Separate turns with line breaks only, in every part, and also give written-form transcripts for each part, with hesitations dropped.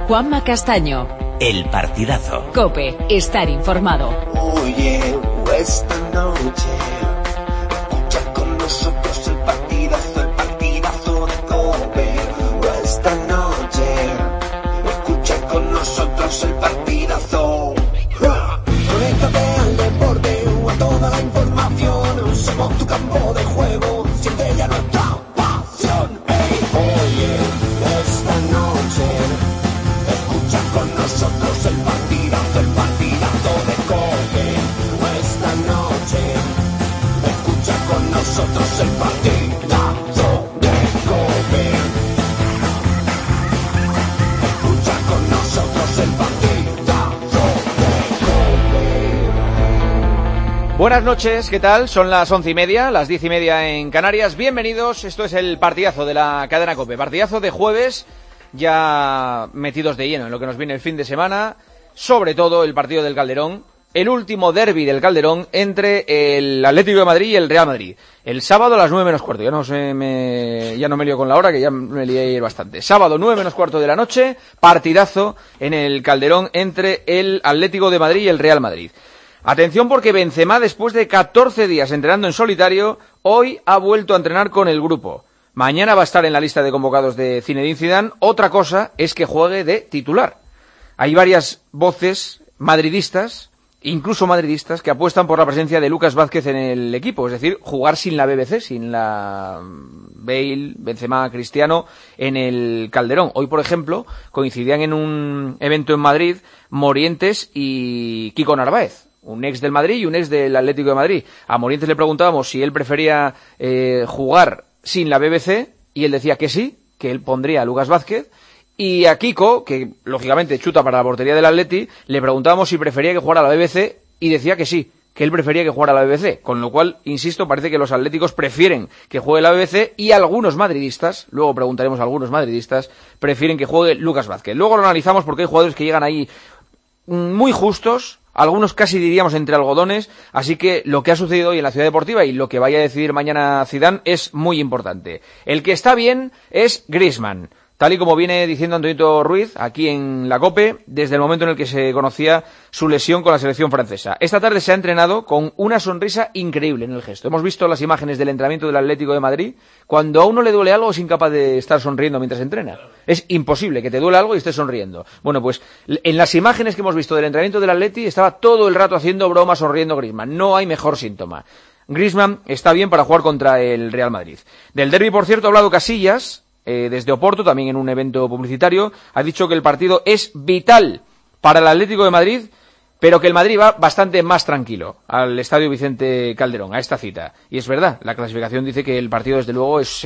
Juanma Castaño.
El partidazo.
COPE, estar informado.
Oye, esta noche escucha con nosotros el partidazo de COPE. Esta noche escucha con nosotros el partidazo. Conéctate al deporte o a toda la información. Somos tu campo de juego, siente ya nuestra pasión. Oye, esta noche escucha con nosotros el partidazo de COPE. Esta noche escucha con nosotros el partidazo de COPE. Escucha con nosotros el partidazo de COPE.
Buenas noches, ¿qué tal? Son las 11:30, las 10:30 en Canarias. Bienvenidos, esto es el partidazo de la cadena COPE. Partidazo de jueves, ya metidos de lleno en lo que nos viene el fin de semana, sobre todo el partido del Calderón, el último derbi del Calderón entre el Atlético de Madrid y el Real Madrid. El sábado a las 9:15, ya no me lío con la hora, que ya me lié ayer bastante. Sábado 9:15 de la noche, partidazo en el Calderón entre el Atlético de Madrid y el Real Madrid. Atención porque Benzema, después de 14 días entrenando en solitario, hoy ha vuelto a entrenar con el grupo. Mañana va a estar en la lista de convocados de Zinedine Zidane. Otra cosa es que juegue de titular. Hay varias voces madridistas, incluso madridistas, que apuestan por la presencia de Lucas Vázquez en el equipo. Es decir, jugar sin la BBC, sin la Bale, Benzema, Cristiano en el Calderón. Hoy, por ejemplo, coincidían en un evento en Madrid Morientes y Kiko Narváez, un ex del Madrid y un ex del Atlético de Madrid. A Morientes le preguntábamos si él prefería jugar sin la BBC, y él decía que sí, que él pondría a Lucas Vázquez. Y a Kiko, que lógicamente chuta para la portería del Atleti, le preguntábamos si prefería que jugara a la BBC, y decía que sí, que él prefería que jugara a la BBC. Con lo cual, insisto, parece que los atléticos prefieren que juegue la BBC, y algunos madridistas, luego preguntaremos a algunos madridistas, prefieren que juegue Lucas Vázquez. Luego lo analizamos porque hay jugadores que llegan ahí muy justos, algunos casi diríamos entre algodones, así que lo que ha sucedido hoy en la Ciudad Deportiva y lo que vaya a decidir mañana Zidane es muy importante. El que está bien es Griezmann, tal y como viene diciendo Antonito Ruiz aquí en la COPE desde el momento en el que se conocía su lesión con la selección francesa. Esta tarde se ha entrenado con una sonrisa increíble en el gesto. Hemos visto las imágenes del entrenamiento del Atlético de Madrid. Cuando a uno le duele algo es incapaz de estar sonriendo mientras entrena. Es imposible que te duele algo y estés sonriendo. Bueno, pues en las imágenes que hemos visto del entrenamiento del Atleti estaba todo el rato haciendo bromas, sonriendo Griezmann. No hay mejor síntoma. Griezmann está bien para jugar contra el Real Madrid. Del derbi, por cierto, ha hablado Casillas, desde Oporto, también en un evento publicitario. Ha dicho que el partido es vital para el Atlético de Madrid, pero que el Madrid va bastante más tranquilo al Estadio Vicente Calderón, a esta cita. Y es verdad, la clasificación dice que el partido, desde luego, es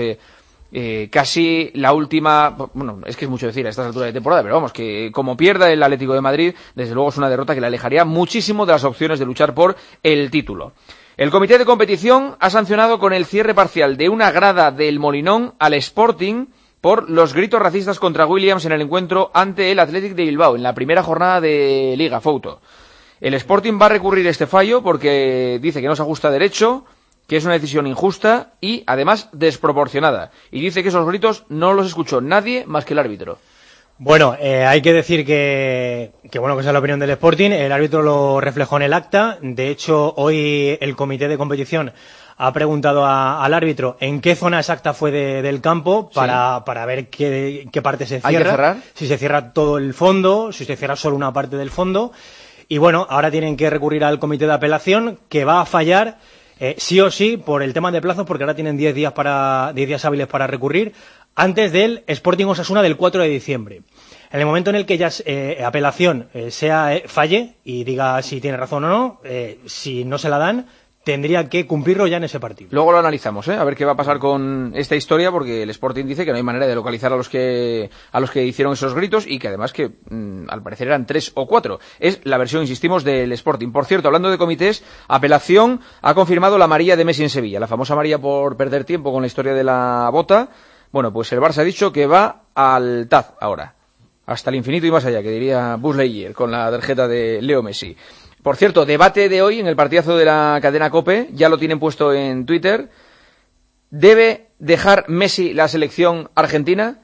casi la última. Bueno, es que es mucho decir a estas alturas de temporada, pero vamos, que como pierda el Atlético de Madrid, desde luego es una derrota que le alejaría muchísimo de las opciones de luchar por el título. El comité de competición ha sancionado con el cierre parcial de una grada del Molinón al Sporting por los gritos racistas contra Williams en el encuentro ante el Athletic de Bilbao en la primera jornada de Liga Fouto. El Sporting va a recurrir este fallo porque dice que no se ajusta a derecho, que es una decisión injusta y además desproporcionada, y dice que esos gritos no los escuchó nadie más que el árbitro.
Bueno, hay que decir que esa es la opinión del Sporting. El árbitro lo reflejó en el acta. De hecho, hoy el comité de competición ha preguntado al árbitro en qué zona exacta fue del campo para ver qué parte se cierra.
¿Hay que cerrar?
Si se cierra todo el fondo, si se cierra solo una parte del fondo. Y bueno, ahora tienen que recurrir al comité de apelación, que va a fallar sí o sí por el tema de plazos, porque ahora tienen 10 días hábiles para recurrir, antes del Sporting Osasuna del 4 de diciembre. En el momento en el que ya apelación falle y diga si tiene razón o no, si no se la dan, tendría que cumplirlo ya en ese partido.
Luego lo analizamos, a ver qué va a pasar con esta historia, porque el Sporting dice que no hay manera de localizar a los que hicieron esos gritos, y que además que al parecer eran 3 o 4. Es la versión, insistimos, del Sporting. Por cierto, hablando de comités, apelación ha confirmado la amarilla de Messi en Sevilla, la famosa amarilla por perder tiempo con la historia de la bota. Bueno, pues el Barça ha dicho que va al TAZ ahora, hasta el infinito y más allá, que diría Buzz Lightyear con la tarjeta de Leo Messi. Por cierto, debate de hoy en el partidazo de la cadena COPE, ya lo tienen puesto en Twitter. ¿Debe dejar Messi la selección argentina?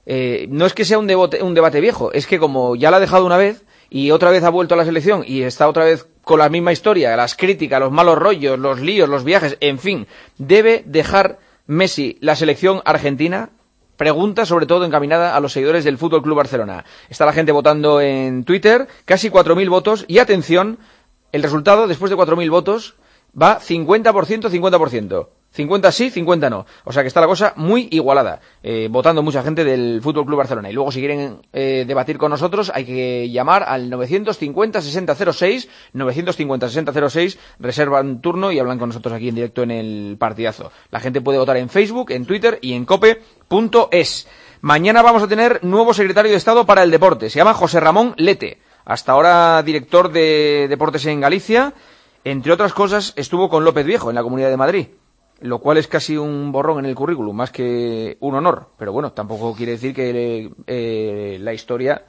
no es que sea un debate viejo, es que como ya la ha dejado una vez y otra vez ha vuelto a la selección y está otra vez con la misma historia, las críticas, los malos rollos, los líos, los viajes, en fin, ¿debe dejar Messi la selección argentina? Pregunta sobre todo encaminada a los seguidores del Fútbol Club Barcelona. Está la gente votando en Twitter, casi 4.000 votos, y atención, el resultado, después de 4.000 votos, va 50%, 50%. 50 sí, 50 no. O sea que está la cosa muy igualada. Votando mucha gente del Fútbol Club Barcelona. Y luego si quieren debatir con nosotros hay que llamar al 950-6006, 950-6006, reservan turno y hablan con nosotros aquí en directo en el partidazo. La gente puede votar en Facebook, en Twitter y en cope.es. Mañana vamos a tener nuevo secretario de Estado para el deporte. Se llama José Ramón Lete. Hasta ahora director de deportes en Galicia. Entre otras cosas estuvo con López Viejo en la Comunidad de Madrid. Lo cual es casi un borrón en el currículum, más que un honor. Pero bueno, tampoco quiere decir que la historia...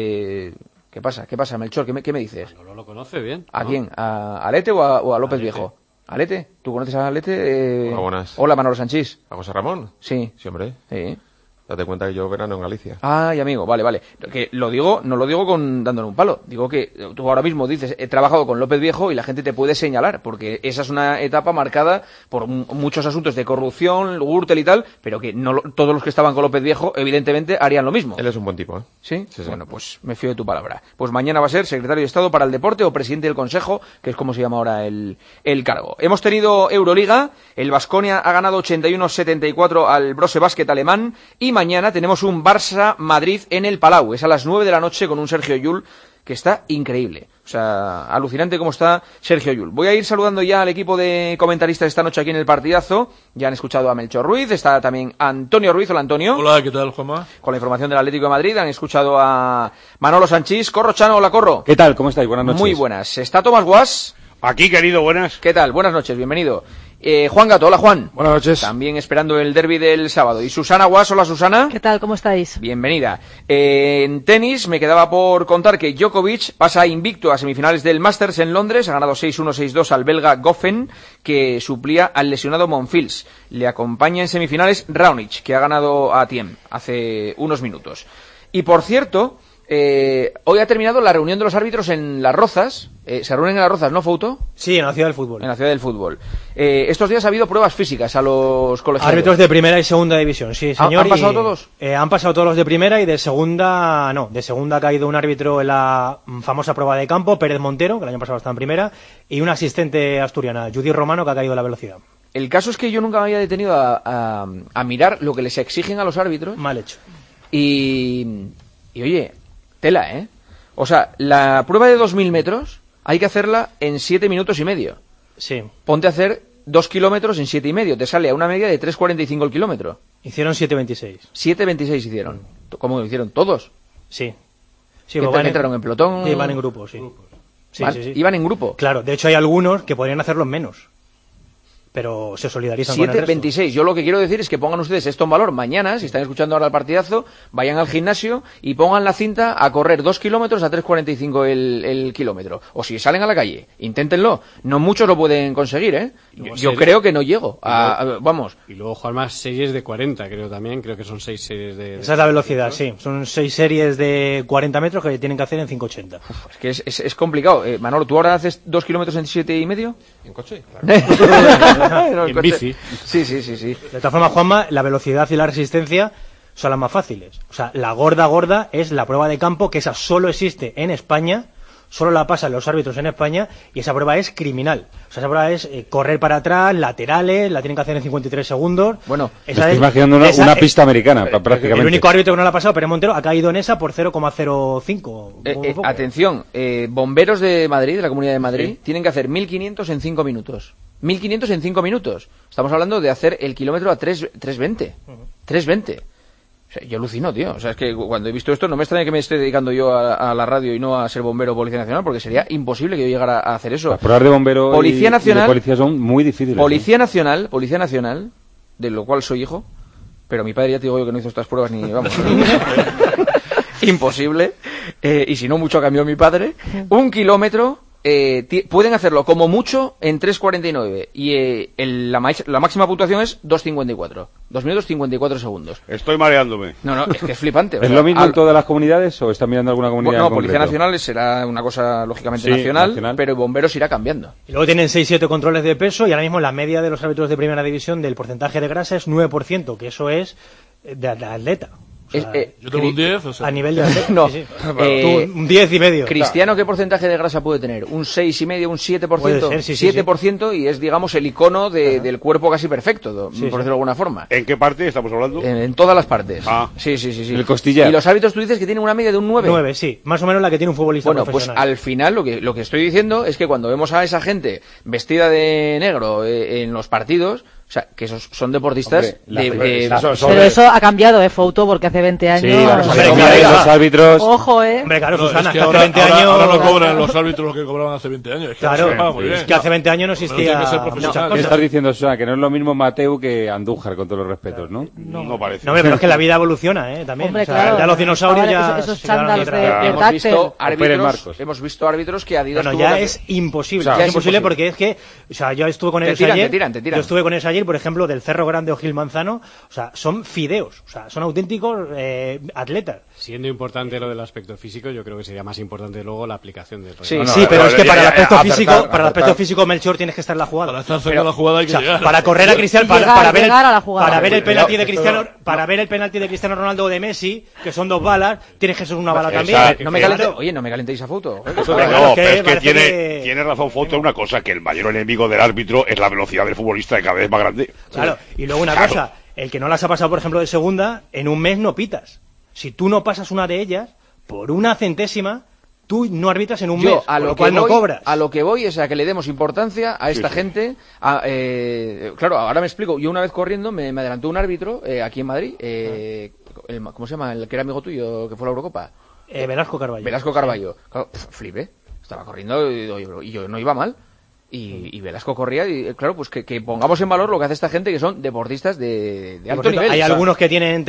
¿Qué pasa? ¿Qué pasa, Melchor? ¿Qué me dices?
No lo conoce bien.
¿A quién? ¿A Lete o a López Viejo? ¿A Lete? ¿Tú conoces a Lete?
Hola, buenas.
Hola, Manolo Sanchís.
¿A José Ramón?
Sí.
Sí, hombre.
Sí.
Date cuenta que yo verano en Galicia.
Ay, amigo, vale. Que no lo digo dándole un palo. Digo que tú ahora mismo dices, he trabajado con López Viejo y la gente te puede señalar, porque esa es una etapa marcada por muchos asuntos de corrupción, Gürtel y tal, pero que no todos los que estaban con López Viejo, evidentemente, harían lo mismo.
Él es un buen tipo, ¿eh?
¿Sí?
Sí.
Bueno, pues me fío de tu palabra. Pues mañana va a ser secretario de Estado para el Deporte o presidente del Consejo, que es como se llama ahora el cargo. Hemos tenido Euroliga, el Baskonia ha ganado 81-74 al Brose Basket alemán y mañana tenemos un Barça-Madrid en el Palau. Es a las 9 de la noche con un Sergio Llull que está increíble. O sea, alucinante cómo está Sergio Llull. Voy a ir saludando ya al equipo de comentaristas esta noche aquí en el partidazo. Ya han escuchado a Melchor Ruiz, está también Antonio Ruiz. Hola, Antonio.
Hola, ¿qué tal, Juanma?
Con la información del Atlético de Madrid han escuchado a Manolo Sanchís. Corro Chano, hola, Corro.
¿Qué tal? ¿Cómo estáis? Buenas noches.
Muy buenas. Está Tomás Guas.
Aquí, querido, buenas.
¿Qué tal? Buenas noches, bienvenido. Juan Gato, hola Juan.
Buenas noches.
También esperando el derbi del sábado. Y Susana Guas, hola Susana.
¿Qué tal? ¿Cómo estáis?
Bienvenida. En tenis me quedaba por contar que Djokovic pasa invicto a semifinales del Masters en Londres. Ha ganado 6-1, 6-2 al belga Goffin, que suplía al lesionado Monfils. Le acompaña en semifinales Raonic, que ha ganado a Thiem hace unos minutos. Y por cierto, hoy ha terminado la reunión de los árbitros en Las Rozas. ¿Se reúnen en Las Rozas, no, Fouto?
Sí, en la Ciudad del Fútbol.
En la Ciudad del Fútbol. Estos días ha habido pruebas físicas a los colegiados.
Árbitros de primera y segunda división, sí, señor.
¿Han pasado todos?
Han pasado todos los de primera y de segunda no. De segunda ha caído un árbitro en la famosa prueba de campo, Pérez Montero, que el año pasado estaba en primera, y una asistente asturiana, Judith Romano, que ha caído en la velocidad.
El caso es que yo nunca me había detenido a mirar lo que les exigen a los árbitros.
Mal hecho.
Y oye, tela, ¿eh? O sea, la prueba de 2.000 metros hay que hacerla en 7 minutos y medio.
Sí.
Ponte a hacer 2 kilómetros en 7 y medio. Te sale a una media de 3.45 el kilómetro.
Hicieron 7.26.
7.26 hicieron. ¿Cómo lo hicieron? ¿Todos?
Sí. Sí,
¿Entraron en pelotón?
Sí, van en grupo, sí. Sí.
¿Iban en grupo?
Claro, de hecho hay algunos que podrían hacerlo en menos. Pero se solidarizan con el resto.
7.26. Yo lo que quiero decir es que pongan ustedes esto en valor mañana, si están escuchando ahora el partidazo, vayan al gimnasio y pongan la cinta a correr 2 kilómetros a 3.45 el kilómetro. O si salen a la calle, inténtenlo. No muchos lo pueden conseguir, ¿eh? Yo creo que no llego. Vamos.
Y luego jugar más series de 40, creo también. Creo que son 6 series de...
Esa es la velocidad, sí. Son 6 series de 40 metros que tienen que hacer en 5.80.
Es que es complicado. Manolo, ¿tú ahora haces 2 kilómetros en 7 y medio?
¿En coche? Claro.
En bici.
Sí.
De todas formas, Juanma, la velocidad y la resistencia son las más fáciles. O sea, la gorda es la prueba de campo, que esa solo existe en España, solo la pasan los árbitros en España, y esa prueba es criminal. O sea, esa prueba es correr para atrás, laterales, la tienen que hacer en 53 segundos.
Bueno,
estoy imaginando una pista americana, prácticamente.
El único árbitro que no la ha pasado, Pérez Montero, ha caído en esa por 0,05.
Atención, bomberos de Madrid, de la Comunidad de Madrid, sí, tienen que hacer 1.500 en 5 minutos. 1.500 en 5 minutos. Estamos hablando de hacer el kilómetro a 3.20. 3.20. O sea, yo alucino, tío. O sea, es que cuando he visto esto no me extraña que me esté dedicando yo a la radio y no a ser bombero o Policía Nacional, porque sería imposible que yo llegara a hacer eso.
Las pruebas de bombero
Policía Nacional,
y de policía son muy difíciles.
Policía Nacional, de lo cual soy hijo, pero mi padre ya te digo yo que no hizo estas pruebas ni, vamos, imposible. Y si no, mucho cambió mi padre. 1 kilómetro pueden hacerlo como mucho en 3.49 y la máxima puntuación es 2.54. 2 minutos 54 segundos.
Estoy mareándome.
No, es que es flipante.
¿Es lo mismo en todas las comunidades o están mirando alguna comunidad?
No,
en
Policía
concreto?
Nacional será una cosa lógicamente
Sí,
nacional, pero Bomberos irá cambiando.
Y luego tienen 6-7 controles de peso y ahora mismo la media de los árbitros de primera división del porcentaje de grasa es 9%, que eso es de atleta. O sea,
yo tengo un 10, o sea.
A nivel de atleta.
No.
Sí. Tú, un 10,5.
Cristiano, ¿qué porcentaje de grasa puede tener? ¿Un 6,5, un 7%?
Puede ser, sí,
7% y es, digamos, el icono del cuerpo casi perfecto, por decirlo de alguna forma.
¿En qué parte estamos hablando?
En todas las partes.
Ah.
Sí.
El costillar.
Y los árbitros tú dices que tienen una media de un 9.
9, sí. Más o menos la que tiene un futbolista
Bueno, pues
profesional.
al final lo que estoy diciendo es que cuando vemos a esa gente vestida de negro en los partidos, o sea, que esos son deportistas
Pero eso ha cambiado, Fouto, porque hace 20 años...
Sí, los árbitros...
Ojo,
Hombre, claro,
No,
Susana,
es que
hace
ahora,
20 años...
ahora no cobran los árbitros lo que cobraban hace 20 años. Es que
Claro,
se paga muy bien.
es que hace 20 años no existía...
Pero tiene que ser profesional.
¿Qué estás diciendo, Susana? Que no es lo mismo Mateu que Andújar, con todos los respetos, ¿no?
No parece.
No, pero es que la vida evoluciona, también.
Hombre,
o sea,
claro.
ya los dinosaurios ya...
Esos
se quedaron
chándalos
atrás.
de táctil.
hemos visto árbitros que Adidas
Bueno,
tuvo
ya
que
es imposible.
O sea,
es imposible porque es que, o sea, yo estuve con ellos ayer.
Te tiran.
Yo estuve con ellos ayer, por ejemplo, del Cerro Grande o Gil Manzano. O sea, son fideos. O sea, son auténticos atletas.
Siendo importante lo del aspecto físico, yo creo que sería más importante luego la aplicación del
Sí,
reglamento.
sí, pero es que para el aspecto
acertar,
físico, para el aspecto físico, Melchor, tienes que estar en la jugada.
Para estar cerca de la jugada hay que llegar.
Para correr a Cristiano,
llegar a la jugada.
para ver el penalti de
Pero-
Cristiano, para ver el penalti de Cristiano Ronaldo o de Messi, que son 2 balas, tienes que ser una bala también.
Exacto.
No me no me calentéis a foto.
Claro,
No,
es que
pero es que
parece que-
tiene razón Foto en una cosa, que el mayor enemigo del árbitro es la velocidad del futbolista, que cada vez es más grande.
Claro, y luego una
Claro.
cosa, el que no las ha pasado, por ejemplo, de segunda, en un mes no pitas. Si tú no pasas una de ellas, por una centésima, tú no arbitras en un mes,
Yo,
con lo cual no cobras.
a lo que voy es a que le demos importancia a esta gente. Claro, ahora me explico. Yo una vez corriendo me adelantó un árbitro aquí en Madrid. ¿Cómo se llama? El que era amigo tuyo, que fue a la Eurocopa.
Velasco Carballo.
Velasco Carballo. Claro, flipé. Estaba corriendo y yo no iba mal. Y Velasco corría y, claro, pues que pongamos en valor lo que hace esta gente, que son deportistas de
Por
alto
cierto,
nivel.
hay
o sea,
algunos que tienen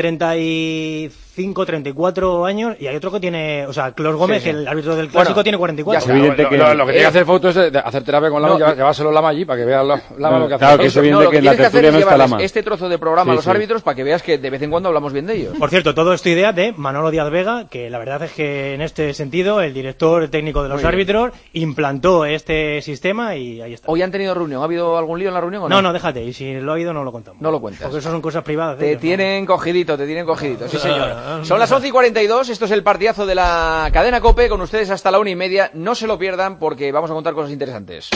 35, 34 años y hay otro que tiene, o sea, Clos Gómez,
Sí.
el árbitro del clásico,
Bueno,
tiene 44.
Es evidente que...
Lo que tiene que hacer Foto es hacer terapia con Lama,
No,
llevárselo a Lama allí para que vea Lama lo que hace.
Claro, que es evidente
lo
que en la
tienes hacer
tertulia
es
no está
llevarles
Lama.
este trozo de programa a
Sí,
los
sí.
árbitros para que veas que de vez en cuando hablamos bien de ellos.
Por cierto, todo esto idea de Manolo Díaz Vega, que la verdad es que en este sentido el director técnico de los
Muy bien.
árbitros implantó este sistema y ahí está.
¿Hoy han tenido reunión? ¿Ha habido algún lío en la reunión o no?
No, déjate, y si lo ha habido no lo contamos.
No lo cuentas.
Porque eso son cosas privadas. de
Te
ellos, ¿no?
tienen cogidito, sí señor. Son las 11:42, esto es el partidazo de la cadena COPE, con ustedes hasta la 1:30, no se lo pierdan porque vamos a contar cosas interesantes.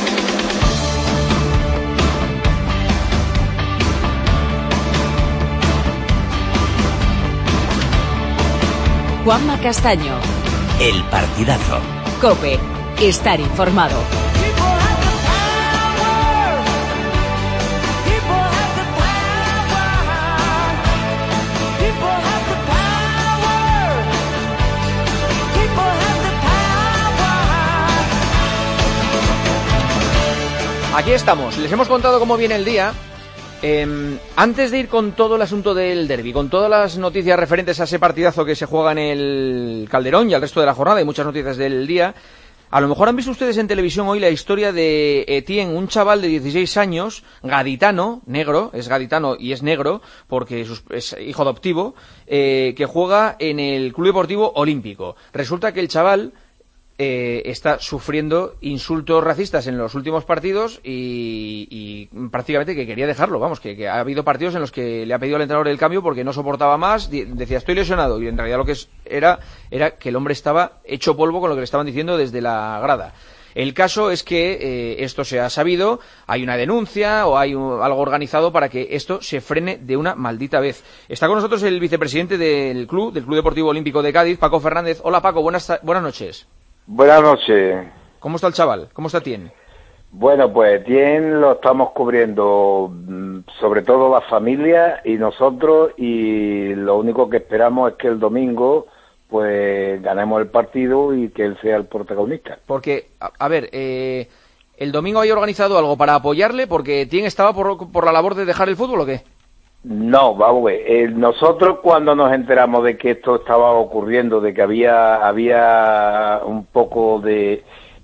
Juanma Castaño.
El partidazo.
COPE. Estar informado.
Aquí estamos, les hemos contado cómo viene el día. Antes de ir con todo el asunto del derbi, con todas las noticias referentes a ese partidazo que se juega en el Calderón y al resto de la jornada y muchas noticias del día, a lo mejor han visto ustedes en televisión hoy la historia de Etienne, un chaval de 16 años, gaditano, negro, es gaditano y es negro porque es hijo adoptivo, que juega en el Club Deportivo Olímpico. Resulta que el chaval está sufriendo insultos racistas en los últimos partidos y prácticamente que quería dejarlo, vamos, que ha habido partidos en los que le ha pedido al entrenador el cambio porque no soportaba más, decía estoy lesionado y en realidad lo que era que el hombre estaba hecho polvo con lo que le estaban diciendo desde la grada. El caso es que esto se ha sabido, hay una denuncia o hay algo organizado para que esto se frene de una maldita vez. Está con nosotros el vicepresidente del Club Deportivo Olímpico de Cádiz, Paco Fernández. Hola Paco, buenas noches.
Buenas noches.
¿Cómo está el chaval? ¿Cómo está Tien?
Bueno, pues Tien lo estamos cubriendo sobre todo la familia y nosotros, y lo único que esperamos es que el domingo pues ganemos el partido y que él sea el protagonista.
Porque, a ver, ¿el domingo hay organizado algo para apoyarle? Porque Tien estaba por la labor de dejar el fútbol, ¿o qué?
No, vamos a ver, nosotros cuando nos enteramos de que esto estaba ocurriendo, de que había un poco de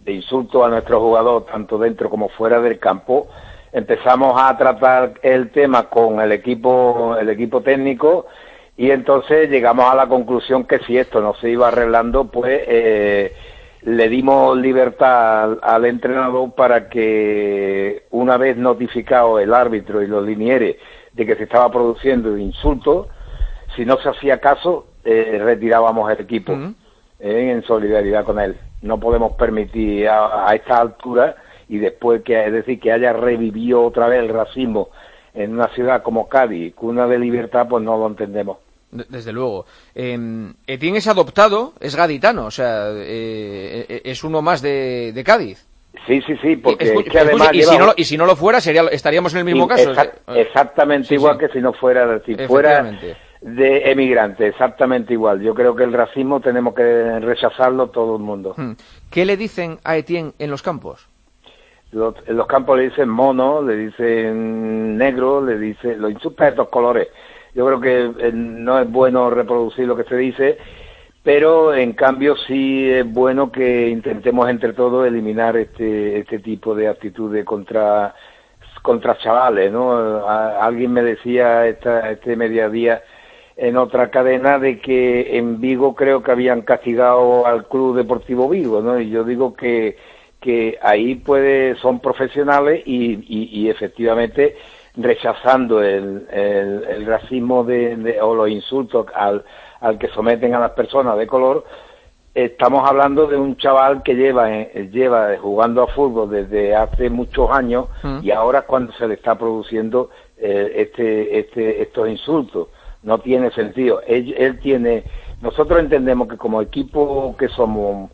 insultos a nuestro jugador, tanto dentro como fuera del campo, empezamos a tratar el tema con el equipo técnico, y entonces llegamos a la conclusión que si esto no se iba arreglando, pues le dimos libertad al entrenador para que, una vez notificado el árbitro y los linieres de que se estaba produciendo insultos, si no se hacía caso, retirábamos el equipo en solidaridad con él. No podemos permitir a esta altura, y después que haya revivido otra vez el racismo en una ciudad como Cádiz, cuna de libertad, pues no lo entendemos.
Desde luego. Etienne es adoptado, es gaditano, o sea, es uno más de Cádiz.
Sí, porque es que además
y si no lo fuera, estaríamos en el mismo caso.
Exactamente igual que si no fuera, si fuera de emigrante, exactamente igual. Yo creo que el racismo tenemos que rechazarlo todo el mundo.
¿Qué le dicen a Etienne en los campos?
En los campos le dicen mono, le dicen negro, le dicen los insultos de estos colores. Yo creo que no es bueno reproducir lo que se dice, pero en cambio sí es bueno que intentemos entre todos eliminar este tipo de actitudes contra chavales, ¿no? Alguien me decía este mediodía en otra cadena de que en Vigo creo que habían castigado al Club Deportivo Vigo, ¿no? Y yo digo que ahí son profesionales y efectivamente, rechazando el racismo o los insultos al que someten a las personas de color, estamos hablando de un chaval que lleva jugando a fútbol desde hace muchos años, y ahora es cuando se le está produciendo estos insultos. No tiene sentido. Nosotros entendemos que como equipo que somos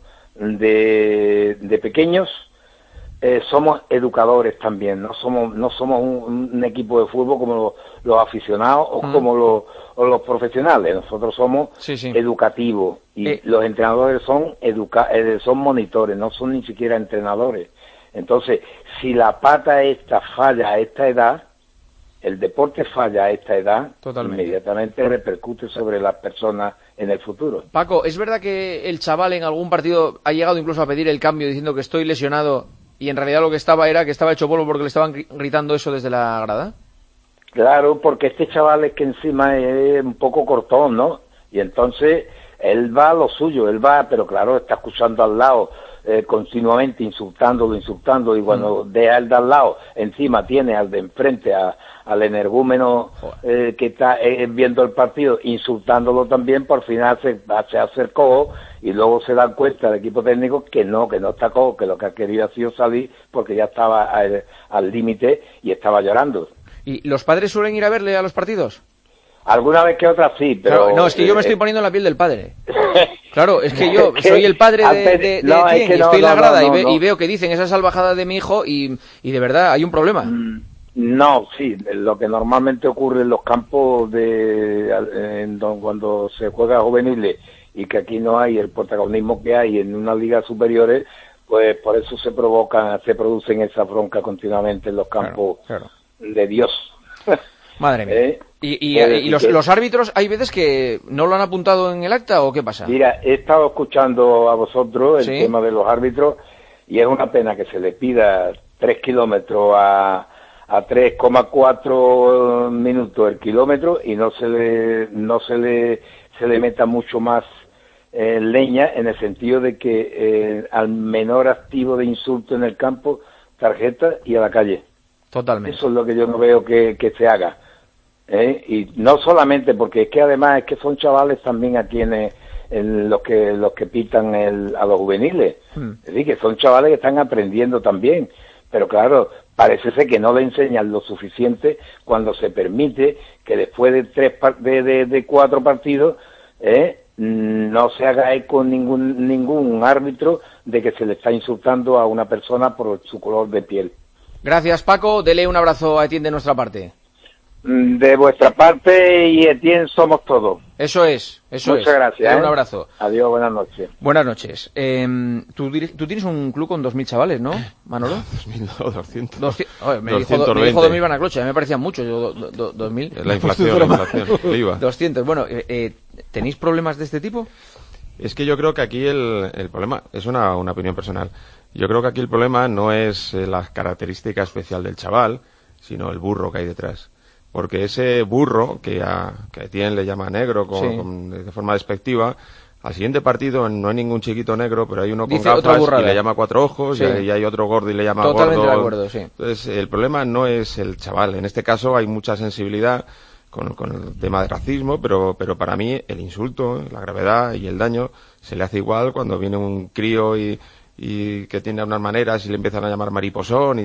de pequeños, somos educadores también, no somos un equipo de fútbol como los aficionados o como los profesionales. Nosotros somos educativos, y los entrenadores son monitores, no son ni siquiera entrenadores. Entonces, si la pata esta falla a esta edad, el deporte falla a esta edad, inmediatamente repercute sobre las personas en el futuro.
Paco, ¿es verdad que el chaval en algún partido ha llegado incluso a pedir el cambio diciendo que estoy lesionado, y en realidad lo que estaba era que estaba hecho polvo porque le estaban gritando eso desde la grada?
Claro, porque este chaval es que encima es un poco cortón, ¿no? Y entonces él va a lo suyo, pero claro, está escuchando al lado continuamente insultándolo, y cuando deja el de al lado, encima tiene al de enfrente, al energúmeno que está viendo el partido, insultándolo también, por final se hace el cojo, y luego se dan cuenta el equipo técnico que no está cojo, que lo que ha querido ha sido salir porque ya estaba al límite y estaba llorando.
¿Y los padres suelen ir a verle a los partidos?
Alguna vez que otra sí, pero...
Claro, no, es que yo me estoy poniendo en la piel del padre. Claro, es que yo soy el padre de Etienne, y estoy en la grada y veo que dicen esa salvajada de mi hijo, y de verdad hay un problema.
No, sí, lo que normalmente ocurre en los campos cuando se juega juveniles, y que aquí no hay el protagonismo que hay en unas ligas superiores, pues por eso se producen esas broncas continuamente en los campos de Dios.
Madre mía. ¿Y los árbitros hay veces que no lo han apuntado en el acta, o qué pasa?
Mira, he estado escuchando a vosotros el tema de los árbitros, y es una pena que se le pida 3 kilómetros a 3,4 minutos el kilómetro, y no se le meta mucho más leña, en el sentido de que al menor activo de insulto en el campo, tarjeta y a la calle.
Totalmente.
Eso es lo que yo no veo que se haga. Y no solamente porque es que además es que son chavales también aquí los que pitan a los juveniles. Es decir, que son chavales que están aprendiendo también. Pero claro, parece ser que no le enseñan lo suficiente cuando se permite que después de 4 partidos no se haga eco ningún árbitro de que se le está insultando a una persona por su color de piel.
Gracias, Paco. Dele un abrazo a Etienne de nuestra parte.
De vuestra parte y Etienne somos todos.
Eso es.
Muchas gracias.
Un abrazo.
Adiós, buenas noches.
Buenas noches. Tú tienes un club con 2.000 chavales, ¿no, Manolo?
2.000, no, 200.
Me dijo 2.000 Banaclocha, me parecían mucho. Yo 2.000.
La inflación, el IVA.
200. Bueno, ¿tenéis problemas de este tipo?
Es que yo creo que aquí el problema, es una opinión personal, yo creo que aquí el problema no es la característica especial del chaval, sino el burro que hay detrás. Porque ese burro, que Etienne le llama negro de forma despectiva, al siguiente partido no hay ningún chiquito negro, pero hay uno con gafas y le llama 4 ojos, y hay otro gordo y le llama
Totalmente
gordo.
De acuerdo, sí.
Entonces, el problema no es el chaval. En este caso hay mucha sensibilidad con el tema de racismo, pero para mí el insulto, la gravedad y el daño se le hace igual cuando viene un crío y que tiene unas maneras y le empiezan a llamar mariposón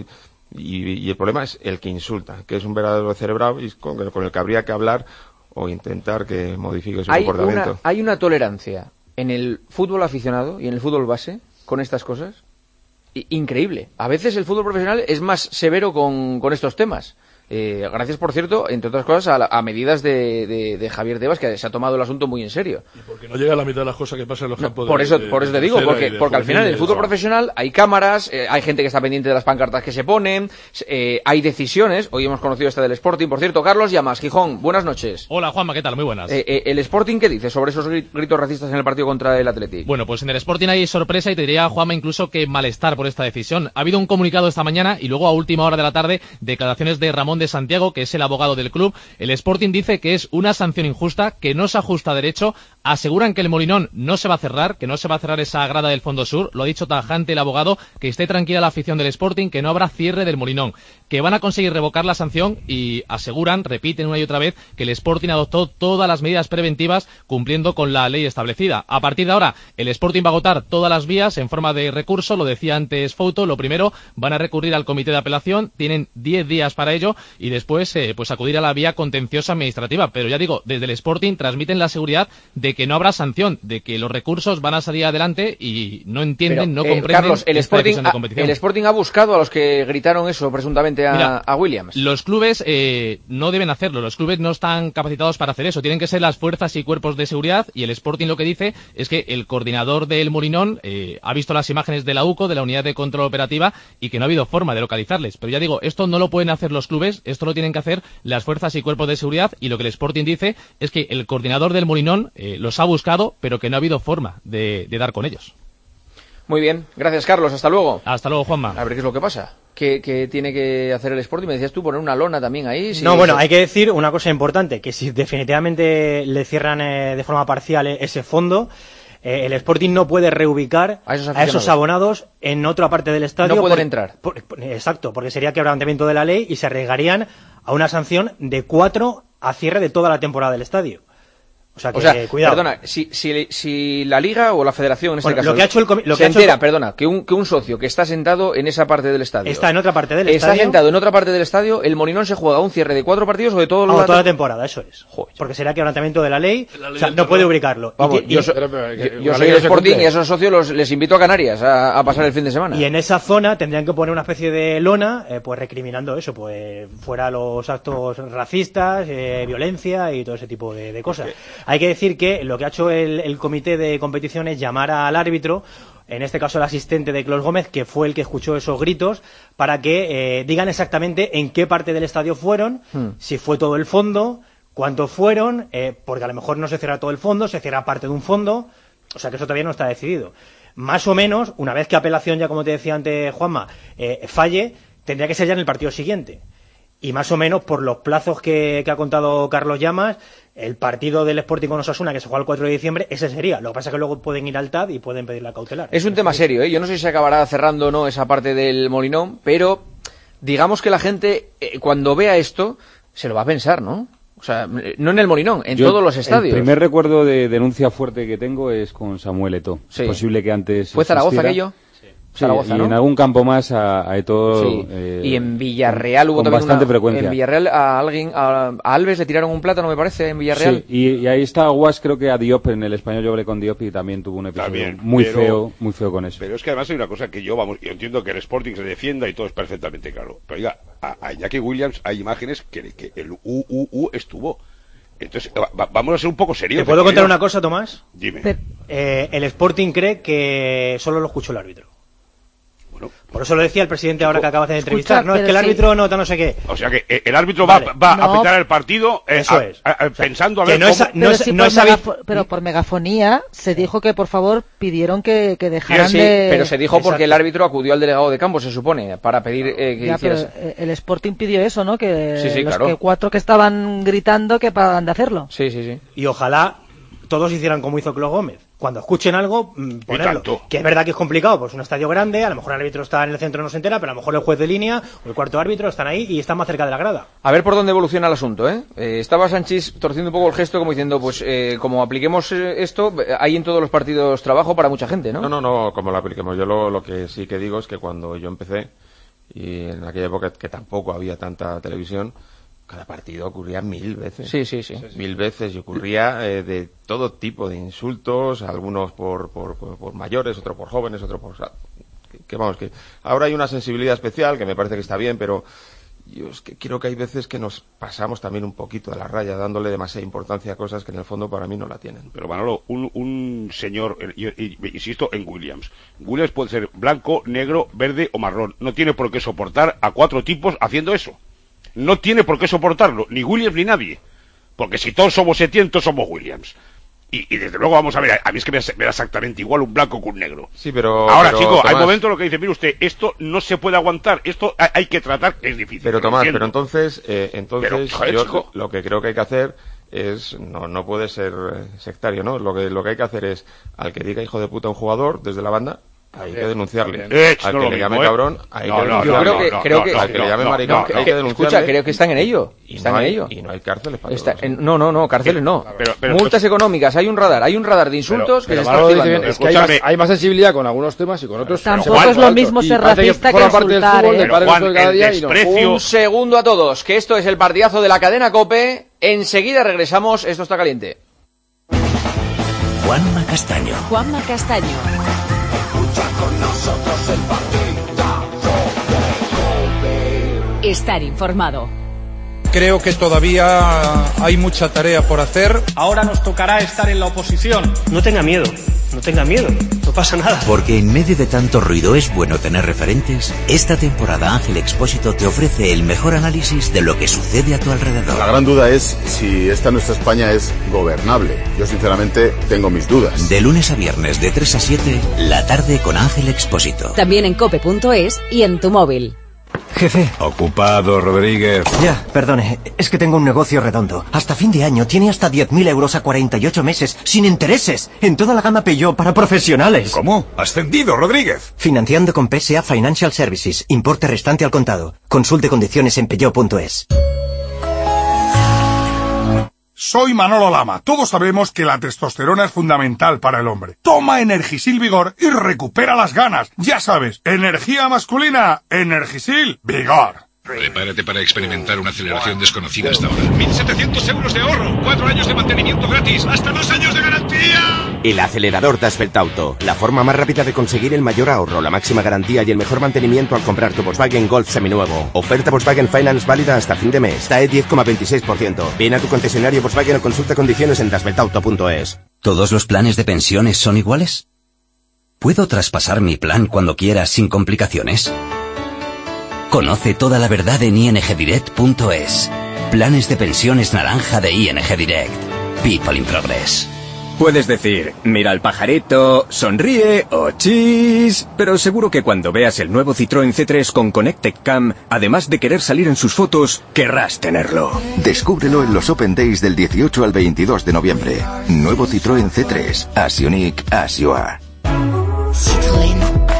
y el problema es el que insulta, que es un verdadero cerebrado y con el que habría que hablar o intentar que modifique su comportamiento.
Hay una tolerancia en el fútbol aficionado y en el fútbol base con estas cosas increíble. A veces el fútbol profesional es más severo con estos temas. Gracias, por cierto, entre otras cosas, a medidas de Javier Tebas, que se ha tomado el asunto muy en serio.
Y porque no llega a la mitad de las cosas que pasan en los campos
por eso te digo, porque al final en el fútbol profesional hay cámaras, hay gente que está pendiente de las pancartas que se ponen, hay decisiones. Hoy hemos conocido esta del Sporting, por cierto. Carlos Llamas, Gijón, buenas noches.
Hola, Juanma, ¿qué tal? Muy buenas.
¿El Sporting qué dice sobre esos gritos racistas en el partido contra el Athletic?
Bueno, pues en el Sporting hay sorpresa y te diría, Juanma, incluso que malestar por esta decisión. Ha habido un comunicado esta mañana y luego a última hora de la tarde declaraciones de Ramón de Santiago, que es el abogado del club. El Sporting dice que es una sanción injusta, que no se ajusta a derecho. Aseguran que el Molinón no se va a cerrar, que no se va a cerrar esa grada del Fondo Sur. Lo ha dicho tajante el abogado, que esté tranquila la afición del Sporting, que no habrá cierre del Molinón, que van a conseguir revocar la sanción y aseguran, repiten una y otra vez, que el Sporting adoptó todas las medidas preventivas cumpliendo con la ley establecida. A partir de ahora, el Sporting va a agotar todas las vías en forma de recurso. Lo decía antes Fouto, lo primero, van a recurrir al comité de apelación, tienen 10 días para ello y después pues acudir a la vía contenciosa administrativa. Pero ya digo, desde el Sporting transmiten la seguridad de que no habrá sanción, de que los recursos van a salir adelante y no entienden, no comprenden.
Carlos, el
esta decisión de competición.
El Sporting ha buscado a los que gritaron eso presuntamente a Williams.
Los clubes no deben hacerlo, los clubes no están capacitados para hacer eso, tienen que ser las fuerzas y cuerpos de seguridad, y el Sporting lo que dice es que el coordinador del Molinón ha visto las imágenes de la UCO, de la Unidad de Control Operativa, y que no ha habido forma de localizarles. Pero ya digo, esto no lo pueden hacer los clubes, esto lo tienen que hacer las fuerzas y cuerpos de seguridad, y lo que el Sporting dice es que el coordinador del Molinón los ha buscado, pero que no ha habido forma de dar con ellos.
Muy bien, gracias, Carlos, hasta luego.
Hasta luego, Juanma.
A ver qué es lo que pasa. ¿Qué tiene que hacer el Sporting? Me decías tú, poner una lona también ahí.
No, bueno, hay que decir una cosa importante, que si definitivamente le cierran de forma parcial ese fondo, el Sporting no puede reubicar a esos abonados en otra parte del estadio.
No pueden entrar.
Exacto, porque sería quebrantamiento de la ley y se arriesgarían a una sanción de 4 a cierre de toda la temporada del estadio. O sea, cuidado.
Perdona, si la Liga o la Federación, en este caso,
lo que ha hecho
que un socio que está sentado en esa parte del estadio...
Está en otra parte del estadio.
Está sentado en otra parte del estadio, el Molinón se juega un cierre de 4 partidos o de toda
la temporada, eso es. Joder. Porque será quebrantamiento de la ley, o sea, no puede ubicarlo.
Vamos, yo soy el Sporting y a esos socios les invito a Canarias a pasar el fin de semana.
Y en esa zona tendrían que poner una especie de lona, pues recriminando eso, pues fuera los actos racistas, violencia y todo ese tipo de cosas. Hay que decir que lo que ha hecho el comité de competición es llamar al árbitro, en este caso el asistente de Clos Gómez, que fue el que escuchó esos gritos, para que digan exactamente en qué parte del estadio fueron, si fue todo el fondo, cuántos fueron, porque a lo mejor no se cierra todo el fondo, se cierra parte de un fondo, o sea que eso todavía no está decidido. Más o menos, una vez que apelación, ya como te decía antes Juanma, falle, tendría que ser ya en el partido siguiente. Y más o menos, por los plazos que ha contado Carlos Llamas, el partido del Sporting con Osasuna, que se juega el 4 de diciembre, ese sería. Lo que pasa es que luego pueden ir al TAD y pueden pedir la cautelar.
Es un tema serio, ¿eh? Yo no sé si se acabará cerrando o no esa parte del Molinón, pero digamos que la gente, cuando vea esto, se lo va a pensar, ¿no? O sea, no en el Molinón, en todos los estadios.
El primer recuerdo de denuncia fuerte que tengo es con Samuel Eto'o. Sí. Es posible que antes
¿Fue Zaragoza aquello?
Sí, Zaragoza, ¿no? Y en algún campo más a Eto'o.
Sí. Y en Villarreal hubo
con
también
bastante frecuencia.
En Villarreal a Alves le tiraron un plátano, me parece, en Villarreal.
Sí, y ahí está Guas, creo que a Diop, en el Español yo hablé con Diop y también tuvo un episodio muy feo con eso.
Pero es que además hay una cosa que yo entiendo que el Sporting se defienda y todo es perfectamente claro. Pero oiga, a Iñaki Williams hay imágenes que el estuvo. Entonces, vamos a ser un poco serios.
¿Te puedo contar una cosa, Tomás?
Dime.
El Sporting cree que solo lo escuchó el árbitro. Por eso lo decía el presidente ahora que acabas de entrevistar. No es que el árbitro nota no sé qué.
O sea que el árbitro va a pitar el partido pensando a ver
pero por megafonía se dijo que por favor pidieron que dejaran de...
Pero se dijo porque el árbitro acudió al delegado de campo, se supone, para pedir que hicieras...
el Sporting pidió eso, ¿no? Que los
claro.
4 que estaban gritando que pararan de hacerlo.
Sí.
Y ojalá todos hicieran como hizo Clos Gómez. Cuando escuchen algo, ponerlo. Que es verdad que es complicado, pues un estadio grande, a lo mejor el árbitro está en el centro y no se entera, pero a lo mejor el juez de línea o el cuarto árbitro están ahí y están más cerca de la grada.
A ver por dónde evoluciona el asunto, ¿eh? Estaba Sánchez torciendo un poco el gesto como diciendo, pues como apliquemos esto, hay en todos los partidos trabajo para mucha gente, ¿no?
No, como lo apliquemos. Yo lo que sí que digo es que cuando yo empecé, y en aquella época que tampoco había tanta televisión, cada partido ocurría 1000 veces.
Sí.
1000 veces y ocurría de todo tipo de insultos, algunos por mayores, otros por jóvenes, otros por... que ahora hay una sensibilidad especial que me parece que está bien, pero yo es que creo que hay veces que nos pasamos también un poquito de la raya, dándole demasiada importancia a cosas que en el fondo para mí no la tienen.
Pero Manolo, un señor, insisto en Williams puede ser blanco, negro, verde o marrón, no tiene por qué soportar a 4 tipos haciendo eso. No tiene por qué soportarlo, ni Williams ni nadie. Porque si todos somos Etienne, todos somos Williams. Y desde luego, vamos a ver, a mí es que me da exactamente igual un blanco que un negro.
Sí, pero...
Ahora, chico,
Tomás,
hay momentos en los que dice, mire usted, esto no se puede aguantar, esto hay que tratar, es difícil.
Pero Tomás,
entiendo.
pero entonces
joder,
yo
chico,
lo que creo que hay que hacer es, no puede ser sectario, ¿no? Lo que hay que hacer es, al que diga hijo de puta a un jugador desde la banda, hay que denunciarle. Al que le llame cabrón, hay que denunciarle. Al que le llame maricón, hay que denunciarle.
Escucha, creo que están en ello.
Y no hay cárceles para todos.
No, cárceles no. Pero multas económicas, hay un radar de insultos que se está activando.
Es que hay más sensibilidad con algunos temas y con otros.
Tampoco es lo mismo ser racista que insultar.
Un segundo a todos, que esto es el partidazo de la cadena COPE. Enseguida regresamos, esto está caliente.
Juanma Castaño.
Con nosotros el partidazo de COPE.
Estar informado.
Creo que todavía hay mucha tarea por hacer.
Ahora nos tocará estar en la oposición.
No tenga miedo, no pasa nada.
Porque en medio de tanto ruido es bueno tener referentes. Esta temporada Ángel Expósito te ofrece el mejor análisis de lo que sucede a tu alrededor.
La gran duda es si esta nuestra España es gobernable. Yo sinceramente tengo mis dudas.
De lunes a viernes de 3 a 7, la tarde con Ángel Expósito.
También en cope.es y en tu móvil.
Jefe.
Ocupado, Rodríguez.
Ya, perdone, es que tengo un negocio redondo. Hasta fin de año tiene hasta 10.000 euros a 48 meses, sin intereses, en toda la gama Peugeot para profesionales.
¿Cómo? ¿Ascendido, Rodríguez?
Financiando con PSA Financial Services, importe restante al contado. Consulte condiciones en peugeot.es.
Soy Manolo Lama. Todos sabemos que la testosterona es fundamental para el hombre. Toma Energisil Vigor y recupera las ganas. Ya sabes, energía masculina, Energisil Vigor.
Prepárate para experimentar una aceleración desconocida hasta ahora. 1.700 euros de ahorro, 4 años de mantenimiento gratis, hasta 2 años de garantía.
El acelerador Dasvelt Auto, la forma más rápida de conseguir el mayor ahorro, la máxima garantía y el mejor mantenimiento al comprar tu Volkswagen Golf seminuevo. Oferta Volkswagen Finance válida hasta fin de mes. TAE 10,26%. Ven a tu concesionario Volkswagen o consulta condiciones en dasveltauto.es.
¿Todos los planes de pensiones son iguales? ¿Puedo traspasar mi plan cuando quiera sin complicaciones? Conoce toda la verdad en ingdirect.es. Planes de pensiones naranja de ING Direct. People in Progress.
Puedes decir, mira al pajarito, sonríe o chis, pero seguro que cuando veas el nuevo Citroën C3 con Connected Cam, además de querer salir en sus fotos, querrás tenerlo.
Descúbrelo en los Open Days del 18 al 22 de noviembre. Nuevo Citroën C3. As unique as you are.
Citroën.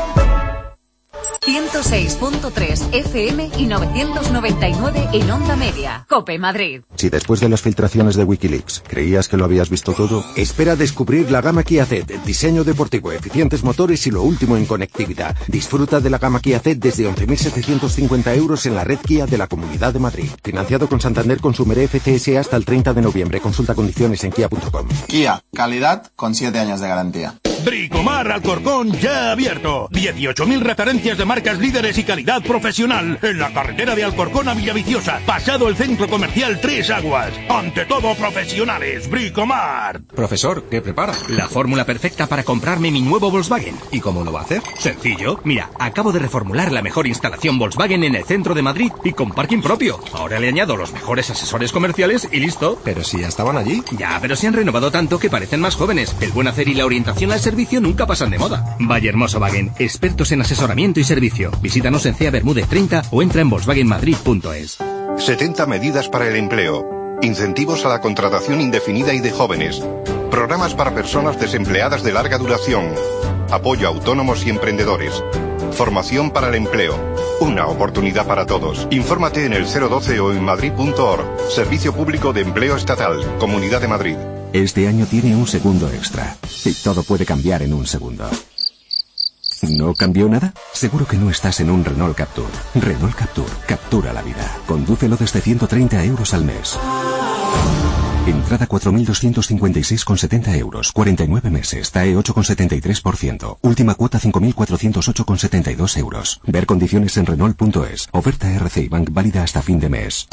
106.3 FM y 999 en Onda Media. COPE Madrid.
Si después de las filtraciones de Wikileaks creías que lo habías visto todo, espera a descubrir la gama Kia Z, diseño deportivo, eficientes motores y lo último en conectividad. Disfruta de la gama Kia Z desde 11.750 euros en la red Kia de la Comunidad de Madrid. Financiado con Santander Consumer FCS hasta el 30 de noviembre. Consulta condiciones en kia.com.
Kia, calidad con 7 años de garantía.
Bricomar Alcorcón ya abierto. 18.000 referencias de marcas líderes y calidad profesional en la carretera de Alcorcón a Villaviciosa, pasado el centro comercial Tres Aguas. Ante todo profesionales, Bricomar.
Profesor, ¿qué prepara? La fórmula perfecta para comprarme mi nuevo Volkswagen. ¿Y cómo lo va a hacer? Sencillo. Mira, acabo de reformular la mejor instalación Volkswagen en el centro de Madrid y con parking propio. Ahora le añado los mejores asesores comerciales y listo.
Pero si ya estaban allí.
Ya, pero se han renovado tanto que parecen más jóvenes. El buen hacer y la orientación al servicio nunca pasan de moda. Valle Hermoso Wagen, expertos en asesoramiento y servicio. Visítanos en Cea Bermúdez 30 o entra en volkswagenmadrid.es.
70 medidas para el empleo. Incentivos a la contratación indefinida y de jóvenes. Programas para personas desempleadas de larga duración. Apoyo a autónomos y emprendedores. Formación para el empleo. Una oportunidad para todos. Infórmate en el 012 o en madrid.org. Servicio Público de Empleo Estatal. Comunidad de Madrid.
Este año tiene un segundo extra. Y todo puede cambiar en un segundo. ¿No cambió nada? Seguro que no estás en un Renault Captur. Renault Captur. Captura la vida. Condúcelo desde 130 euros al mes. Entrada 4.256,70 euros. 49 meses. TAE 8,73%. Última cuota 5.408,72 euros. Ver condiciones en Renault.es. Oferta RCI Bank válida hasta fin de mes.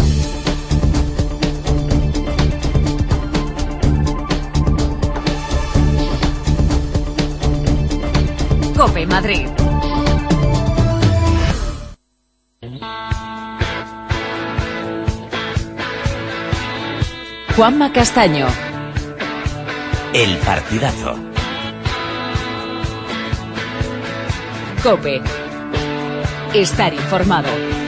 COPE Madrid. Juanma Castaño.
El partidazo.
COPE. Estar informado.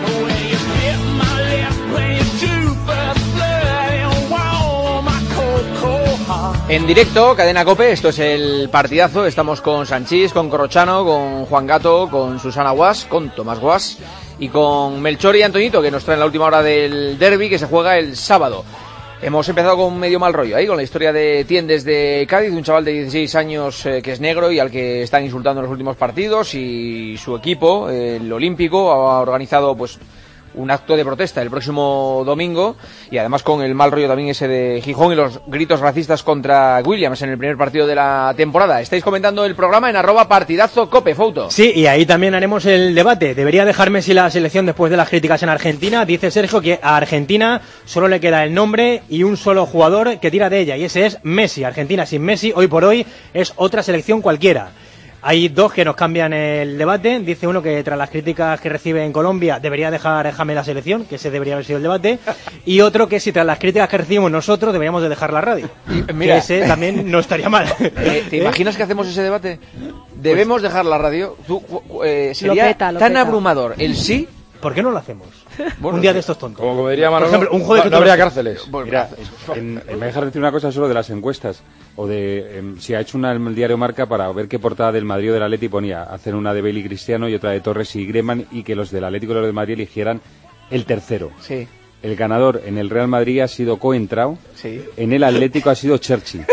En directo, Cadena COPE, esto es el partidazo. Estamos con Sanchís, con Corrochano, con Juan Gato, con Susana Guas, con Tomás Guas y con Melchor y Antoñito, que nos traen la última hora del derbi que se juega el sábado. Hemos empezado con medio mal rollo ahí, con la historia de Tiendes de Cádiz, un chaval de 16 años que es negro y al que están insultando en los últimos partidos, y su equipo, el Olímpico, ha organizado pues un acto de protesta el próximo domingo, y además con el mal rollo también ese de Gijón y los gritos racistas contra Williams en el primer partido de la temporada. Estáis comentando el programa en @partidazocope, Fouto.
Sí, y ahí también haremos el debate. ¿Debería dejar Messi la selección después de las críticas en Argentina? Dice Sergio que a Argentina solo le queda el nombre y un solo jugador que tira de ella, y ese es Messi. Argentina sin Messi hoy por hoy es otra selección cualquiera. Hay dos que nos cambian el debate. Dice uno que tras las críticas que recibe en Colombia debería dejar James la selección, que ese debería haber sido el debate. Y otro que si tras las críticas que recibimos nosotros deberíamos de dejar la radio. Mira, que ese también no estaría mal.
¿Te imaginas que hacemos ese debate? ¿Debemos dejar la radio? Sería tan abrumador el sí.
¿Por qué no lo hacemos? Bueno, un día de estos tontos.
Como diría Manolo,
por ejemplo, un jueves
no habría cárceles.
Mira, me dejas decir una cosa solo de las encuestas, o de si ha hecho una el diario Marca para ver qué portada del Madrid o del Atleti ponía, hacer una de Bale y Cristiano y otra de Torres y Griezmann, y que los del Atlético y los de Madrid eligieran el tercero.
Sí.
El ganador en el Real Madrid ha sido Coentrao,
sí.
En el Atlético ha sido Churchill.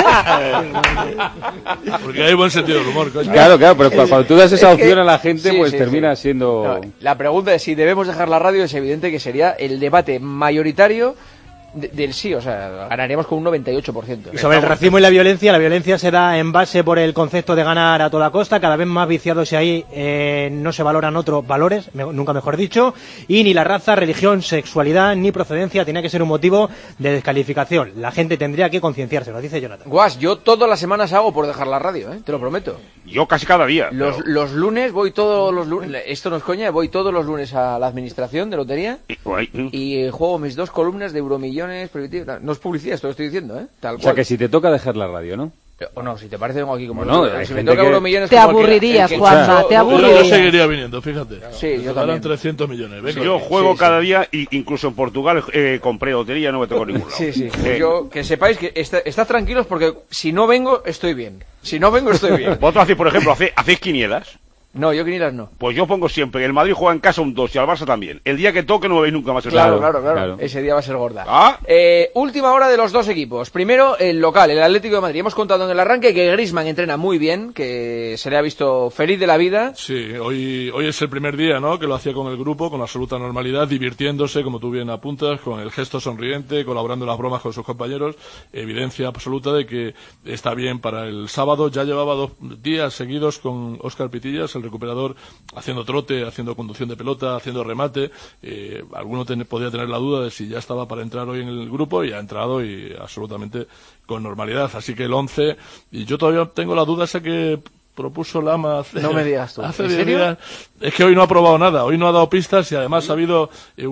Porque hay buen sentido del humor, coño.
Claro, pero cuando tú das esa opción a la gente, sí, pues sí, termina siendo...
No, la pregunta es si debemos dejar la radio. Es evidente que sería el debate mayoritario del sí, o sea, ganaríamos con un 98%.
Y sobre el racismo y la violencia se da en base por el concepto de ganar a toda costa, cada vez más viciados y ahí no se valoran otros valores, nunca mejor dicho, y ni la raza, religión, sexualidad ni procedencia tenía que ser un motivo de descalificación. La gente tendría que concienciarse, lo dice Jonathan.
Guas, yo todas las semanas hago por dejar la radio, te lo prometo.
Yo casi cada día.
Los lunes voy todos los lunes, esto no es coña, voy todos los lunes a la administración de lotería y juego mis 2 columnas de Euromillones. No es publicidad, esto lo estoy diciendo, tal cual.
O sea, que si te toca dejar la radio, ¿no?
O no, si te parece vengo aquí como
no,
si me toca Euromillones...
Te aburrirías, Juanma, te aburrirías.
Yo seguiría viniendo, fíjate.
Sí, yo también.
300 millones. Venga.
Sí, yo juego cada día, y incluso en Portugal compré lotería, no me tocó ningún lado.
Sí. Yo, que sepáis que estad tranquilos porque si no vengo, estoy bien. Si no vengo, estoy bien.
Vosotros hacéis, por ejemplo, hacéis quinielas.
No, yo Quinielas no.
Pues yo pongo siempre que el Madrid juega en casa un 2 y al Barça también. El día que toque no me veis nunca más.
Claro. Ese día va a ser gorda. Última hora de los dos equipos. Primero, el local, el Atlético de Madrid. Hemos contado en el arranque que Griezmann entrena muy bien, que se le ha visto feliz de la vida.
Sí, hoy es el primer día, ¿no?, que lo hacía con el grupo, con absoluta normalidad, divirtiéndose, como tú bien apuntas, con el gesto sonriente, colaborando en las bromas con sus compañeros. Evidencia absoluta de que está bien para el sábado. Ya llevaba 2 días seguidos con Óscar Pitillas, el recuperador, haciendo trote, haciendo conducción de pelota, haciendo remate. Alguno podía tener la duda de si ya estaba para entrar hoy en el grupo, y ha entrado y absolutamente con normalidad. Así que el 11, y yo todavía tengo la duda esa que propuso Lama hace,
no me digas tú.
Hace 10 días. Es que hoy no ha probado nada, hoy no ha dado pistas, y además ha habido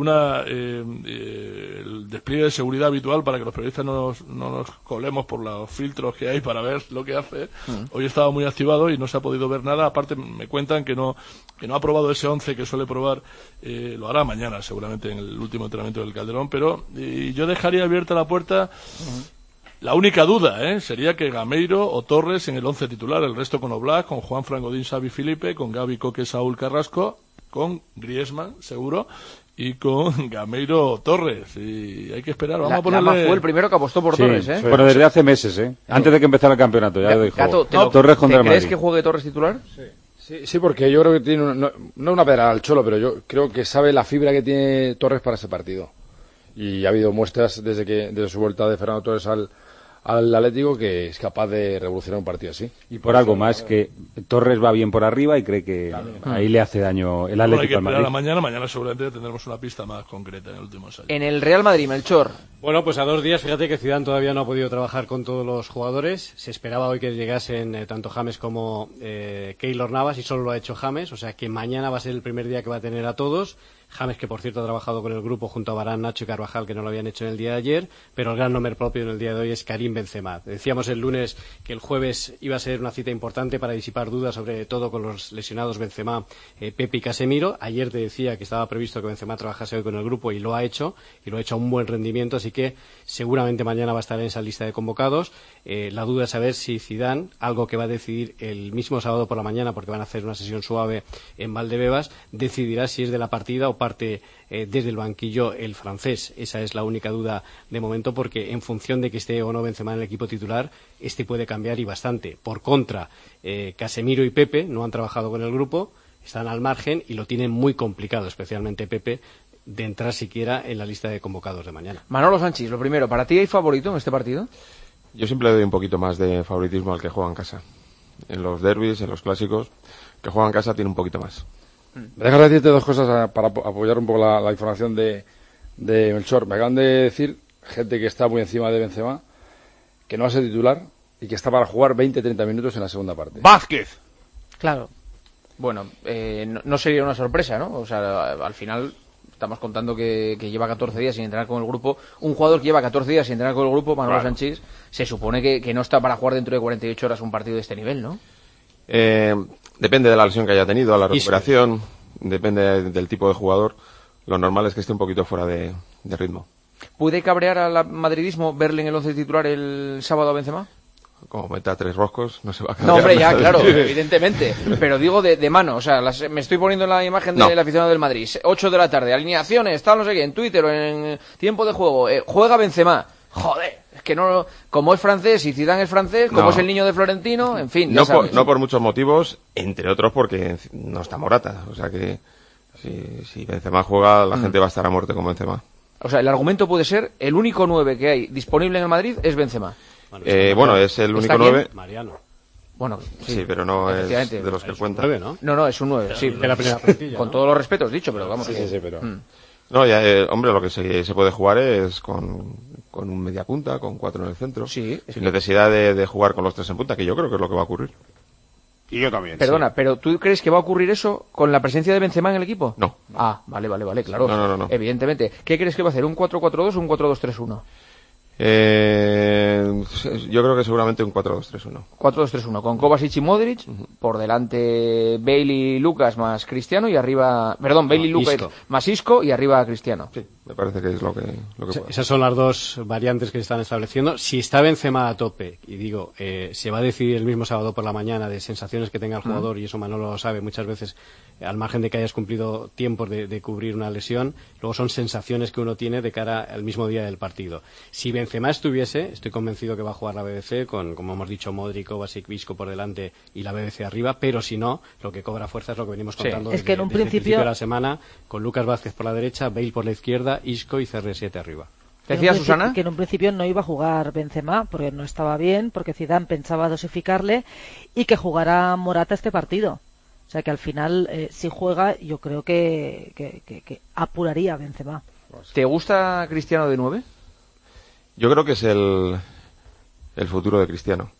el despliegue de seguridad habitual para que los periodistas no nos colemos por los filtros que hay para ver lo que hace. Hoy estaba muy activado y no se ha podido ver nada. Aparte me cuentan que no ha probado ese 11 que suele probar. Lo hará mañana seguramente en el último entrenamiento del Calderón, pero yo dejaría abierta la puerta. La única duda sería que Gameiro o Torres en el 11 titular, el resto con Oblak, con Juan Fran, Godín, Xavi, Felipe, con Gavi, Coque, Saúl, Carrasco, con Griezmann, seguro, y con Gameiro o Torres. Y hay que esperar, vamos a ponerle...
Lama fue el primero que apostó por Torres,
Bueno, desde hace meses, antes de que empezara el campeonato, ya lo dijo.
Gato,
Torres contra el Madrid.
¿Crees que juegue Torres titular?
Sí, porque yo creo que tiene no una pedrada al Cholo, pero yo creo que sabe la fibra que tiene Torres para ese partido. Y ha habido muestras desde su vuelta de Fernando Torres al Atlético que es capaz de revolucionar un partido así.
Y por algo más, que Torres va bien por arriba y cree que ahí le hace daño el Atlético al Madrid.
Hay que esperar mañana seguramente tendremos una pista más concreta en el último ensayo.
En el Real Madrid, Melchor.
Bueno, pues a 2 días, fíjate que Zidane todavía no ha podido trabajar con todos los jugadores. Se esperaba hoy que llegasen tanto James como Keylor Navas, y solo lo ha hecho James, o sea que mañana va a ser el primer día que va a tener a todos. James, que por cierto ha trabajado con el grupo junto a Varane, Nacho y Carvajal, que no lo habían hecho en el día de ayer, pero el gran nombre propio en el día de hoy es Karim Benzema. Decíamos el lunes que el jueves iba a ser una cita importante para disipar dudas, sobre todo con los lesionados Benzema, Pepe y Casemiro. Ayer te decía que estaba previsto que Benzema trabajase hoy con el grupo, y lo ha hecho a un buen rendimiento, así que seguramente mañana va a estar en esa lista de convocados. La duda es saber si Zidane, algo que va a decidir el mismo sábado por la mañana, porque van a hacer una sesión suave en Valdebebas, decidirá si es de la partida o parte desde el banquillo el francés. Esa es la única duda de momento, porque en función de que esté o no Benzema en el equipo titular, puede cambiar, y bastante. Por contra, Casemiro y Pepe no han trabajado con el grupo, están al margen y lo tienen muy complicado, especialmente Pepe, de entrar siquiera en la lista de convocados de mañana.
Manolo Sanchís, lo primero, ¿para ti hay favorito en este partido?
Yo siempre le doy un poquito más de favoritismo al que juega en casa. En los derbis, en los clásicos, que juega en casa tiene un poquito más.
Me dejas decirte 2 cosas para apoyar un poco la información de Melchor. Me acaban de decir gente que está muy encima de Benzema, que no va a ser titular y que está para jugar 20-30 minutos en la segunda parte.
¡Vázquez!
Claro. Bueno, no sería una sorpresa, ¿no? O sea, al final estamos contando que lleva 14 días sin entrenar con el grupo. Un jugador que lleva 14 días sin entrenar con el grupo, Manolo Sanchís, se supone que no está para jugar dentro de 48 horas un partido de este nivel, ¿no?
Depende de la lesión que haya tenido, la recuperación, depende del tipo de jugador. Lo normal es que esté un poquito fuera de ritmo.
¿Puede cabrear al madridismo verle en el 11 titular el sábado a Benzema?
Como meta 3 roscos, no se va a cabrear.
No, hombre, ya, claro, evidentemente. Pero digo de mano, o sea, me estoy poniendo en la imagen del aficionado del Madrid. 8 de la tarde, alineaciones, tal, no sé qué, en Twitter o en tiempo de juego. Juega Benzema. Joder, es que no, como es francés y Zidane es francés, como es el niño de Florentino, en fin, ya sabes.
No por muchos motivos, entre otros porque no está Morata. O sea que si Benzema juega, la gente va a estar a muerte con Benzema.
O sea, el argumento puede ser, el único 9 que hay disponible en el Madrid es Benzema.
Bueno, es el único 9.
Mariano.
Bueno, sí, pero no es de los que cuentan.
9, ¿no?
No, es un 9, sí.
De la primera plantilla,
con
¿no?
todos los respetos dicho, pero vamos.
Sí, pero... No, ya, hombre, lo que se puede jugar es con un media punta, con 4 en el centro. Sí. Sin necesidad de jugar con los 3 en punta, que yo creo que es lo que va a ocurrir.
Y yo también.
Perdona, pero ¿tú crees que va a ocurrir eso con la presencia de Benzema en el equipo?
No.
Ah, vale, claro.
No.
Evidentemente. ¿Qué crees que va a hacer? ¿Un 4-4-2 o un 4-2-3-1?
Yo creo que seguramente un 4-2-3-1.
4-2-3-1, con Kovacic y Modric, por delante Bailey, Lucas más Cristiano y arriba... Perdón, Bailey, Lucas más Isco y arriba Cristiano.
Sí, me parece que es lo que puede.
Esas son las dos variantes que se están estableciendo. Si está Benzema a tope, y digo, se va a decidir el mismo sábado por la mañana de sensaciones que tenga el jugador, y eso Manolo lo sabe muchas veces, al margen de que hayas cumplido tiempos de cubrir una lesión, luego son sensaciones que uno tiene de cara al mismo día del partido. Si Benzema estuviese, estoy convencido que va a jugar la BBC con, como hemos dicho, Modric, Kovacic, Isco por delante y la BBC arriba, pero si no, lo que cobra fuerza es lo que venimos contando
es que en un
desde el
principio
de la semana, con Lucas Vázquez por la derecha, Bale por la izquierda, Isco y CR7 arriba.
¿Decía Susana?
Que en un principio no iba a jugar Benzema porque no estaba bien, porque Zidane pensaba dosificarle y que jugará Morata este partido. O sea que al final, si juega, yo creo que apuraría a Benzema.
¿Te gusta Cristiano de 9?
Yo creo que es el futuro de Cristiano.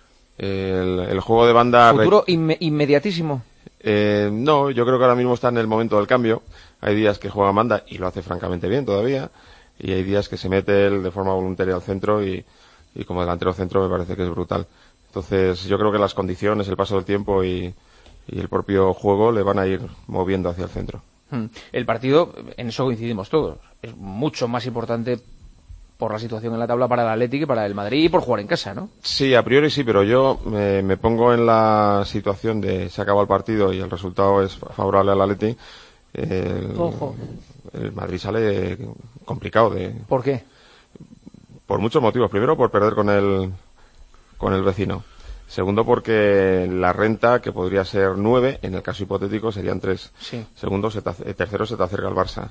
El juego de banda...
¿Futuro inmediatísimo?
No, yo creo que ahora mismo está en el momento del cambio. Hay días que juega banda y lo hace francamente bien todavía. Y hay días que se mete él de forma voluntaria al centro y como delantero centro me parece que es brutal. Entonces yo creo que las condiciones, el paso del tiempo y el propio juego le van a ir moviendo hacia el centro.
El partido, en eso coincidimos todos, es mucho más importante por la situación en la tabla para el Atlético y para el Madrid y por jugar en casa, ¿no?
Sí, a priori sí, pero yo me pongo en la situación de se acaba el partido y el resultado es favorable al Atlético.
Ojo.
El Madrid sale complicado.
¿Por qué?
Por muchos motivos. Primero, por perder con el vecino. Segundo, porque la renta, que podría ser 9, en el caso hipotético serían 3.
Sí.
Segundo, tercero, se te acerca al Barça.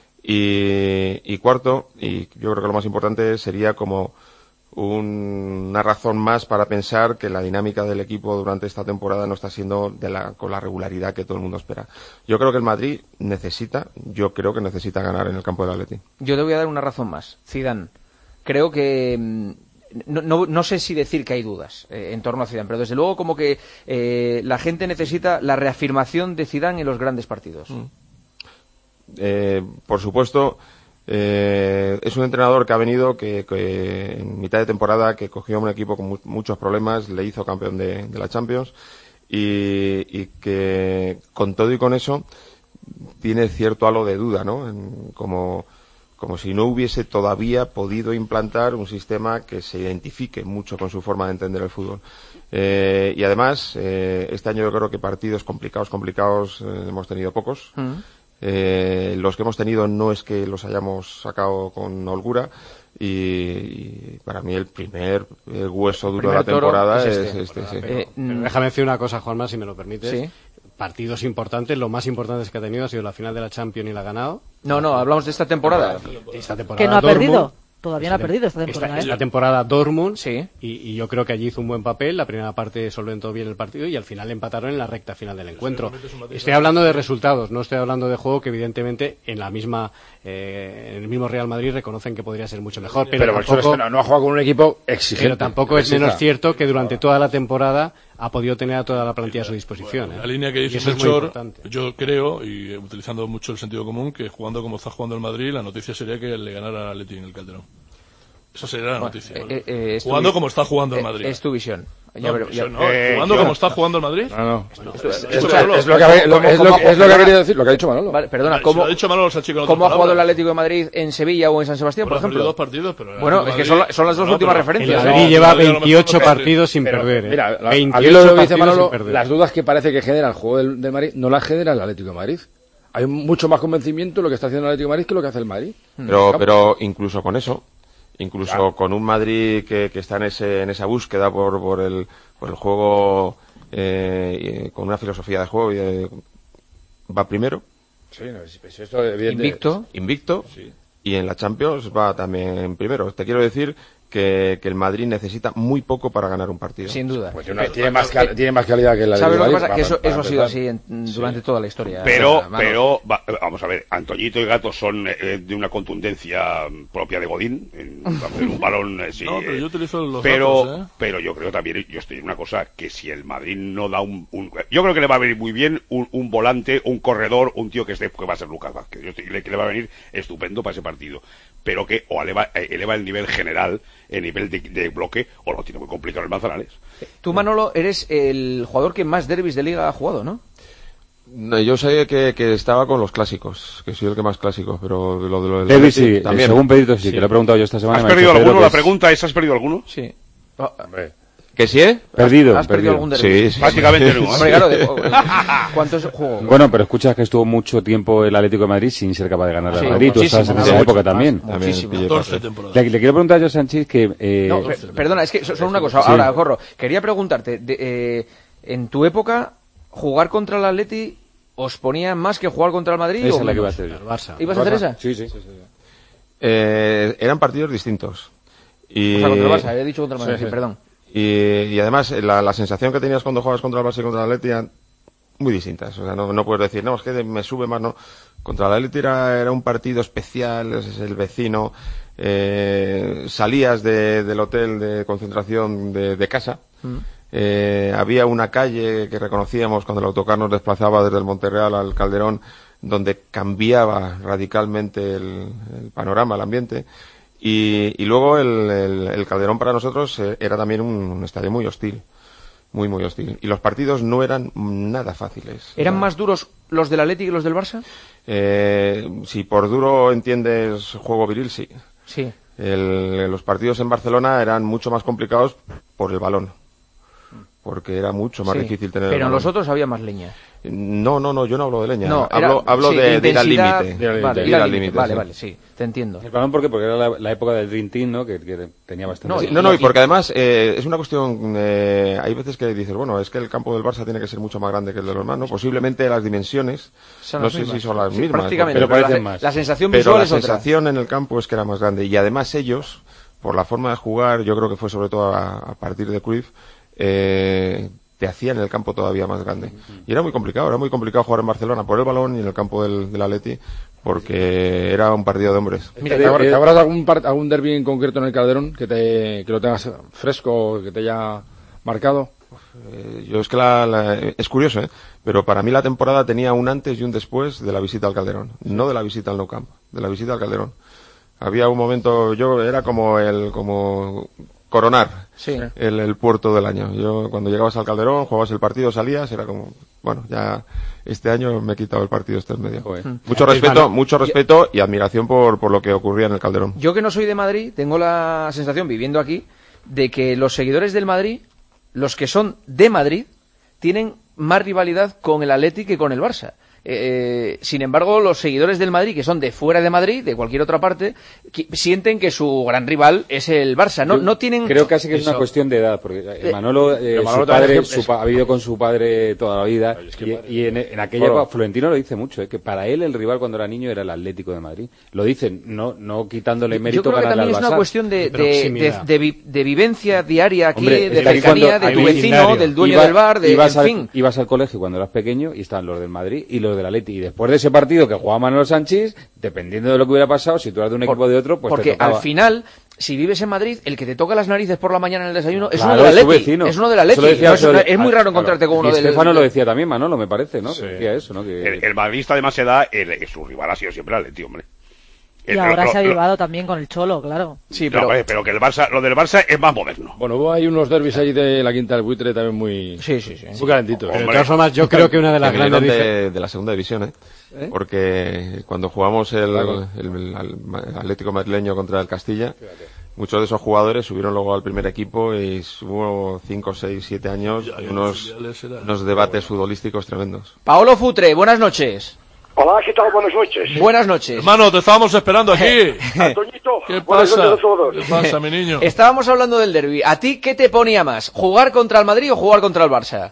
Y cuarto, y yo creo que lo más importante, sería como una razón más para pensar que la dinámica del equipo durante esta temporada no está siendo con la regularidad que todo el mundo espera. Yo creo que el Madrid necesita ganar en el campo del Atleti.
Yo te voy a dar una razón más. Zidane, creo que no sé si decir que hay dudas en torno a Zidane, pero desde luego como que la gente necesita la reafirmación de Zidane en los grandes partidos.
Por supuesto. Es un entrenador que ha venido que en mitad de temporada que cogió un equipo con muchos problemas, le hizo campeón de la Champions y que con todo y con eso tiene cierto halo de duda, ¿no? Como si no hubiese todavía podido implantar un sistema que se identifique mucho con su forma de entender el fútbol. Y además, este año yo creo que partidos complicados hemos tenido pocos. Los que hemos tenido no es que los hayamos sacado con holgura y para mí el primer hueso duro de la temporada es este. Sí.
Déjame decir una cosa, Juanma, si me lo permites.
Sí.
Partidos importantes, lo más importante que ha tenido ha sido la final de la Champions y la ha ganado.
No, hablamos de esta temporada.
Que no ha perdido. Todavía no ha perdido esta temporada.
Esta temporada Dortmund,
sí.
Y yo creo que allí hizo un buen papel. La primera parte solventó bien el partido y al final empataron en la recta final del encuentro. Estoy hablando de resultados, no estoy hablando de juego, que evidentemente en el mismo Real Madrid reconocen que podría ser mucho mejor. Pero tampoco,
no ha jugado con un equipo exigente.
Pero tampoco es menos cierto que durante toda la temporada ha podido tener a toda la plantilla a su disposición.
La línea que dice Melchor, yo creo, y utilizando mucho el sentido común, que jugando como está jugando el Madrid, la noticia sería que le ganara al Atleti en el Calderón. Esa sería la noticia. Jugando como está jugando el Madrid.
Es tu visión.
Jugando como está jugando el Madrid.
Es lo que ha querido decir, lo que ha dicho Manolo.
Vale, perdona,
¿cómo
ha jugado el Atlético de Madrid en Sevilla o en San Sebastián, por ejemplo?
2 partidos, pero
bueno, es que son las dos últimas referencias.
El Madrid lleva 28 partidos sin perder.
Mira, aquí lo que dice Manolo, las dudas que parece que genera el juego del Madrid no las genera el Atlético de Madrid. Hay mucho más convencimiento en lo que está haciendo el Atlético de Madrid que lo que hace el Madrid.
Pero incluso con eso, con un Madrid que está en esa búsqueda por el juego, con una filosofía de juego, va primero.
Sí, esto evidente.
Invicto. Sí. Y en la Champions va también primero. Te quiero decir que el Madrid necesita muy poco para ganar un partido.
Sin duda.
Pues tiene más calidad que el Atlético.
¿Sabes lo que pasa? Que eso ha sido así durante toda la historia.
Pero vamos a ver, Antoñito y Gato son de una contundencia propia de Godín. Un balón, sí.
No, pero yo utilizo los
datos, pero yo creo también, yo estoy en una cosa, que si el Madrid no da yo creo que le va a venir muy bien un volante, un corredor, un tío que va a ser Lucas Vázquez. Le va a venir estupendo para ese partido. pero que o eleva el nivel general, el nivel de bloque, o lo tiene muy complicado el Manzanares.
Tú, Manolo, eres el jugador que más derbis de Liga ha jugado, ¿no?
No, yo sé que estaba con los clásicos, que soy el que más clásicos, pero lo de
Derbis sí, también. Según Pedrito sí, que lo he preguntado yo esta semana.
¿Has perdido alguno? La pregunta es, ¿has perdido alguno?
Sí.
¿Que sí, eh?
Perdido.
¿Has perdido algún derbi?
Sí.
Prácticamente no.
Hombre, claro, ¿cuántos juegos?
Bueno, pero escuchas que estuvo mucho tiempo el Atlético de Madrid sin ser capaz de ganar al Madrid. Tú estabas en esa época también.
Muchísimo.
14 temporadas.
Le quiero preguntar a Joe Sánchez que...
No, perdona, es que solo una cosa.
Sí.
Ahora, corro. Quería preguntarte, en tu época, ¿jugar contra el Atleti os ponía más que jugar contra el Madrid?
Esa
o
es la que iba a
menos?
hacer yo.
El Barça.
¿Ibas a hacer esa?
Sí.
Eran partidos distintos. Y...
O sea, contra el Barça, había dicho contra el Madrid, sí, perdón.
Y además, la sensación que tenías cuando jugabas contra el Barça y contra el Atleti eran muy distintas. O sea, no puedes decir, no, es que me sube más, no. Contra el Atleti era un partido especial, es el vecino. Salías del hotel de concentración de casa. Había una calle que reconocíamos cuando el autocar nos desplazaba desde el Monterreal al Calderón, donde cambiaba radicalmente el panorama, el ambiente. Y luego el Calderón para nosotros era también un estadio muy hostil, muy hostil. Y los partidos no eran nada fáciles.
¿Eran más duros los del Atleti que los del Barça?
Si por duro entiendes juego viril, sí.
Sí.
Los partidos en Barcelona eran mucho más complicados por el balón, porque era mucho más difícil tener el balón.
Pero en los otros había más leña.
No, yo no hablo de leña.
No,
hablo de ir al límite.
Vale, ir al límite. Vale, sí, te entiendo.
El balón, ¿por qué? Porque era la época del Dream Team, ¿no? Que tenía bastante...
No, y porque además es una cuestión... hay veces que dices, bueno, es que el campo del Barça tiene que ser mucho más grande que el de los demás, ¿no? Posiblemente las dimensiones, no sé si son las mismas.
Prácticamente,
pero parecen más.
La sensación visual es otra.
Pero la sensación en el campo es que era más grande. Y además ellos, por la forma de jugar, yo creo que fue sobre todo a partir de Cruyff, te hacían el campo todavía más grande. Y era muy complicado jugar en Barcelona por el balón y en el campo del Atleti, porque era un partido de hombres.
Mira, ¿te habrás algún derbi en concreto en el Calderón que lo tengas fresco, que te haya marcado?
Yo es que es curioso, pero para mí la temporada tenía un antes y un después de la visita al Calderón, no de la visita al Nou Camp, de la visita al Calderón. Había un momento, era como coronar el puerto del año. Yo cuando llegabas al Calderón, jugabas el partido, salías, era como, bueno, ya este año me he quitado el partido este en medio. Mucho respeto y admiración por lo que ocurría en el Calderón.
Yo que no soy de Madrid, tengo la sensación, viviendo aquí, de que los seguidores del Madrid, los que son de Madrid, tienen más rivalidad con el Atleti que con el Barça. Sin embargo, los seguidores del Madrid, que son de fuera de Madrid, de cualquier otra parte, sienten que su gran rival es el Barça. No tienen...
Creo casi que es una cuestión de edad, porque Manolo, su padre ha vivido con su padre toda la vida, y en aquella época, Florentino lo dice mucho, que para él el rival cuando era niño era el Atlético de Madrid. Lo dicen, no quitándole mérito.
Yo creo que también es una cuestión de vivencia diaria aquí, de cercanía, de tu vecino, del dueño del bar,
Ibas al colegio cuando eras pequeño y estaban los del Madrid y los del Atleti, y después de ese partido que jugaba Manuel Sánchez, dependiendo de lo que hubiera pasado, si tú eras de un equipo o de otro, pues
porque
te tocaba.
Al final, si vives en Madrid, el que te toca las narices por la mañana en el desayuno es uno del Atleti. Es uno del Atleti. Es muy raro encontrarte con uno del...
Estefano lo decía también, Manolo, me parece, ¿no? Sí. Decía eso, ¿no? Que...
El madridista además se da, su rival ha sido siempre el Atleti, hombre.
Y ahora se ha llevado también con el Cholo, claro.
Sí, pero que el Barça, lo del Barça es más moderno.
Bueno, hubo ahí unos derbis ahí de la Quinta del Buitre también muy calentitos.
De todas formas, yo creo que una de las grandes
de la segunda división, porque cuando jugamos el Atlético madrileño contra el Castilla, muchos de esos jugadores subieron luego al primer equipo y hubo 5, 6, 7 años unos debates futbolísticos tremendos.
Paolo Futre, buenas noches.
Hola, ¿qué tal? Buenas noches.
Buenas noches.
Hermano, te estábamos esperando aquí.
Antoñito,
¿Qué pasa? ¿Qué pasa, mi niño?
Estábamos hablando del derbi. ¿A ti qué te ponía más? ¿Jugar contra el Madrid o jugar contra el Barça?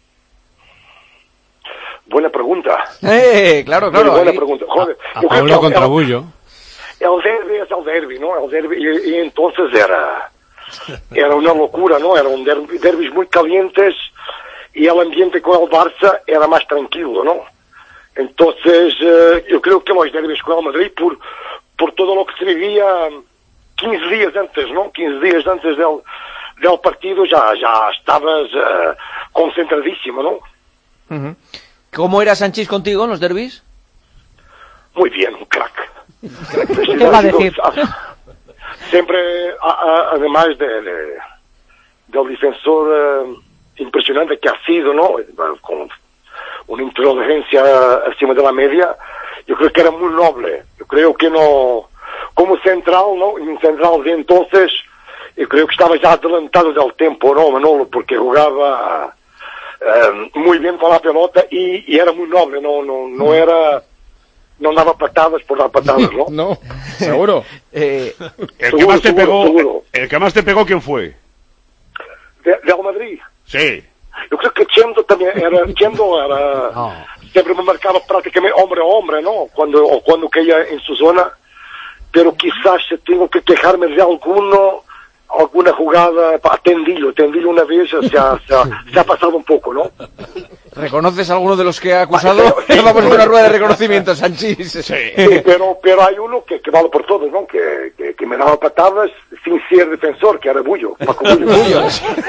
Buena pregunta.
Claro.
Buena pregunta. Joder,
a Pablo contra Bullo.
El derbi es el derbi, ¿no? El derbi, y entonces era una locura, ¿no? Eran derbis muy calientes y el ambiente con el Barça era más tranquilo, ¿no? Entonces, yo creo que los derbis con el Madrid, por todo lo que se vivía 15 días antes, ¿no? 15 días antes del partido ya estabas concentradísimo, ¿no?
¿Cómo era Sánchez contigo en los derbis?
Muy bien, un crack.
¿Qué va a decir?
Siempre, además del defensor impresionante que ha sido, ¿no? Con una inteligencia encima de la media, yo creo que era muy noble. Yo creo que no, como central, ¿no? Un central de entonces, yo creo que estaba ya adelantado del tiempo, ¿no, Manolo? Porque jugaba muy bien con la pelota y era muy noble, no era, no daba patadas por dar patadas, ¿no?
No, seguro.
El que más te pegó, ¿quién fue?
Real Madrid.
Sí.
Yo creo que Chendo también era, siempre me marcaba prácticamente hombre a hombre, ¿no? Cuando caía en su zona, pero quizás tengo que quejarme de alguna jugada, Tendillo una vez se ha pasado un poco, ¿no?
¿Reconoces alguno de los que ha acusado? Vamos a una rueda de reconocimiento, Sanchís.
Sí, pero hay uno que vale por todos, ¿no? Que me daba patadas sin ser defensor, que era Bullo. Paco Bullo.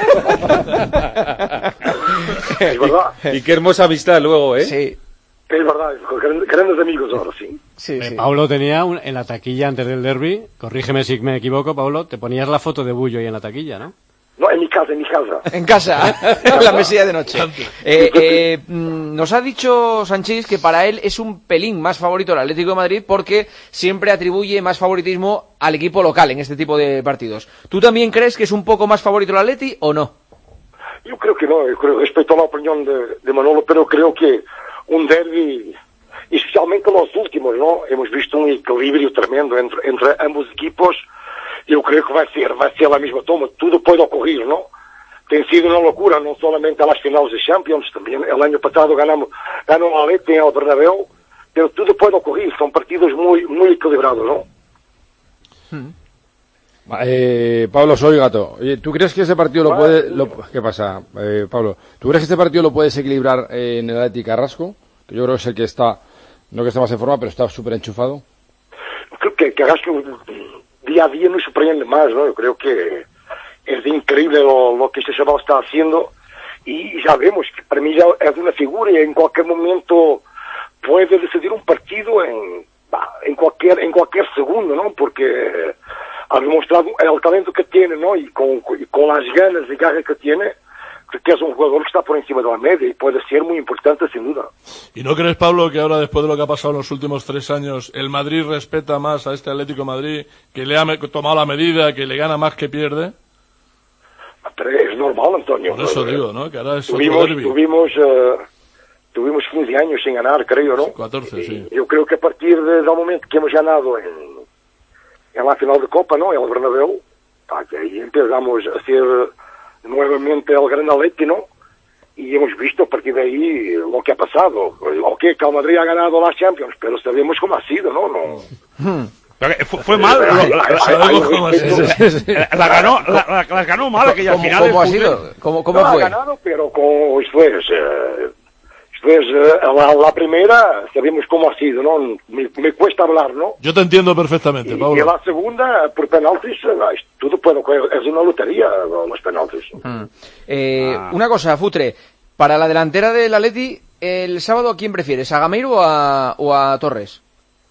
Es verdad.
Y qué hermosa amistad luego, ¿eh?
Sí.
Es verdad, grandes amigos ahora, sí.
Pablo tenía en la taquilla antes del derbi, corrígeme si me equivoco, Pablo, te ponías la foto de Bullo ahí en la taquilla, ¿no?
No, en mi casa.
En casa, en la mesilla de noche. Nos ha dicho Sanchís que para él es un pelín más favorito el Atlético de Madrid porque siempre atribuye más favoritismo al equipo local en este tipo de partidos. ¿Tú también crees que es un poco más favorito el Atleti o no?
Yo creo que no, respeto a la opinión de Manolo, pero creo que un derbi, especialmente los últimos, ¿no? Hemos visto un equilibrio tremendo entre ambos equipos. Yo creo que va a ser la misma toma. Todo puede ocurrir, ¿no? Tem sido una locura, no solamente a las finales de Champions, también el año pasado ganó la Atleti en el Bernabéu, pero todo puede ocurrir. Son partidos muy equilibrados, ¿no?
Pablo, soy Gato. Oye, ¿tú crees que ese partido ¿qué pasa, Pablo? ¿Tú crees que este partido lo puedes equilibrar en el Atleti Carrasco? Que yo creo que es el que está, no que esté más en forma, pero está súper enchufado.
Creo que Carrasco día a día nos sorprende más, ¿no? Yo creo que es increíble lo que este chaval está haciendo y ya vemos que para mí ya es una figura y en cualquier momento puede decidir un partido en cualquier segundo, ¿no? Porque ha demostrado el talento que tiene, ¿no? Y con las ganas y garra que tiene, creo que es un jugador que está por encima de la media y puede ser muy importante sin duda.
¿Y no crees, Pablo, que ahora después de lo que ha pasado en los últimos 3 años, el Madrid respeta más a este Atlético de Madrid, que le ha tomado la medida, que le gana más que pierde?
Pero es normal, Antonio.
Por eso digo, ¿no? Que ahora es
tuvimos 15 años sin ganar, creo, ¿no?
14, sí.
Yo creo que a partir del momento que hemos ganado en la final de Copa, ¿no? En el Bernabéu, que ahí empezamos a ser nuevamente el gran Atleti, ¿no? Y hemos visto a partir de ahí lo que ha pasado. Ok, que el Madrid ha ganado las Champions, pero sabemos cómo ha sido, ¿no?
Fue mal. Las ganó mal aquella final.
¿Cómo ha sido? ¿Cómo fue?
Ha ganado, pero después la primera sabemos cómo ha sido, ¿no? Me cuesta hablar, ¿no?
Yo te entiendo perfectamente, Pablo.
Y la segunda, por penaltis, todo puede ocurrir. Es una lotería los penaltis.
Una cosa, Futre, para la delantera del Atleti, el sábado, ¿a quién prefieres? ¿A Gameiro o a Torres?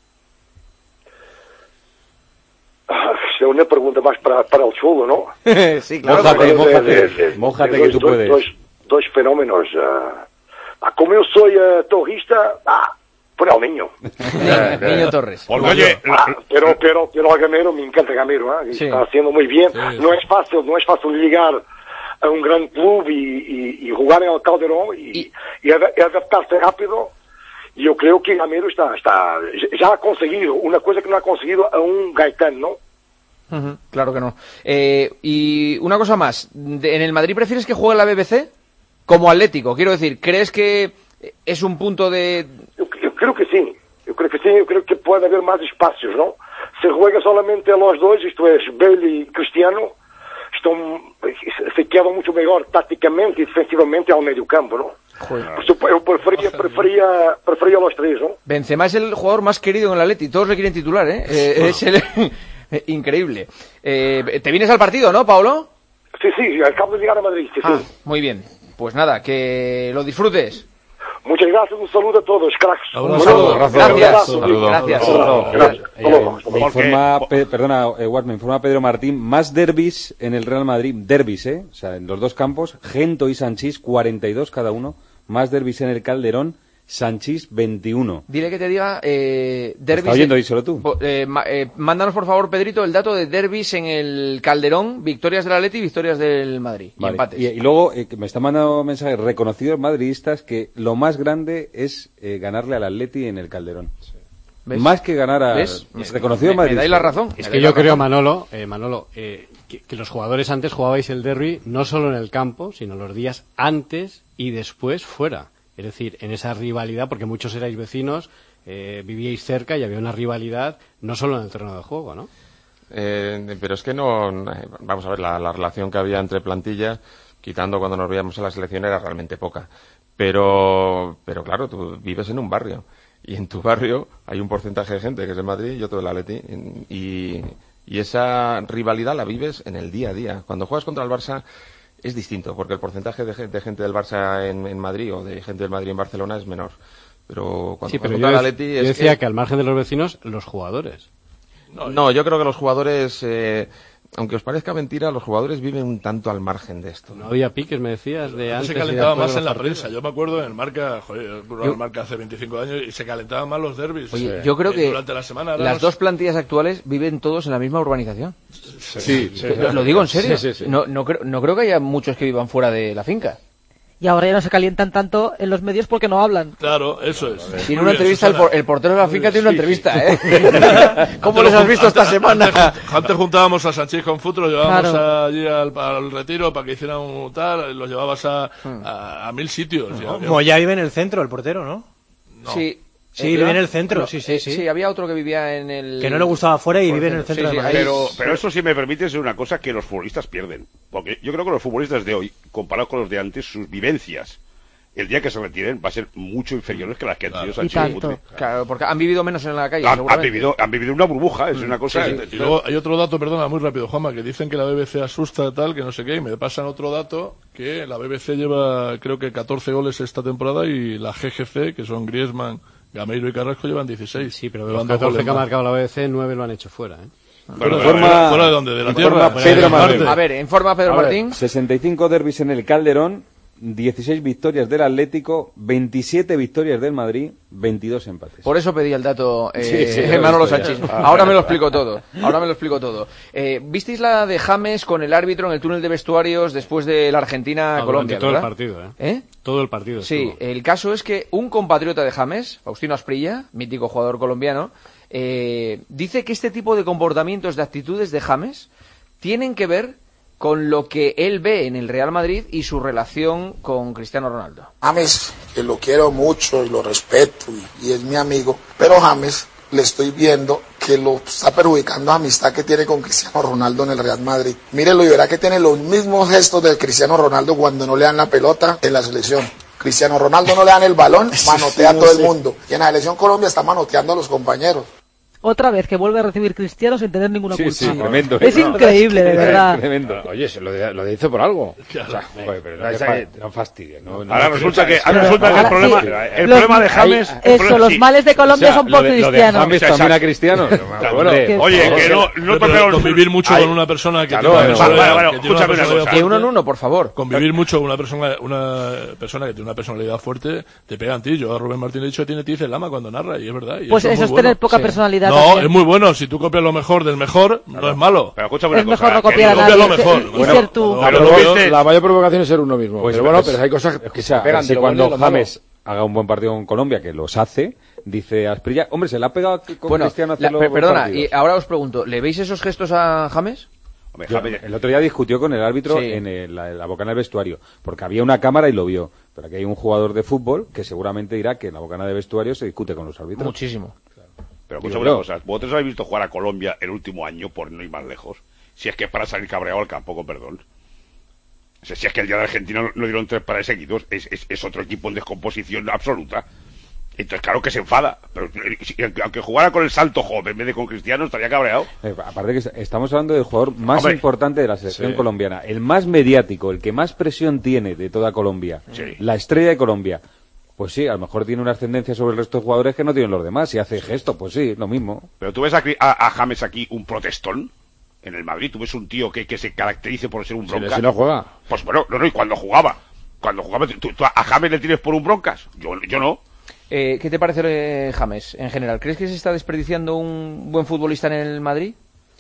Es una pregunta más para el chulo, ¿no?
Sí, claro.
Mójate que tú puedes.
Dos fenómenos. Como yo soy torrista, por el niño.
Niño Torres.
Pero a Gameiro, me encanta Gameiro,
Sí.
Está haciendo muy bien.
Sí.
No es fácil llegar a un gran club y jugar en el Calderón y adaptarse rápido. Y yo creo que Gameiro ya ha conseguido una cosa que no ha conseguido a un Gaitán, ¿no?
Claro que no. Y una cosa más, ¿en el Madrid prefieres que juegue la BBC? Como Atlético, quiero decir, ¿crees que es un punto de...?
Yo creo que sí. Yo creo que puede haber más espacios, ¿no? Se juega solamente a los dos, esto es, Bale y Cristiano, se quedan mucho mejor tácticamente y defensivamente al medio campo, ¿no? Yo prefería los tres, ¿no?
Benzema es el jugador más querido en el Atleti, todos le quieren titular, ¿eh? Es increíble. ¿Te vienes al partido, no, Paulo?
Sí, acabo de llegar a Madrid, sí.
Muy bien. Pues nada, que lo disfrutes.
Muchas gracias, un saludo a todos, cracks.
Me informa Pedro Martín, más derbis en el Real Madrid, derbis, o sea, en los dos campos, Gento y Sanchís, 42 cada uno, más derbis en el Calderón, Sanchís 21.
Dile que te diga derbis.
¿Está oyendo? Díselo tú.
Mándanos por favor, Pedrito, el dato de derbis en el Calderón, victorias del Atleti y victorias del Madrid.
Vale.
Y empates.
Y luego me están mandando mensajes reconocidos madridistas que lo más grande es ganarle al Atleti en el Calderón. ¿Ves? Más que ganar a reconocido madridista.
Me dais la razón.
Es que yo creo, Manolo, que los jugadores antes jugabais el derbi no solo en el campo, sino los días antes y después fuera. Es decir, en esa rivalidad, porque muchos erais vecinos, vivíais cerca y había una rivalidad no solo en el terreno de juego, ¿no?
Pero es que no... Vamos a ver, la relación que había entre plantillas, quitando cuando nos veíamos en la selección, era realmente poca. Pero claro, tú vives en un barrio. Y en tu barrio hay un porcentaje de gente que es de Madrid y otro del Atleti. Y esa rivalidad la vives en el día a día. Cuando juegas contra el Barça... es distinto, porque el porcentaje de gente del Barça en Madrid o de gente del Madrid en Barcelona es menor. Pero cuando
yo decía que al margen de los vecinos, los jugadores.
No, yo creo que los jugadores, aunque os parezca mentira, los jugadores viven un tanto al margen de esto.
No había piques, me decías, de antes.
Se calentaba más en la prensa. Yo me acuerdo en el Marca, el Marca hace 25 años, y se calentaban más los derbis.
Oye, yo creo que
durante la semana
las dos plantillas actuales viven todos en la misma urbanización.
Sí.
Lo digo en serio.
Sí.
No creo que haya muchos que vivan fuera de la finca.
Y ahora ya no se calientan tanto en los medios porque no hablan.
Claro, eso es.
Tiene una entrevista, el portero de la finca tiene una entrevista, ¿Cómo les has visto esta semana?
Antes juntábamos a Sanchís con Futro, lo llevábamos allí al retiro para que hicieran un tal, los llevabas a 1000 sitios.
Moya vive en el centro, el portero, ¿no?
Sí.
Sí, vive en el centro, sí.
Sí, había otro que vivía en el...
Que no le gustaba fuera y vive en el centro de Madrid.
Pero eso, si me permite, es una cosa que los futbolistas pierden. Porque yo creo que los futbolistas de hoy, comparados con los de antes, sus vivencias, el día que se retiren, va a ser mucho inferiores que las que han tenido Sanchís y Futre.
Claro, porque han vivido menos en la calle,
han vivido una burbuja, es una cosa...
Y luego hay otro dato, perdona, muy rápido, Juanma, que dicen que la BBC asusta tal, que no sé qué, y me pasan otro dato, que la BBC lleva, creo que 14 goles esta temporada, y la GGC, que son Griezmann, Gameiro y Carrasco, llevan 16.
Sí, pero de los 14 que ha marcado la BBC, 9 lo han hecho fuera,
¿Fuera de dónde? ¿De la tierra?
Pedro Martín.
A ver, informa Pedro Martín.
65 derbis en el Calderón, 16 victorias del Atlético, 27 victorias del Madrid, 22 empates.
Por eso pedí el dato, Manolo Sanchís. Ahora me lo explico todo. ¿Visteis la de James con el árbitro en el túnel de vestuarios después de la Argentina-Colombia?
Todo el partido, Todo el partido.
Sí, el caso es que un compatriota de James, Faustino Asprilla, mítico jugador colombiano, dice que este tipo de comportamientos, de actitudes de James, tienen que ver con lo que él ve en el Real Madrid y su relación con Cristiano Ronaldo.
James, que lo quiero mucho y lo respeto y es mi amigo, pero James le estoy viendo que lo está perjudicando la amistad que tiene con Cristiano Ronaldo en el Real Madrid. Mírelo y verá que tiene los mismos gestos del Cristiano Ronaldo cuando no le dan la pelota en la selección. Cristiano Ronaldo no le dan el balón, manotea a todo el mundo. Y en la selección Colombia está manoteando a los compañeros.
Otra vez que vuelve a recibir Cristiano sin tener ninguna culpa.
Sí, tremendo.
Es increíble, de verdad.
Tremendo. Oye, lo dice por algo.
Claro.
O sea, no fastidia.
Ahora resulta que el problema de James...
Los males de Colombia son por Cristiano.
James también a Cristiano.
Oye, que no
convivir mucho con una persona que
escúchame una cosa.
Que uno en uno, por favor.
Convivir mucho con una persona que tiene una personalidad fuerte, te pega en ti. Yo a Rubén Martín le he dicho, tiene tiz el lama cuando narra, y es verdad.
Pues eso es tener poca personalidad.
No, también. Es muy bueno. Si tú copias lo mejor del mejor, no es malo.
Pero escúchame
es mejor no copiar a nadie.
Lo mejor.
Y ser tú.
La mayor provocación es ser uno mismo.
Pues
pero hay cosas que se pegan.
Si cuando James haga un buen partido con Colombia, que los hace, dice Asprilla, hombre, se le ha pegado con Cristiano hacerlo.
Perdona, y ahora os pregunto, ¿le veis esos gestos a James?
El otro día discutió con el árbitro en la bocana del vestuario, porque había una cámara y lo vio. Pero aquí hay un jugador de fútbol que seguramente dirá que en la bocana de vestuario se discute con los árbitros.
Muchísimo.
Pero escucha una cosa, vosotros habéis visto jugar a Colombia el último año, por no ir más lejos. Si es que es para salir cabreado al campo, con perdón. O sea, si es que el día de Argentina no dieron 3 paradas seguidos, es otro equipo en descomposición absoluta. Entonces, claro que se enfada. Pero aunque jugara con el Salto joven en vez de con Cristiano, estaría cabreado.
Aparte que estamos hablando del jugador más importante de la selección colombiana, el más mediático, el que más presión tiene de toda Colombia, la estrella de Colombia. pues sí, a lo mejor tiene una ascendencia sobre el resto de jugadores que no tienen los demás. Si hace gesto, pues sí, lo mismo.
Pero tú ves a James aquí un protestón en el Madrid. Tú ves un tío que se caracterice por ser un broncas.
Si no juega.
Pues bueno, no, y cuando jugaba, ¿tú a James le tienes por un broncas? Yo no.
¿Qué te parece James en general? ¿Crees que se está desperdiciando un buen futbolista en el Madrid?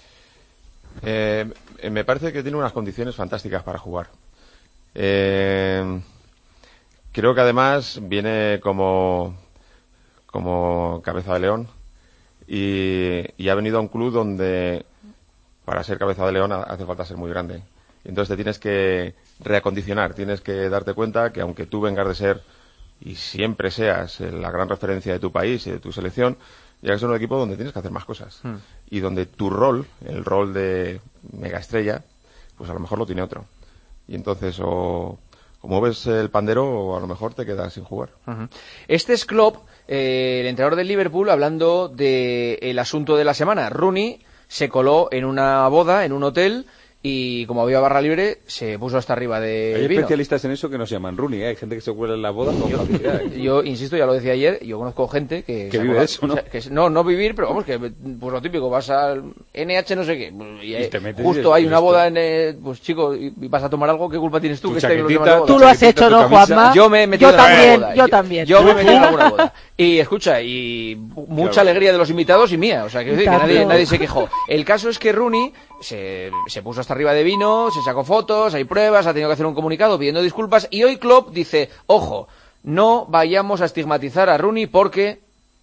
Me parece que tiene unas condiciones fantásticas para jugar. Creo que además viene como cabeza de león y ha venido a un club donde para ser cabeza de león hace falta ser muy grande. Entonces te tienes que reacondicionar, tienes que darte cuenta que aunque tú vengas de ser y siempre seas la gran referencia de tu país y de tu selección, llegas a un equipo donde tienes que hacer más cosas y donde tu rol, el rol de megaestrella, pues a lo mejor lo tiene otro. Y entonces o mueves el pandero o a lo mejor te quedas sin jugar.
Este es Klopp, el entrenador del Liverpool, hablando del asunto de la semana. Rooney se coló en una boda, en un hotel, y como había barra libre, se puso hasta arriba de
Hay
vino.
especialistas en eso que no se llaman Rooney, ¿eh? Hay gente que se cuela en la boda con facilidad.
Yo insisto, ya lo decía ayer, yo conozco gente que
vive eso, ¿no?
O sea, no vivir, pero vamos, que pues lo típico, vas al NH no sé qué, y
te metes
justo hay una boda en pues chico, y vas a tomar algo, ¿qué culpa tienes tú?
Tu
Que estén los demás
chaquetita,
de boda?
Tú lo has hecho, ¿no, Juanma?
Yo me he metido en alguna boda.
Yo también.
Yo me he metido en alguna boda. Y escucha, y mucha alegría de los invitados y mía, o sea, que nadie se quejó. El caso es que Rooney se puso hasta arriba de vino, se sacó fotos, hay pruebas, ha tenido que hacer un comunicado pidiendo disculpas, y hoy Klopp dice, ojo, no vayamos a estigmatizar a Rooney porque...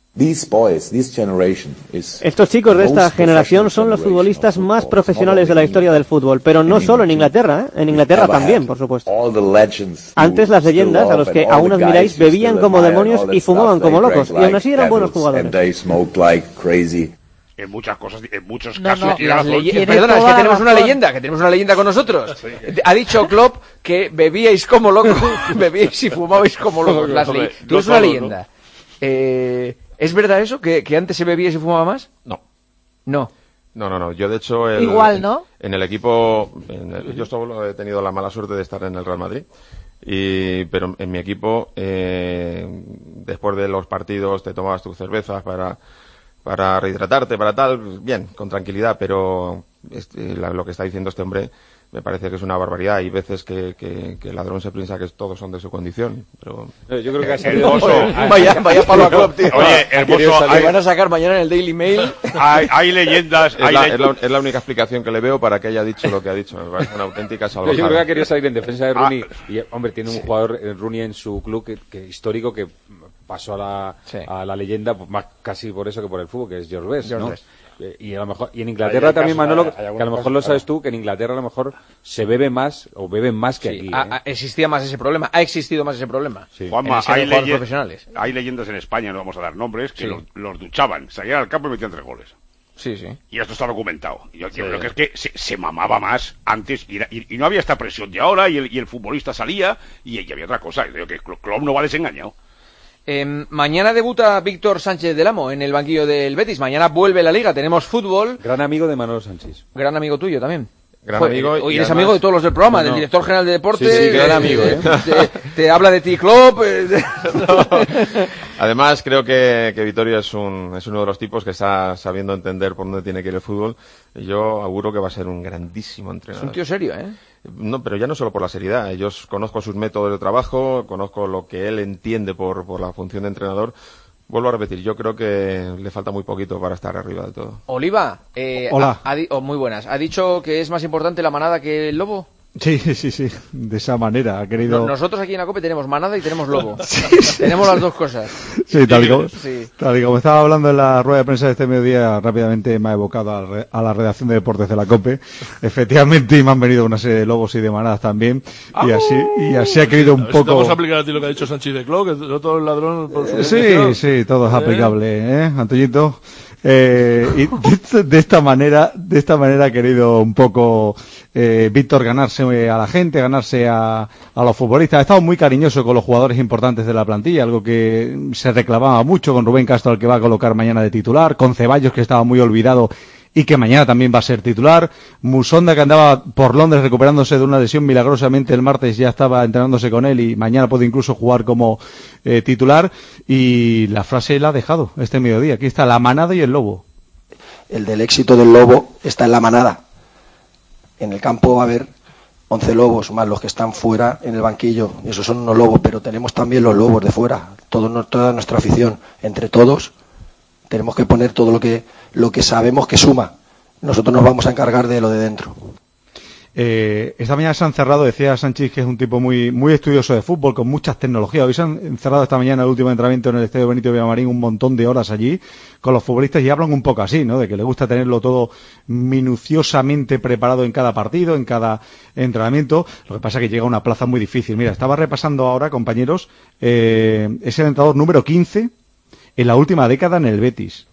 Estos chicos de esta generación son los futbolistas más profesionales de la historia del fútbol, pero no solo en Inglaterra, en Inglaterra también, por supuesto. Antes las leyendas, a los que aún admiráis, bebían como demonios y fumaban como locos, y aún así eran buenos jugadores.
En muchas cosas, en muchos
No,
casos.
perdona, es que tenemos una leyenda con nosotros. Sí. Ha dicho Klopp que bebíais como locos, bebíais y fumabais como locos. Tú eres una leyenda. ¿Es verdad eso? ¿Que antes se bebía y se fumaba más?
No.
No.
No. Yo, de hecho...
Igual, ¿no?
En el equipo... yo solo he tenido la mala suerte de estar en el Real Madrid. Pero en mi equipo, después de los partidos, te tomabas tus cervezas para rehidratarte, para tal, bien, con tranquilidad, pero lo que está diciendo este hombre me parece que es una barbaridad. Hay veces que el ladrón se piensa que todos son de su condición, pero...
Yo creo que ha salido...
Vaya palo a Klopp, tío.
Oye, hermoso...
Le van a sacar mañana en el Daily Mail.
Hay leyendas...
Es la única explicación que le veo para que haya dicho lo que ha dicho. Me parece una auténtica salvajada.
Yo creo que ha querido salir en defensa de Rooney. Y, hombre, tiene un jugador, Rooney, en su club que histórico que pasó a la leyenda, pues, más casi por eso que por el fútbol, que es George Best, ¿no? Y a lo mejor, y en Inglaterra también, Manolo, que a lo mejor lo sabes tú, que en Inglaterra a lo mejor se bebe más o beben más que aquí.
Existía más ese problema, ha existido más ese problema.
Sí. Juanma, hay
profesionales.
Hay leyendas en España, no vamos a dar nombres, que los duchaban, salían al campo y metían 3 goles.
Sí.
Y esto está documentado. Yo creo que es que se mamaba más antes y no había esta presión de ahora y el futbolista salía y había otra cosa. Yo creo que Klopp no vale engañado.
Mañana debuta Víctor Sánchez del Amo en el banquillo del Betis. Mañana vuelve la Liga, tenemos fútbol.
Gran amigo de Manolo Sánchez.
Gran amigo tuyo también.
Gran amigo.
Hoy eres amigo de todos los del programa, del director general de deportes.
Sí, gran amigo.
Te habla de ti, Klopp.
Además, creo que Vittorio es uno de los tipos que está sabiendo entender por dónde tiene que ir el fútbol. Y yo auguro que va a ser un grandísimo entrenador.
Es un tío serio, ¿eh?
No, pero ya no solo por la seriedad. Yo conozco sus métodos de trabajo, conozco lo que él entiende por la función de entrenador. Vuelvo a repetir, yo creo que le falta muy poquito para estar arriba del todo.
Oliva,
hola.
Muy buenas. ¿Ha dicho que es más importante la manada que el lobo?
Sí, de esa manera ha querido...
Nosotros aquí en la COPE tenemos manada y tenemos lobo. Tenemos las dos cosas.
Sí, tal y como estaba hablando en la rueda de prensa de este mediodía, rápidamente me ha evocado a la redacción de deportes de la COPE. Efectivamente, y me han venido una serie de lobos y de manadas también. Y así ha querido un poco...
Vamos a aplicar a ti lo que ha dicho Sánchez de Cló, que no todo el ladrón por su
Sí, todo es aplicable, Antoñito. Y de esta manera ha querido un poco Víctor ganarse a la gente, ganarse a los futbolistas. Ha estado muy cariñoso con los jugadores importantes de la plantilla, algo que se reclamaba mucho, con Rubén Castro, al que va a colocar mañana de titular, con Ceballos, que estaba muy olvidado y que mañana también va a ser titular. Musonda, que andaba por Londres recuperándose de una lesión, milagrosamente el martes ya estaba entrenándose con él y mañana puede incluso jugar como titular. Y la frase la ha dejado este mediodía. Aquí está la manada y el lobo.
El del éxito del lobo está en la manada. En el campo va a haber 11 lobos más los que están fuera en el banquillo. Esos son unos lobos, pero tenemos también los lobos de fuera. Toda nuestra afición. Entre todos tenemos que poner todo lo que sabemos que suma. Nosotros nos vamos a encargar de lo de dentro.
Esta mañana se han cerrado, decía Sánchez, que es un tipo muy estudioso de fútbol, con muchas tecnologías. Hoy se han encerrado esta mañana el último entrenamiento en el Estadio Benito Villamarín un montón de horas allí con los futbolistas y hablan un poco así, ¿no? De que les gusta tenerlo todo minuciosamente preparado en cada partido, en cada entrenamiento. Lo que pasa es que llega a una plaza muy difícil. Mira, estaba repasando ahora, compañeros, es el entrenador número 15 en la última década en el Betis.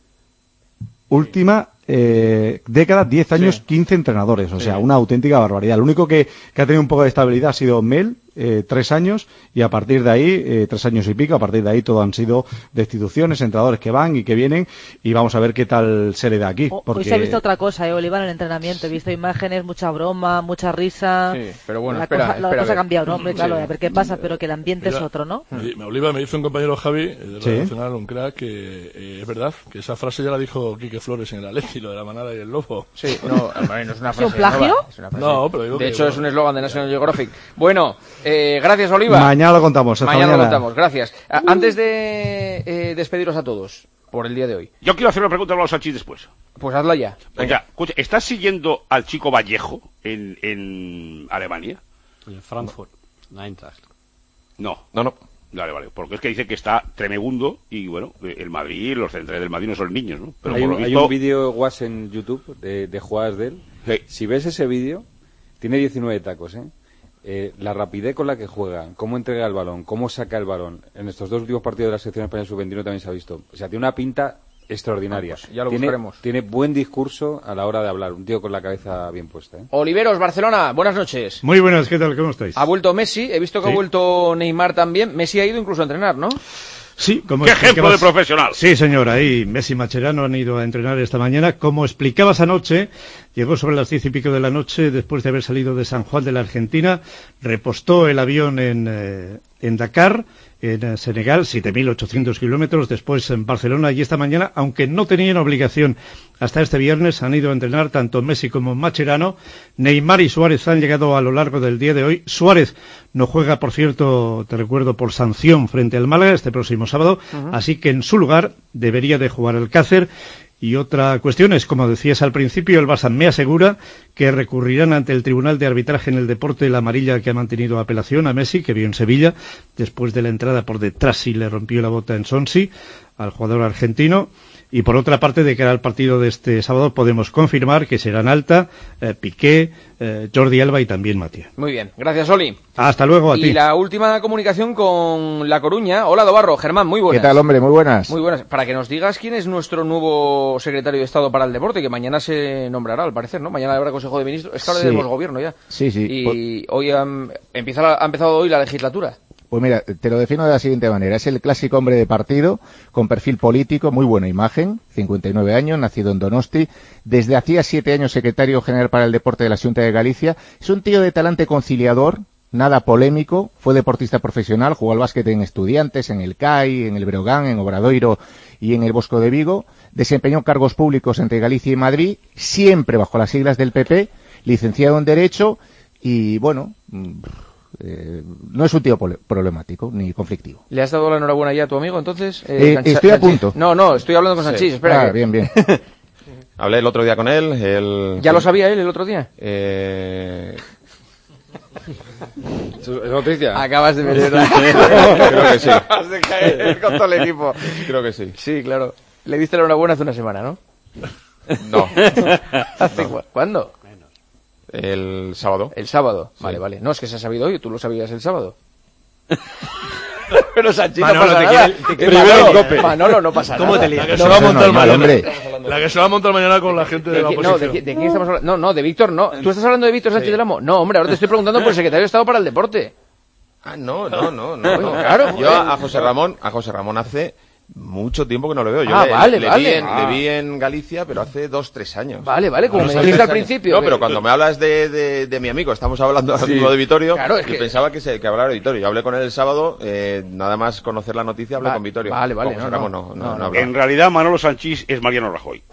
Última década, 10 años, sí. 15 entrenadores, o sea, una auténtica barbaridad. Lo único que ha tenido un poco de estabilidad ha sido Mel, 3 años, y a partir de ahí, 3 años y pico, a partir de ahí todo han sido destituciones, entrenadores que van y que vienen, y vamos a ver qué tal se le da aquí. Porque...
Hoy se ha visto otra cosa, Oliva, en el entrenamiento. He visto imágenes, mucha broma, mucha risa.
Sí, pero bueno,
la cosa ha cambiado, ¿no? Hombre, claro, a ver qué pasa, pero que el ambiente es otro, ¿no?
Oliva, me dice un compañero Javi, de Radio Nacional, un crack, que es verdad, que esa frase ya la dijo Quique Flores en el Atleti, lo de la manada y el lobo.
Sí, no es una frase.
¿Es un plagio?
No, pero digo
de hecho, es un eslogan de National Geographic. Bueno, gracias, Oliva.
Mañana lo contamos.
Mañana lo contamos, gracias. Antes de despediros a todos por el día de hoy.
Yo quiero hacer una pregunta a los Sánchez después.
Pues hazla ya.
Venga, escucha, ¿estás siguiendo al chico Vallejo en Alemania?
En Frankfurt, Eintracht.
No. Vale, porque es que dice que está tremebundo y bueno, el Madrid, los centrales del Madrid no son niños, ¿no? Pero
hay un vídeo guas en YouTube de jugadas de él.
Sí.
Si ves ese vídeo, tiene 19 tacos, la rapidez con la que juega, cómo entrega el balón, cómo saca el balón. En estos 2 últimos partidos de la selección española sub-21 también se ha visto. O sea, tiene una pinta extraordinaria.
Pues ya lo buscaremos.
Tiene buen discurso a la hora de hablar. Un tío con la cabeza bien puesta.
Oliveros, Barcelona, buenas noches.
Muy buenas, ¿qué tal? ¿Cómo estáis?
Ha vuelto Messi, he visto que ha vuelto Neymar también. Messi ha ido incluso a entrenar, ¿no?
Sí, como
¡qué ejemplo de profesional!
Sí, señor, ahí Messi y Mascherano han ido a entrenar esta mañana. Como explicabas anoche, llegó sobre las 10 y pico de la noche, después de haber salido de San Juan de la Argentina, repostó el avión en Dakar, en Senegal, 7.800 kilómetros, después en Barcelona, y esta mañana, aunque no tenían obligación hasta este viernes, han ido a entrenar tanto Messi como Mascherano. Neymar y Suárez han llegado a lo largo del día de hoy. Suárez no juega, por cierto, te recuerdo, por sanción frente al Málaga este próximo sábado, así que en su lugar debería de jugar Alcácer. Y otra cuestión es, como decías al principio, el Barça me asegura que recurrirán ante el Tribunal de Arbitraje en el Deporte la amarilla que ha mantenido apelación a Messi, que vio en Sevilla, después de la entrada por detrás y le rompió la bota en Sonsi al jugador argentino. Y por otra parte, de cara al partido de este sábado, podemos confirmar que serán Alta, Piqué, Jordi Alba y también Matías.
Muy bien, gracias, Oli.
Hasta luego, a ti.
Y la última comunicación con La Coruña. Hola, Dobarro. Germán, muy buenas.
¿Qué tal, hombre? Muy buenas.
Muy buenas. Para que nos digas quién es nuestro nuego secretario de Estado para el Deporte, que mañana se nombrará, al parecer, ¿no? Mañana habrá Consejo de Ministros. Es que ahora tenemos gobierno ya.
Sí.
Y hoy ha empezado hoy la legislatura.
Pues mira, te lo defino de la siguiente manera. Es el clásico hombre de partido, con perfil político, muy buena imagen, 59 años, nacido en Donosti, desde hacía 7 años secretario general para el deporte de la Xunta de Galicia. Es un tío de talante conciliador, nada polémico, fue deportista profesional, jugó al básquet en Estudiantes, en el CAI, en el Breogán, en Obradoiro y en el Bosco de Vigo. Desempeñó cargos públicos entre Galicia y Madrid, siempre bajo las siglas del PP, licenciado en Derecho y, bueno... no es un tío problemático ni conflictivo.
¿Le has dado la enhorabuena ya a tu amigo, entonces?
Estoy a punto.
No, estoy hablando con Sanchís, espera.
Bien.
Hablé el otro día con él.
¿Ya lo sabía él el otro día?
¿Es noticia?
Acabas de ver.
Creo que sí.
Acabas de caer con todo el equipo.
Creo que sí.
Sí, claro. Le diste la enhorabuena hace una semana, ¿no?
No.
¿Cuándo?
El sábado.
El sábado,
sí.
Vale. No, es que se ha sabido hoy, tú lo sabías el sábado. Pero Sanchís no
Manolo,
pasa nada. Manolo, no pasa nada.
¿Cómo te lías?
La que se va a montar mañana. La que se va a montar mañana con la gente de la oposición.
No, ¿de quién estamos hablando? No, de Víctor no. ¿Tú estás hablando de Víctor Sánchez del Amo? No, hombre, ahora te estoy preguntando por el secretario de Estado para el Deporte.
No.
Claro.
Yo a José Ramón hace Mucho tiempo que no lo veo. Yo le vi en Galicia, pero hace 2-3 años.
Vale, como me dijiste al principio.
No, pero cuando me hablas de mi amigo, estamos hablando ahora mismo de Vittorio, claro, es que pensaba que hablaba de Vittorio. Yo hablé con él el sábado, nada más conocer la noticia, hablé con Vittorio.
Vale.
No,
en realidad, Manolo Sanchís es Mariano Rajoy.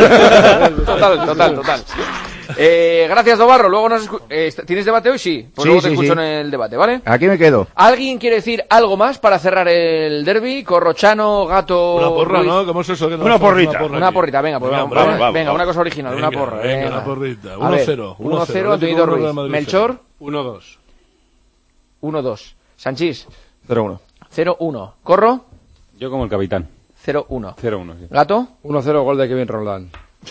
Total. Gracias, Dobarro. Luego ¿tienes debate hoy? Sí. Pues luego te escucho en el debate, ¿vale?
Aquí me quedo.
¿Alguien quiere decir algo más para cerrar el derbi? Corrochano, Gato...
Una porra,
Ruiz.
¿no? ¿Cómo es eso?
Una porrita.
Una porrita, venga, pues vamos. Venga, una cosa original, una porra.
Venga, una porrita. 1-0.
1-0, Antonio Ruiz. Melchor.
1-2.
1-2. Sanchís.
0-1.
0-1. Corro.
Yo como el capitán.
0-1.
0-1, sí.
Gato.
1-0, gol de Kevin Roldán.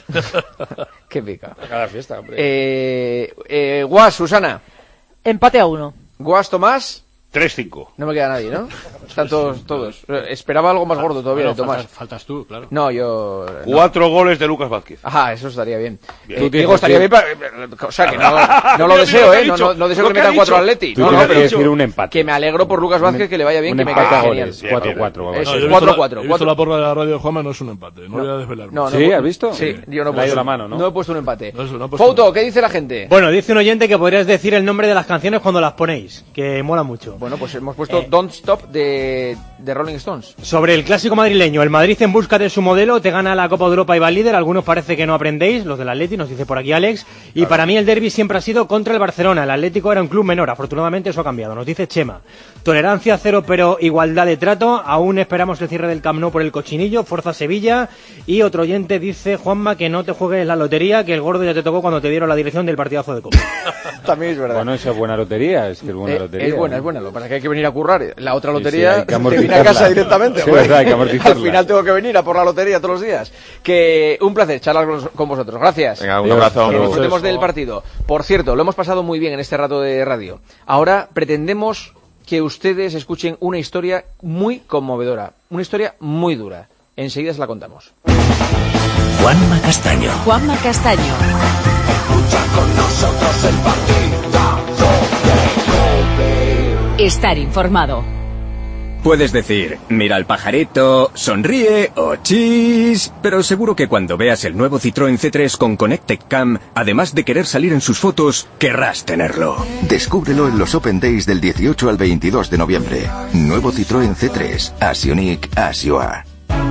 Qué pica.
Cada fiesta, hombre.
Guas, Susana.
Empate a 1.
Guas, Tomás.
3-5.
No me queda nadie, ¿no? Están todos. Esperaba algo más gordo todavía de Tomás.
Faltas tú, claro.
No, yo...
4 goles de Lucas Vázquez.
Ajá, eso estaría bien.
Digo,
estaría bien para... O sea, que no lo deseo, ¿eh? No deseo que me metan 4 Atleti.
No, pero decir un empate.
Que me alegro por Lucas Vázquez, que le vaya bien, que me
caiga
genial.
4-4.
Eso, 4-4.
He visto la porra de la radio de Juanma, no es un empate. No voy a desvelar.
¿Sí? ¿Has visto?
Sí, yo no he
puesto la mano, ¿no?
No he puesto un empate.
No,
Foto, ¿qué dice la gente?
Bueno, dice un oyente que podrías decir el nombre de las canciones cuando las ponéis, que mola mucho.
Bueno, pues hemos puesto Don't Stop de Rolling Stones.
Sobre el clásico madrileño, el Madrid en busca de su modelo, te gana la Copa de Europa y va líder. Algunos parece que no aprendéis, los del Atleti, nos dice por aquí Alex. Y para mí el derbi siempre ha sido contra el Barcelona. El Atlético era un club menor, afortunadamente eso ha cambiado, nos dice Chema. Tolerancia cero, pero igualdad de trato. Aún esperamos el cierre del Camp Nou por el cochinillo. Forza Sevilla. Y otro oyente dice, Juanma, que no te juegues la lotería, que el gordo ya te tocó cuando te dieron la dirección del partidazo de Copa.
También es verdad.
Bueno, esa es buena lotería, es que es buena lotería.
Es buena. Lo que pasa es que hay que venir a currar. La otra lotería,
te
viene a casa directamente.
Sí, verdad, hay que amortizarla.
Al final tengo que venir a por la lotería todos los días. Que un placer charlar con vosotros. Gracias.
Venga, un abrazo.
Que disfrutemos del partido. Por cierto, lo hemos pasado muy bien en este rato de radio. Ahora pretendemos que ustedes escuchen una historia muy conmovedora, una historia muy dura. Enseguida se la contamos.
Juanma Castaño.
Escucha con nosotros el partidazo de COPE.
Estar informado.
Puedes decir, mira al pajarito, sonríe o chis, pero seguro que cuando veas el nuevo Citroën C3 con Connected Cam, además de querer salir en sus fotos, querrás tenerlo.
Descúbrelo en los Open Days del 18 al 22 de noviembre. Nuevo Citroën C3, as unique as you are.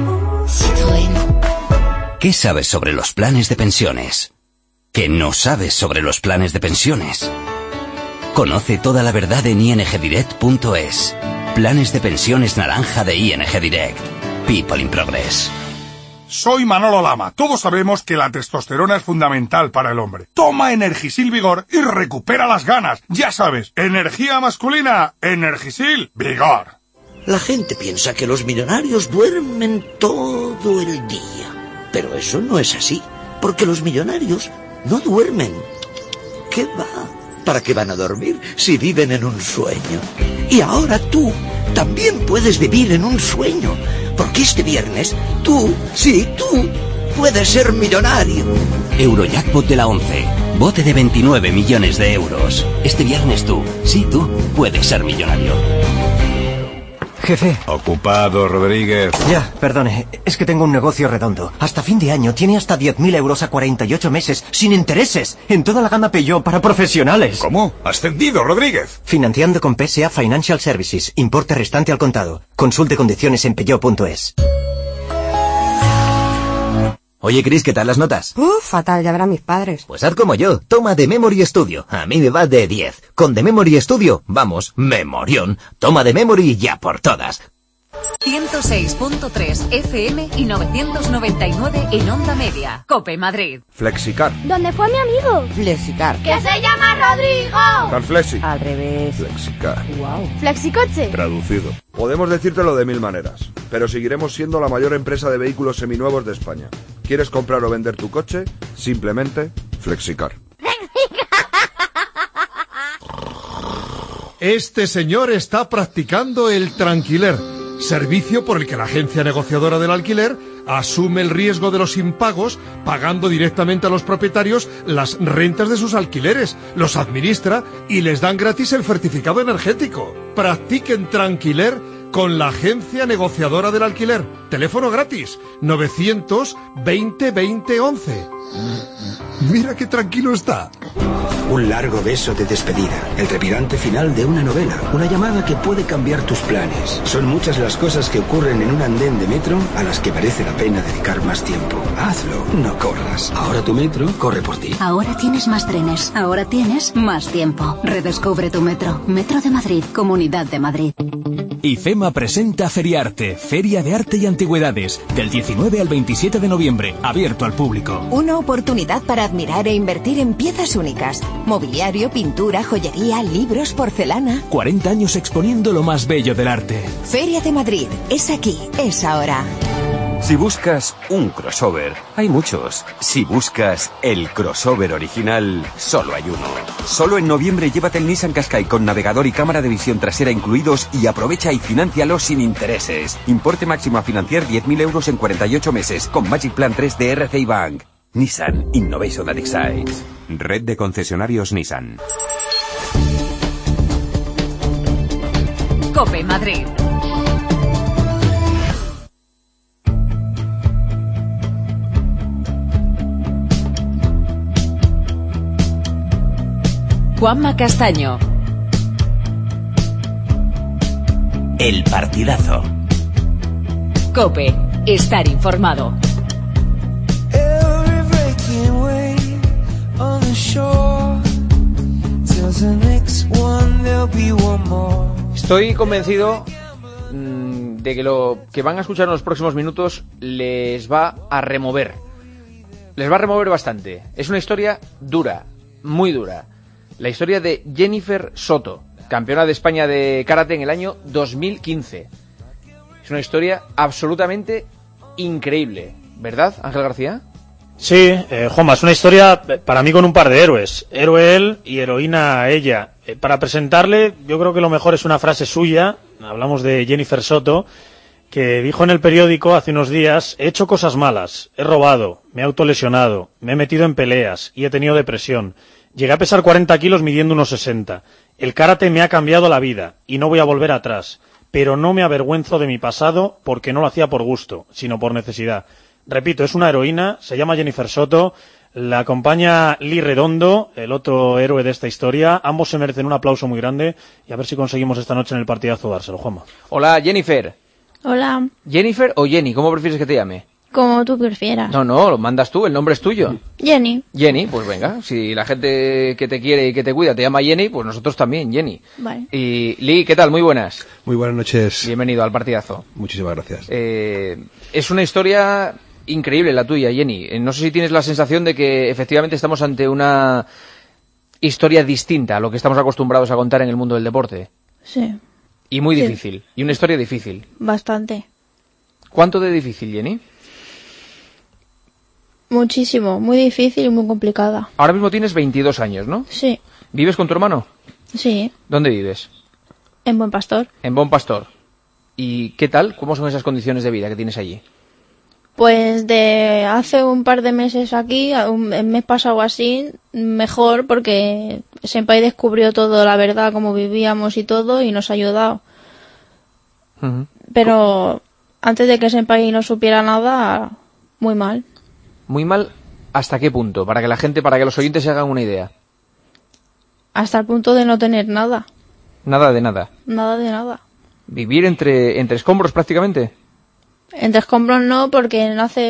¿Qué sabes sobre los planes de pensiones? ¿Qué no sabes sobre los planes de pensiones? Conoce toda la verdad en ingdirect.es. Planes de pensiones naranja de ING Direct. People in Progress.
Soy Manolo Lama. Todos sabemos que la testosterona es fundamental para el hombre. Toma Energisil Vigor y recupera las ganas. Ya sabes, energía masculina, Energisil Vigor.
La gente piensa que los millonarios duermen todo el día. Pero eso no es así, porque los millonarios no duermen. ¿Qué va? ¿Para qué van a dormir si viven en un sueño? Y ahora tú también puedes vivir en un sueño, porque este viernes tú puedes ser millonario.
Eurojackpot de la 11. Bote de 29 millones de euros. Este viernes tú puedes ser millonario.
Jefe.
Ocupado, Rodríguez.
Ya, perdone, es que tengo un negocio redondo. Hasta fin de año tiene hasta 10.000 euros a 48 meses, sin intereses, en toda la gama Peugeot para profesionales.
¿Cómo? ¿Ascendido, Rodríguez?
Financiando con PSA Financial Services. Importe restante al contado. Consulte condiciones en peugeot.es.
Oye, Chris, ¿qué tal las notas?
Fatal, ya verán mis padres.
Pues haz como yo, toma The Memory Studio. A mí me va de 10. Con The Memory Studio, vamos, memorión. Toma The Memory ya por todas.
106.3 FM y 999 en Onda Media. COPE Madrid.
Flexicar.
¿Dónde fue mi amigo? Flexicar.
¡Que se llama Rodrigo!
Carflexi.
Al revés.
Flexicar.
Wow. Flexicoche.
Traducido.
Podemos decírtelo de 1000 maneras, pero seguiremos siendo la mayor empresa de vehículos seminuevos de España. ¿Quieres comprar o vender tu coche? Simplemente Flexicar.
Este señor está practicando el tranquiler, servicio por el que la agencia negociadora del alquiler asume el riesgo de los impagos, pagando directamente a los propietarios las rentas de sus alquileres, los administra y les dan gratis el certificado energético. Practiquen tranquiler con la agencia negociadora del alquiler. Teléfono gratis, 920 20 11. Mira qué tranquilo está.
Un largo beso de despedida, el trepidante final de una novela, una llamada que puede cambiar tus planes. Son muchas las cosas que ocurren en un andén de metro a las que merece la pena dedicar más tiempo. Hazlo, no corras. Ahora tu metro corre por ti.
Ahora tienes más trenes, ahora tienes más tiempo. Redescubre tu metro. Metro de Madrid, Comunidad de Madrid.
IFEMA presenta Feriarte, Feria de Arte y Antigüedades, del 19 al 27 de noviembre, abierto al público.
Una oportunidad para admirar e invertir en piezas únicas. Mobiliario, pintura, joyería, libros, porcelana.
40 años exponiendo lo más bello del arte.
Feria de Madrid, es aquí, es ahora.
Si buscas un crossover, hay muchos. Si buscas el crossover original, solo hay uno. Solo en noviembre llévate el Nissan Qashqai con navegador y cámara de visión trasera incluidos y aprovecha y financialo sin intereses. Importe máximo a financiar 10.000 euros en 48 meses con Magic Plan 3 de RCI Bank. Nissan Innovation that excites.
Red de concesionarios Nissan.
COPE Madrid. Juanma Castaño.
El partidazo.
COPE. Estar informado.
Estoy convencido de que lo que van a escuchar en los próximos minutos les va a remover. Les va a remover bastante. Es una historia dura, muy dura. La historia de Jennifer Soto, campeona de España de karate en el año 2015. Es una historia absolutamente increíble, ¿verdad, Ángel García?
Sí, Juanma, es una historia para mí con un par de héroes. Héroe él y heroína ella. Para presentarle, yo creo que lo mejor es una frase suya. Hablamos de Jennifer Soto, que dijo en el periódico hace unos días: he hecho cosas malas, he robado, me he autolesionado, me he metido en peleas y he tenido depresión. Llegué a pesar 40 kilos midiendo unos 60. El karate me ha cambiado la vida y no voy a volver atrás. Pero no me avergüenzo de mi pasado porque no lo hacía por gusto, sino por necesidad. Repito, es una heroína, se llama Jennifer Soto, la acompaña Lee Redondo, el otro héroe de esta historia. Ambos se merecen un aplauso muy grande y a ver si conseguimos esta noche en el partidazo dárselo, Juanma.
Hola, Jennifer.
Hola.
¿Jennifer o Jenny? ¿Cómo prefieres que te llame?
Como tú prefieras.
No, lo mandas tú, el nombre es tuyo.
Jenny.
Jenny, pues venga, si la gente que te quiere y que te cuida te llama Jenny, pues nosotros también, Jenny.
Vale.
Y Lee, ¿qué tal? Muy buenas.
Muy buenas noches.
Bienvenido al partidazo.
Muchísimas gracias.
Es una historia increíble la tuya, Jenny. No sé si tienes la sensación de que efectivamente estamos ante una historia distinta a lo que estamos acostumbrados a contar en el mundo del deporte.
Sí.
Y muy difícil. Y una historia difícil.
Bastante.
¿Cuánto de difícil, Jenny?
Muchísimo. Muy difícil y muy complicada.
Ahora mismo tienes 22 años, ¿no?
Sí.
¿Vives con tu hermano?
Sí.
¿Dónde vives?
En Buen Pastor.
En Buen Pastor. ¿Y qué tal? ¿Cómo son esas condiciones de vida que tienes allí?
Pues de hace un par de meses aquí, el mes pasado así, mejor, porque Senpai descubrió todo, la verdad, cómo vivíamos y todo, y nos ha ayudado.
Uh-huh.
Pero antes de que Senpai no supiera nada, muy mal.
Muy mal, ¿hasta qué punto? Para que los oyentes se hagan una idea.
Hasta el punto de no tener nada.
Nada de nada.
Nada de nada.
¿Vivir entre escombros prácticamente?
Entre escombros no, porque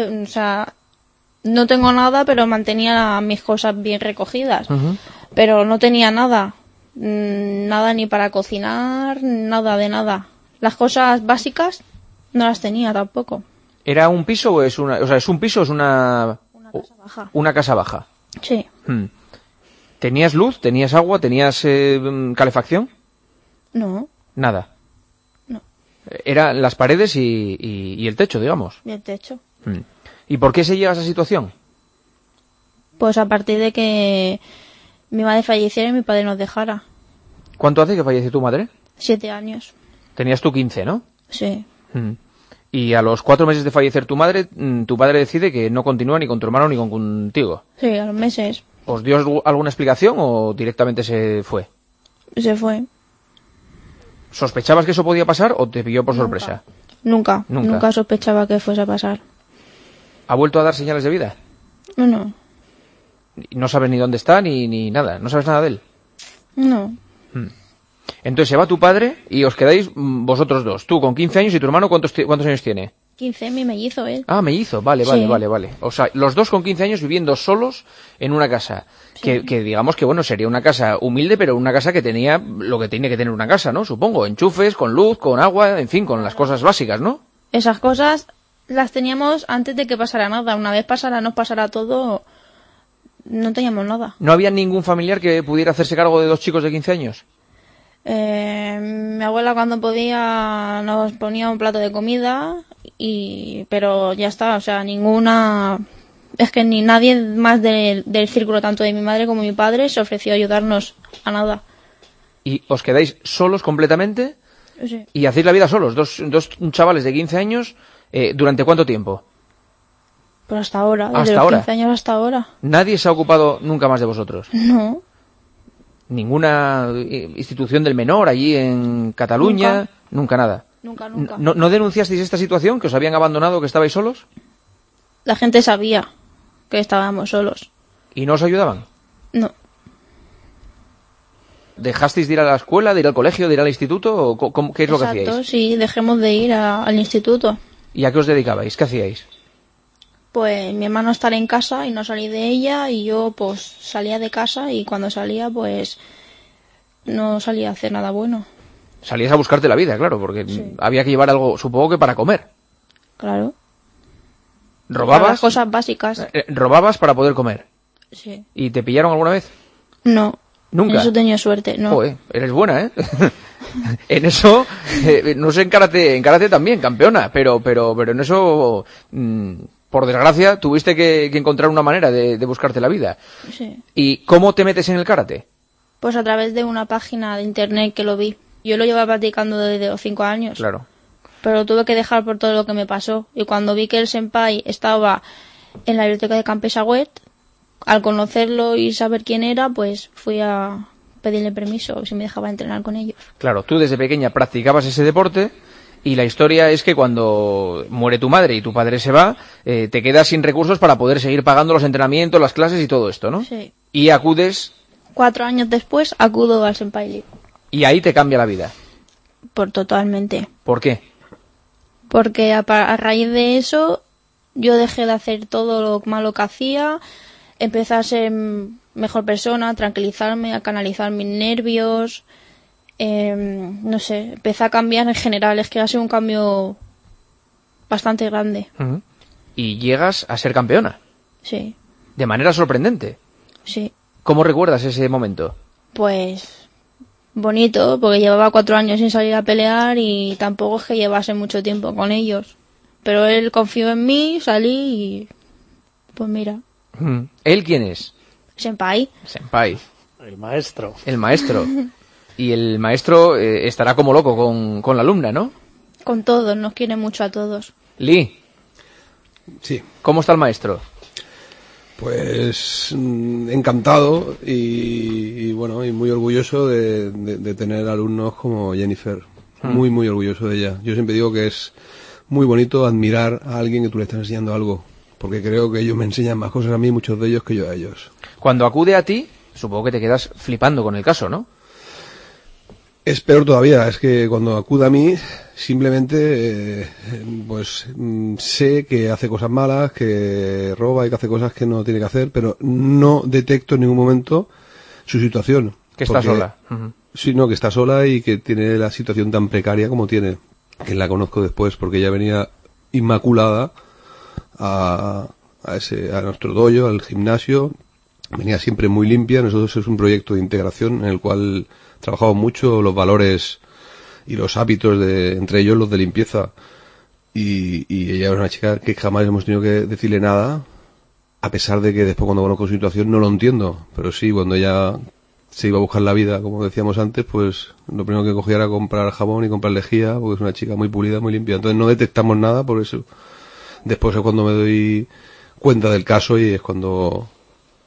no tengo nada, pero mantenía mis cosas bien recogidas.
Uh-huh.
Pero no tenía nada. Nada ni para cocinar, nada de nada. Las cosas básicas no las tenía tampoco.
¿Era un piso o es una... O sea, ¿es un piso o es una...
Una casa baja.
Una casa baja.
Sí.
¿Tenías luz? ¿Tenías agua? ¿Tenías calefacción?
No.
Nada.
No.
Eran las paredes y el techo, digamos.
Y el techo.
¿Y por qué se llega a esa situación?
Pues a partir de que mi madre falleciera y mi padre nos dejara.
¿Cuánto hace que falleció tu madre?
7 años.
Tenías tú 15, ¿no?
Sí.
Y a los 4 meses de fallecer tu madre, tu padre decide que no continúa ni con tu hermano ni contigo.
Sí, a los meses.
¿Os dio alguna explicación o directamente se fue?
Se fue.
¿Sospechabas que eso podía pasar o te pilló por sorpresa?
Nunca sospechaba que fuese a pasar.
¿Ha vuelto a dar señales de vida?
No.
No sabes ni dónde está ni nada, no sabes nada de él.
No.
Entonces se va tu padre y os quedáis vosotros dos. Tú con 15 años y tu hermano, ¿cuántos años tiene?
15, mi mellizo él.
Ah, mellizo, vale. O sea, los dos con 15 años viviendo solos en una casa. Sí. Que digamos que, bueno, sería una casa humilde, pero una casa que tenía lo que tiene que tener una casa, ¿no? Supongo, enchufes, con luz, con agua, en fin, con las cosas básicas, ¿no?
Esas cosas las teníamos antes de que pasara nada. Una vez nos pasara todo, no teníamos nada.
¿No había ningún familiar que pudiera hacerse cargo de dos chicos de 15 años?
Mi abuela cuando podía nos ponía un plato de comida, pero ya está, o sea, ninguna... Es que ni nadie más del círculo, tanto de mi madre como mi padre, se ofreció a ayudarnos a nada.
¿Y os quedáis solos completamente?
Sí.
¿Y hacéis la vida solos? Dos chavales de 15 años, ¿durante cuánto tiempo?
Pues hasta ahora, desde
¿Hasta
los
ahora?
15 años hasta ahora.
¿Nadie se ha ocupado nunca más de vosotros?
No.
¿Ninguna institución del menor allí en Cataluña? Nunca nada.
Nunca.
¿No denunciasteis esta situación, que os habían abandonado, que estabais solos?
La gente sabía que estábamos solos.
¿Y no os ayudaban?
No.
¿Dejasteis de ir a la escuela, de ir al colegio, de ir al instituto? ¿O qué es lo que hacíais?
Exacto, sí, dejemos de ir al instituto.
¿Y a qué os dedicabais? ¿Qué hacíais?
Pues mi hermano estar en casa y no salí de ella, y yo pues salía de casa, y cuando salía pues no salía a hacer nada bueno.
Salías a buscarte la vida, claro, porque había que llevar algo, supongo que para comer.
Claro.
¿Robabas?
Para las cosas básicas.
¿Robabas para poder comer?
Sí.
¿Y te pillaron alguna vez?
No.
¿Nunca?
En eso he tenido suerte, no.
Joder, eres buena, ¿eh? En eso, no sé, en karate también, campeona, pero en eso, por desgracia, tuviste que encontrar una manera de buscarte la vida.
Sí.
¿Y cómo te metes en el karate?
Pues a través de una página de internet que lo vi. Yo lo llevaba practicando desde los 5 años.
Claro.
Pero lo tuve que dejar por todo lo que me pasó. Y cuando vi que el senpai estaba en la biblioteca de Campesagüet, al conocerlo y saber quién era, pues fui a pedirle permiso si me dejaba entrenar con ellos.
Claro, tú desde pequeña practicabas ese deporte y la historia es que cuando muere tu madre y tu padre se va, te quedas sin recursos para poder seguir pagando los entrenamientos, las clases y todo esto, ¿no?
Sí.
Y acudes...
4 años después acudo al senpai Lee.
Y ahí te cambia la vida.
Totalmente.
¿Por qué?
Porque a raíz de eso yo dejé de hacer todo lo malo que hacía, empecé a ser mejor persona, a tranquilizarme, a canalizar mis nervios, no sé, empecé a cambiar en general, es que ha sido un cambio bastante grande.
Uh-huh. Y llegas a ser campeona.
Sí.
De manera sorprendente.
Sí.
¿Cómo recuerdas ese momento?
Pues bonito, porque llevaba 4 años sin salir a pelear y tampoco es que llevase mucho tiempo con ellos. Pero él confió en mí, salí y pues mira.
¿Él quién es?
Senpai.
Senpai.
El maestro.
El maestro. Y el maestro estará como loco con la alumna, ¿no?
Con todos, nos quiere mucho a todos.
Lee.
Sí.
¿Cómo está el maestro?
Pues encantado y bueno, y muy orgulloso de tener alumnos como Jennifer. Muy orgulloso de ella. Yo siempre digo que es muy bonito admirar a alguien que tú le estás enseñando algo, porque creo que ellos me enseñan más cosas a mí, muchos de ellos, que yo a ellos.
Cuando acude a ti, supongo que te quedas flipando con el caso, ¿no?
Es peor todavía, es que cuando acude a mí, simplemente, pues sé que hace cosas malas, que roba y que hace cosas que no tiene que hacer, pero no detecto en ningún momento su situación.
Que está sola.
Sí, no, que está sola y que tiene la situación tan precaria como tiene, que la conozco después, porque ella venía inmaculada a nuestro dojo, al gimnasio, venía siempre muy limpia. Nosotros es un proyecto de integración en el cual trabajamos mucho los valores y los hábitos entre ellos los de limpieza, y ella es una chica que jamás hemos tenido que decirle nada, a pesar de que después cuando conozco su situación no lo entiendo, pero sí, cuando ella se iba a buscar la vida, como decíamos antes, pues lo primero que cogía era comprar jabón y comprar lejía, porque es una chica muy pulida, muy limpia. Entonces no detectamos nada, por eso después es cuando me doy cuenta del caso y es cuando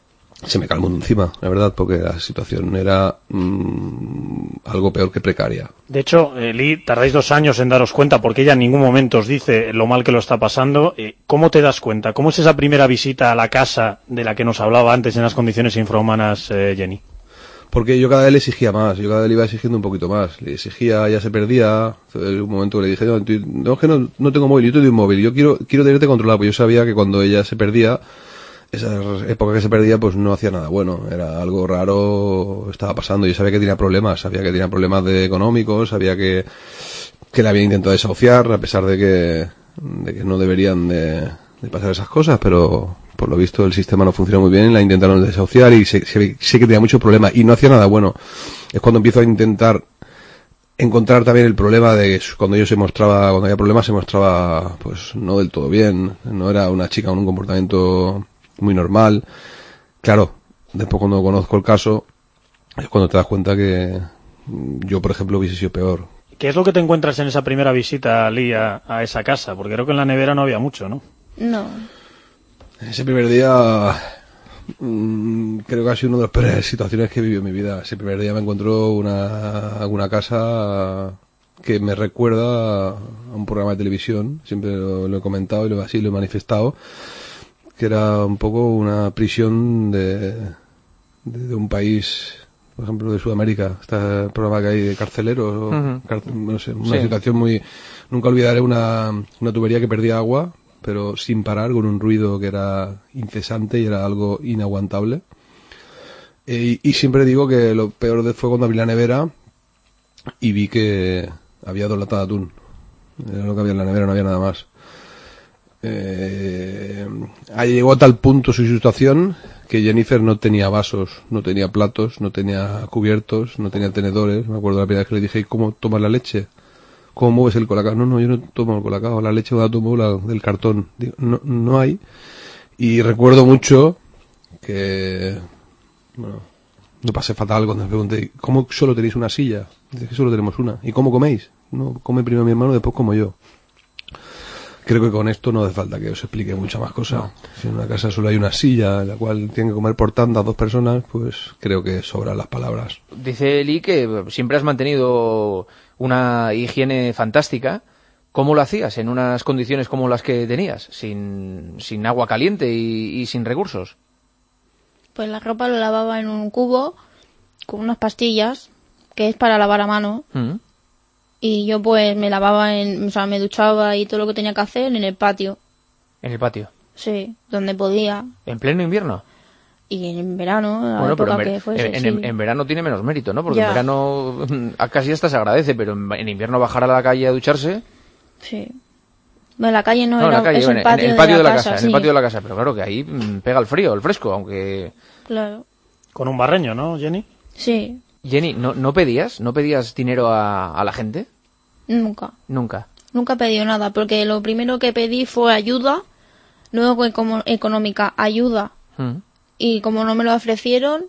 se me cae el mundo encima, la verdad, porque la situación era algo peor que precaria.
De hecho, Lee, tardáis 2 años en daros cuenta, porque ella en ningún momento os dice lo mal que lo está pasando. ¿Cómo te das cuenta? ¿Cómo es esa primera visita a la casa de la que nos hablaba antes en las condiciones infrahumanas, Jenny?
Porque yo cada vez le exigía más, yo cada vez le iba exigiendo un poquito más. Le exigía, ya se perdía. En un momento que le dije, no, es que no tengo móvil, yo te doy un móvil, yo quiero tenerte controlado, porque yo sabía que cuando ella se perdía, esa época que se perdía, pues no hacía nada bueno, era algo raro, estaba pasando. Yo sabía que tenía problemas económicos, sabía que le habían intentado desahuciar, a pesar de que no deberían de pasar esas cosas, pero por lo visto el sistema no funciona muy bien, la intentaron desahuciar y sé que tenía muchos problemas y no hacía nada bueno. Es cuando empiezo a intentar encontrar también el problema de que cuando había problemas se mostraba pues no del todo bien, no era una chica con un comportamiento muy normal. Claro, después cuando conozco el caso es cuando te das cuenta que yo, por ejemplo, hubiese sido peor.
¿Qué es lo que te encuentras en esa primera visita, Lee, a esa casa? Porque creo que en la nevera no había mucho, ¿no?
No.
Ese primer día creo que ha sido una de las peores situaciones que he vivido en mi vida. Ese primer día me encontró una casa que me recuerda a un programa de televisión, siempre lo he comentado y lo he manifestado, que era un poco una prisión de un país, por ejemplo, de Sudamérica. Este programa que hay de carceleros, no sé, una situación muy... Nunca olvidaré una tubería que perdía agua, pero sin parar, con un ruido que era incesante y era algo inaguantable. Y siempre digo que lo peor fue cuando abrí la nevera y vi que había 2 latas de atún. Era lo que había en la nevera, no había nada más. Llegó a tal punto su situación que Jennifer no tenía vasos, no tenía platos, no tenía cubiertos, no tenía tenedores. Me acuerdo la primera vez que le dije, ¿cómo tomas la leche? ¿Cómo mueves el colacao? No, yo no tomo el colacao, la leche la tomo del cartón. Digo, no hay. Y recuerdo mucho que, bueno, lo pasé fatal cuando me pregunté, ¿cómo solo tenéis una silla? Dice que solo tenemos una. ¿Y cómo coméis? No, come primero mi hermano, después como yo. Creo que con esto no hace falta que os explique mucha más cosa. No. Si en una casa solo hay una silla en la cual tienen que comer por tandas 2 personas, pues creo que sobran las palabras.
Dice Lee que siempre has mantenido una higiene fantástica. ¿Cómo lo hacías en unas condiciones como las que tenías? Sin agua caliente y sin recursos.
Pues la ropa lo lavaba en un cubo con unas pastillas, que es para lavar a mano. Y yo pues me lavaba, me duchaba y todo lo que tenía que hacer en el patio.
¿En el patio?
Sí, donde podía.
¿En pleno invierno?
Y en verano,
bueno, pero en verano tiene menos mérito, ¿no? Porque en verano casi hasta se agradece, pero en invierno bajar a la calle a ducharse...
Sí. No, en la calle no,
era,
en la calle,
es el patio, en el patio de la casa.
Sí.
En el patio de la casa, pero claro que ahí pega el frío, el fresco, aunque...
Claro.
Con un barreño, ¿no, Jenny?
Sí.
Jenny, ¿no pedías dinero a la gente?
Nunca.
Nunca
he pedido nada, porque lo primero que pedí fue ayuda, luego económica, ayuda. Y como no me lo ofrecieron,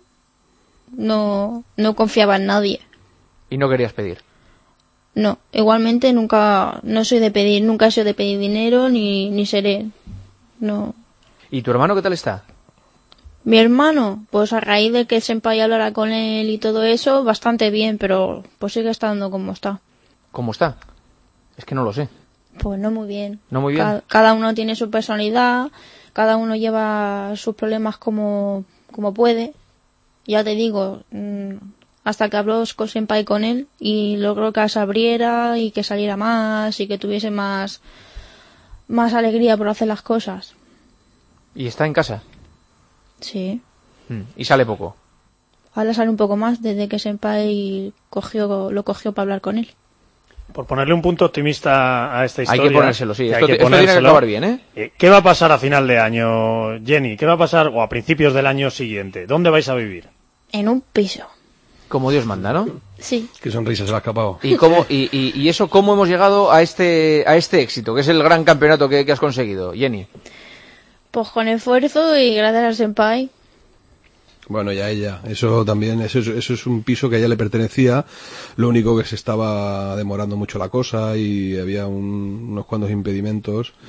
no confiaba en nadie.
¿Y no querías pedir?
No, igualmente nunca he sido de pedir dinero, ni seré. No.
¿Y tu hermano qué tal está?
Mi hermano, pues a raíz de que Senpai hablara con él y todo eso, bastante bien, pero pues sigue estando como está.
¿Cómo está? Es que no lo sé.
Pues no muy bien.
¿No muy bien?
Cada uno tiene su personalidad, cada uno lleva sus problemas como puede. Ya te digo, hasta que habló Senpai con él y logró que se abriera y que saliera más y que tuviese más alegría por hacer las cosas.
¿Y está en casa?
Sí.
¿Y sale poco?
Ahora sale un poco más desde que Senpai lo cogió para hablar con él.
Por ponerle un punto optimista a esta historia...
Hay que ponérselo, sí. Esto tiene que acabar bien, ¿eh?
¿Qué va a pasar a final de año, Jenny? ¿Qué va a pasar o a principios del año siguiente? ¿Dónde vais a vivir?
En un piso.
Como Dios manda, ¿no?
Sí.
Qué sonrisa se le ha escapado.
¿Y eso cómo hemos llegado a este éxito, que es el gran campeonato que has conseguido, Jenny?
Pues con esfuerzo y gracias a Senpai.
Bueno, y a ella. Eso también, eso es un piso que a ella le pertenecía. Lo único que se estaba demorando mucho la cosa y había unos cuantos impedimentos.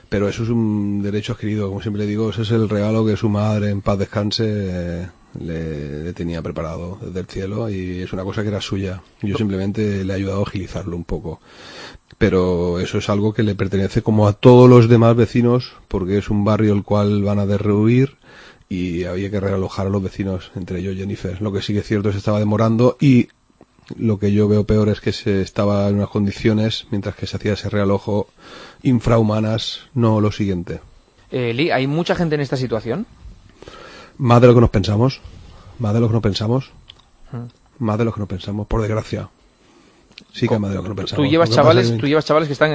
Pero eso es un derecho adquirido, como siempre le digo, ese es el regalo que su madre, en paz descanse, le tenía preparado desde el cielo, y es una cosa que era suya. Yo simplemente le he ayudado a agilizarlo un poco. Pero eso es algo que le pertenece como a todos los demás vecinos, porque es un barrio el cual van a derruir y había que realojar a los vecinos, entre ellos Jennifer. Lo que sí que es cierto es que se estaba demorando, y lo que yo veo peor es que se estaba en unas condiciones, mientras que se hacía ese realojo, infrahumanas, no lo siguiente.
Lee, ¿hay mucha gente en esta situación?
Más de lo que nos pensamos, más de lo que nos pensamos, más de lo que nos pensamos, por desgracia. Sí que hay más de lo que nos pensamos.
Tú llevas chavales que están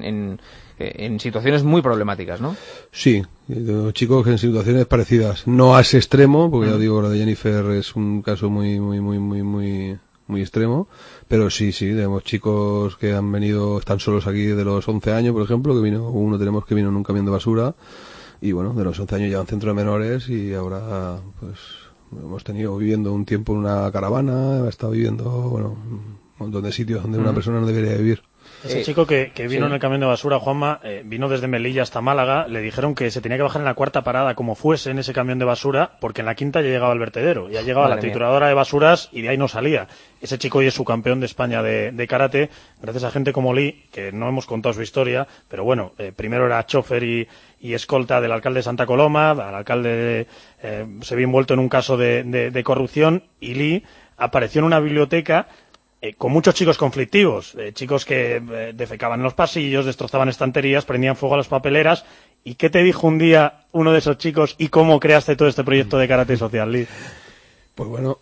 en situaciones muy problemáticas, ¿no?
Sí, chicos en situaciones parecidas, no a ese extremo, porque ya digo, lo de Jennifer es un caso muy extremo, pero sí, tenemos chicos que han venido, están solos aquí de los 11 años, por ejemplo, uno tenemos que vino en un camión de basura, y bueno, de los 11 años llevan centro de menores, y ahora pues hemos tenido viviendo un tiempo en una caravana, ha estado viviendo, bueno, un montón de sitios donde una persona no debería vivir.
Ese chico que vino en el camión de basura, Juanma, vino desde Melilla hasta Málaga, le dijeron que se tenía que bajar en la cuarta parada como fuese en ese camión de basura, porque en la quinta ya llegaba el vertedero, ya llegaba la trituradora de basuras y de ahí no salía. Ese chico hoy es subcampeón de España de karate, gracias a gente como Lee, que no hemos contado su historia, pero bueno, primero era chofer y escolta del alcalde de Santa Coloma, al alcalde se vio envuelto en un caso de corrupción, y Lee apareció en una biblioteca con muchos chicos conflictivos, chicos que defecaban en los pasillos, destrozaban estanterías, prendían fuego a las papeleras. ¿Y qué te dijo un día uno de esos chicos y cómo creaste todo este proyecto de karate social, Lee?
Pues bueno,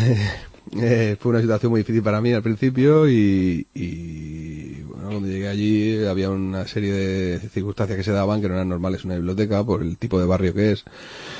fue una situación muy difícil para mí al principio, y bueno, cuando llegué allí había una serie de circunstancias que se daban que no eran normales en una biblioteca por el tipo de barrio que es.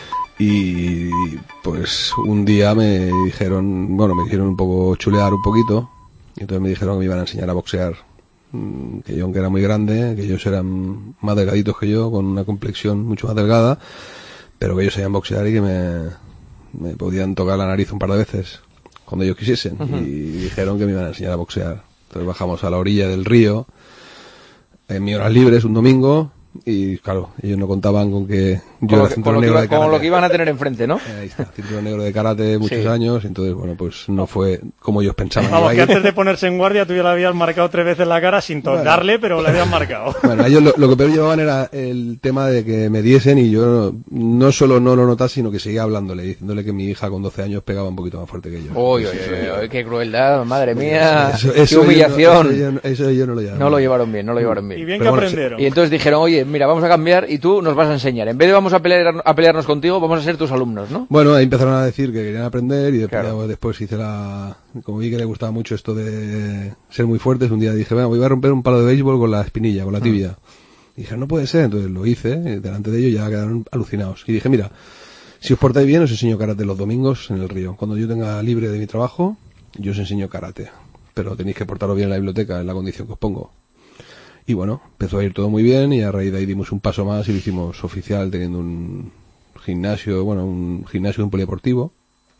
Y pues un día me hicieron un poco chulear un poquito, y entonces me dijeron que me iban a enseñar a boxear, que yo, aunque era muy grande, que ellos eran más delgaditos que yo, con una complexión mucho más delgada, pero que ellos sabían boxear y que me podían tocar la nariz un par de veces cuando ellos quisiesen. Y dijeron que me iban a enseñar a boxear. Entonces bajamos a la orilla del río en mis horas libres un domingo. Y claro, ellos no contaban con que yo era cinturón negro de karate.
Con lo que iban a tener enfrente, ¿no?
Ahí está, cinturón negro de karate muchos años, entonces bueno, pues no fue como ellos pensaban.
Vamos, que antes de ponerse en guardia tú ya le habías marcado 3 veces la cara sin tocarle, pero le habías marcado.
Bueno, ellos lo que peor llevaban era el tema de que me diesen, y yo no solo no lo notase, sino que seguía hablándole, diciéndole que mi hija con 12 años pegaba un poquito más fuerte que yo.
Uy, qué crueldad, madre mía, qué humillación.
Eso ellos no lo llevaron.
No lo llevaron bien.
Y bien que aprendieron.
Y entonces dijeron, oye, mira, vamos a cambiar y tú nos vas a enseñar. En vez de vamos a pelearnos contigo, vamos a ser tus alumnos, ¿no?
Bueno, ahí empezaron a decir que querían aprender, y después hice como vi que le gustaba mucho esto de ser muy fuertes, un día dije, bueno, voy a romper un palo de béisbol con la espinilla, con la tibia. Y dije, no puede ser, entonces lo hice, delante de ellos ya quedaron alucinados. Y dije, mira, si os portáis bien, os enseño karate los domingos en el río. Cuando yo tenga libre de mi trabajo, yo os enseño karate. Pero tenéis que portaros bien en la biblioteca, en la condición que os pongo. Y bueno, empezó a ir todo muy bien, y a raíz de ahí dimos un paso más y lo hicimos oficial, teniendo un gimnasio, un polideportivo.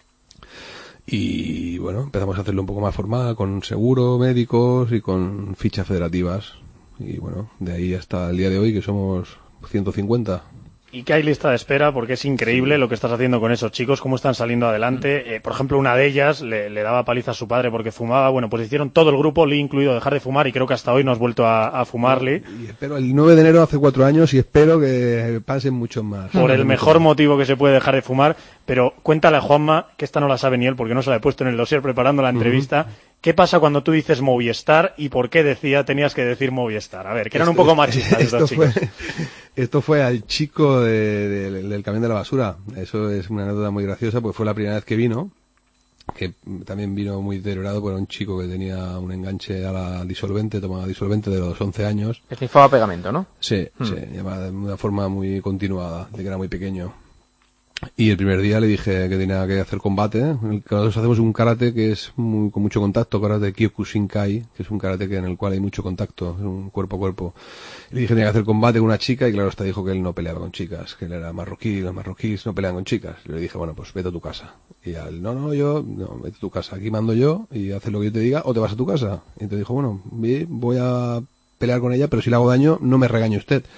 Y bueno, empezamos a hacerlo un poco más formal, con seguro, médicos y con fichas federativas. Y bueno, de ahí hasta el día de hoy, que somos 150.
Y que hay lista de espera, porque es increíble lo que estás haciendo con esos chicos, cómo están saliendo adelante. Por ejemplo, una de ellas le daba paliza a su padre porque fumaba. Bueno, pues hicieron todo el grupo, Lee incluido, dejar de fumar, y creo que hasta hoy no has vuelto a fumar, Lee.
Y espero, el 9 de enero hace 4 años, y espero que pasen muchos más.
Por el mejor motivo que se puede dejar de fumar. Pero cuéntale a Juanma, que esta no la sabe ni él porque no se la he puesto en el dossier preparando la entrevista. ¿Qué pasa cuando tú dices Movistar y por qué tenías que decir Movistar? A ver, que eran un poco machistas estos chicos.
Esto fue al chico del camión de la basura. Eso es una anécdota muy graciosa, porque fue la primera vez que vino, que también vino muy deteriorado, porque era un chico que tenía un enganche a la disolvente, tomaba disolvente de los 11 años.
Que snifaba pegamento, ¿no?
Sí, de una forma muy continuada, de que era muy pequeño. Y el primer día le dije que tenía que hacer combate. Nosotros hacemos un karate que es con mucho contacto, karate Kyokushinkai, que es un karate en el cual hay mucho contacto, es un cuerpo a cuerpo. Y le dije que tenía que hacer combate con una chica, y claro, hasta dijo que él no peleaba con chicas, que él era marroquí, los marroquíes no pelean con chicas. Y le dije, bueno, pues vete a tu casa. Y él, no, vete a tu casa, aquí mando yo, y haces lo que yo te diga, o te vas a tu casa. Y entonces dijo, bueno, voy a pelear con ella, pero si le hago daño, no me regañe usted.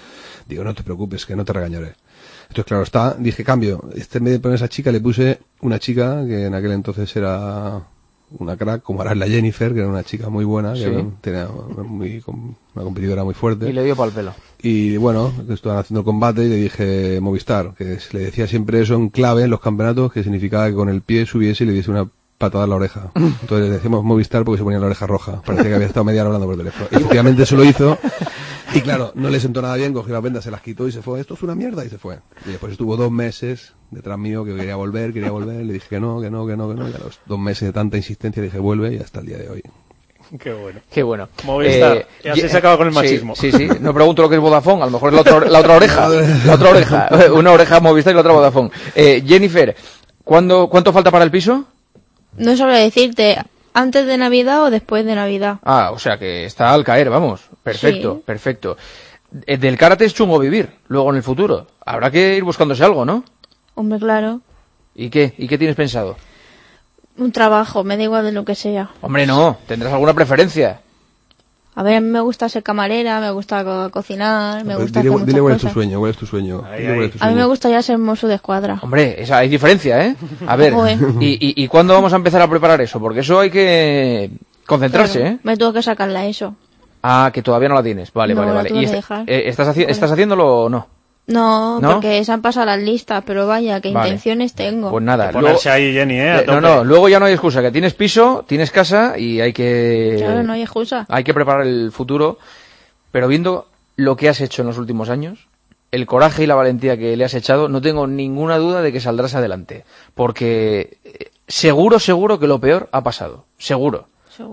Digo, no te preocupes, que no te regañaré. Entonces, claro, dije, cambio. En vez de poner esa chica, le puse una chica que en aquel entonces era una crack, como ahora es la Jennifer, que era una chica muy buena, que tenía una competidora muy fuerte.
Y le dio pa'l pelo.
Y bueno, estaban haciendo el combate y le dije Movistar, que le decía siempre eso en clave en los campeonatos, que significaba que con el pie subiese y le diese una patada en la oreja. Entonces le decíamos Movistar porque se ponía la oreja roja. Parecía que había estado media hora hablando por teléfono. Y efectivamente eso lo hizo. Y claro, no le sentó nada bien, cogió las vendas, se las quitó y se fue. Esto es una mierda, y se fue. Y después estuvo 2 meses detrás mío, que quería volver. Le dije que no. Y a los 2 meses de tanta insistencia dije vuelve, y hasta el día de hoy.
Qué bueno.
Movistar.
Y así se acaba con el machismo.
Sí. No pregunto lo que es Vodafone, a lo mejor es la otra oreja. La otra oreja. Una oreja Movistar y la otra Vodafone. Jennifer, ¿cuánto falta para el piso?
No sabría decirte, ¿antes de Navidad o después de Navidad?
Ah, o sea que está al caer, vamos. Perfecto,
sí.
Perfecto. Del karate es chungo vivir, luego en el futuro. Habrá que ir buscándose algo, ¿no?
Hombre, claro.
¿Y qué tienes pensado?
Un trabajo, me da igual de lo que sea.
Hombre, no, tendrás alguna preferencia.
A ver, a mí me gusta ser camarera, me gusta cocinar, me gusta hacer muchas
dile cuál es
cosas.
cuál es tu sueño.
A mí me gustaría ser mozo de escuadra.
Hombre, hay diferencia, ¿eh? A ver, ¿y cuándo vamos a empezar a preparar eso? Porque eso hay que concentrarse,
Claro,
¿eh?
me tengo que sacarla eso.
Ah, que todavía no la tienes. Vale.
tuve
¿Y
que dejar.
estás haciéndolo o no?
No,
¿No?
porque se han pasado las listas, pero vaya, qué
Vale.
intenciones tengo.
Pues nada.
De ponerse ahí, Jenny, a tope.
No, luego ya no hay excusa, que tienes piso, tienes casa y hay que...
Claro, no hay excusa.
Hay que preparar el futuro, pero viendo lo que has hecho en los últimos años, el coraje y la valentía que le has echado, no tengo ninguna duda de que saldrás adelante. Porque seguro que lo peor ha pasado. Seguro.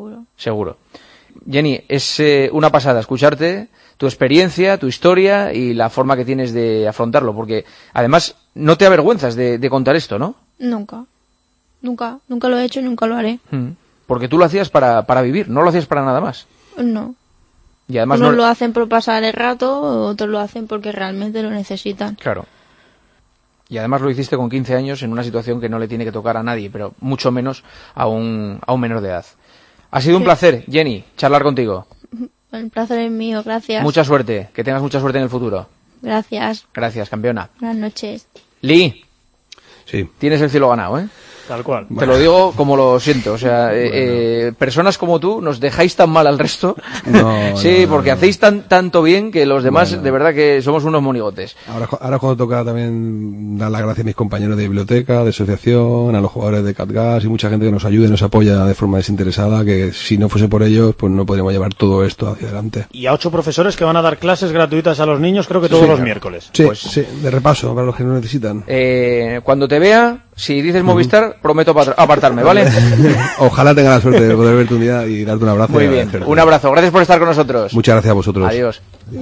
Jenny, es una pasada escucharte, tu experiencia, tu historia y la forma que tienes de afrontarlo, porque además no te avergüenzas de contar esto, ¿no?
Nunca lo he hecho y nunca lo haré.
Porque tú lo hacías para vivir, no lo hacías para nada más.
No.
Y además
Unos lo hacen por pasar el rato, otros lo hacen porque realmente lo necesitan.
Claro. Y además lo hiciste con 15 años en una situación que no le tiene que tocar a nadie, pero mucho menos a un menor de edad. Ha sido un placer, Jenny, charlar contigo.
El placer es mío, gracias.
Mucha suerte, que tengas mucha suerte en el futuro.
Gracias.
Gracias, campeona.
Buenas noches.
Lee.
Sí.
Tienes el cielo ganado, ¿eh?
Tal cual.
Te lo digo como lo siento, o sea, personas como tú nos dejáis tan mal al resto. Porque hacéis tanto bien que los demás de verdad que somos unos monigotes.
Ahora cuando toca también dar las gracias a mis compañeros de biblioteca, de asociación, a los jugadores de CatGas y mucha gente que nos ayuda y nos apoya de forma desinteresada, que si no fuese por ellos, pues no podríamos llevar todo esto hacia adelante.
Y a 8 profesores que van a dar clases gratuitas a los niños, creo que todos los miércoles.
Sí, de repaso, para los que no necesitan.
Cuando te vea, si dices Movistar, prometo apartarme, ¿vale?
Ojalá tenga la suerte de poder verte un día y darte un abrazo.
Muy bien, un abrazo, gracias por estar con nosotros.
Muchas gracias a vosotros.
Adiós.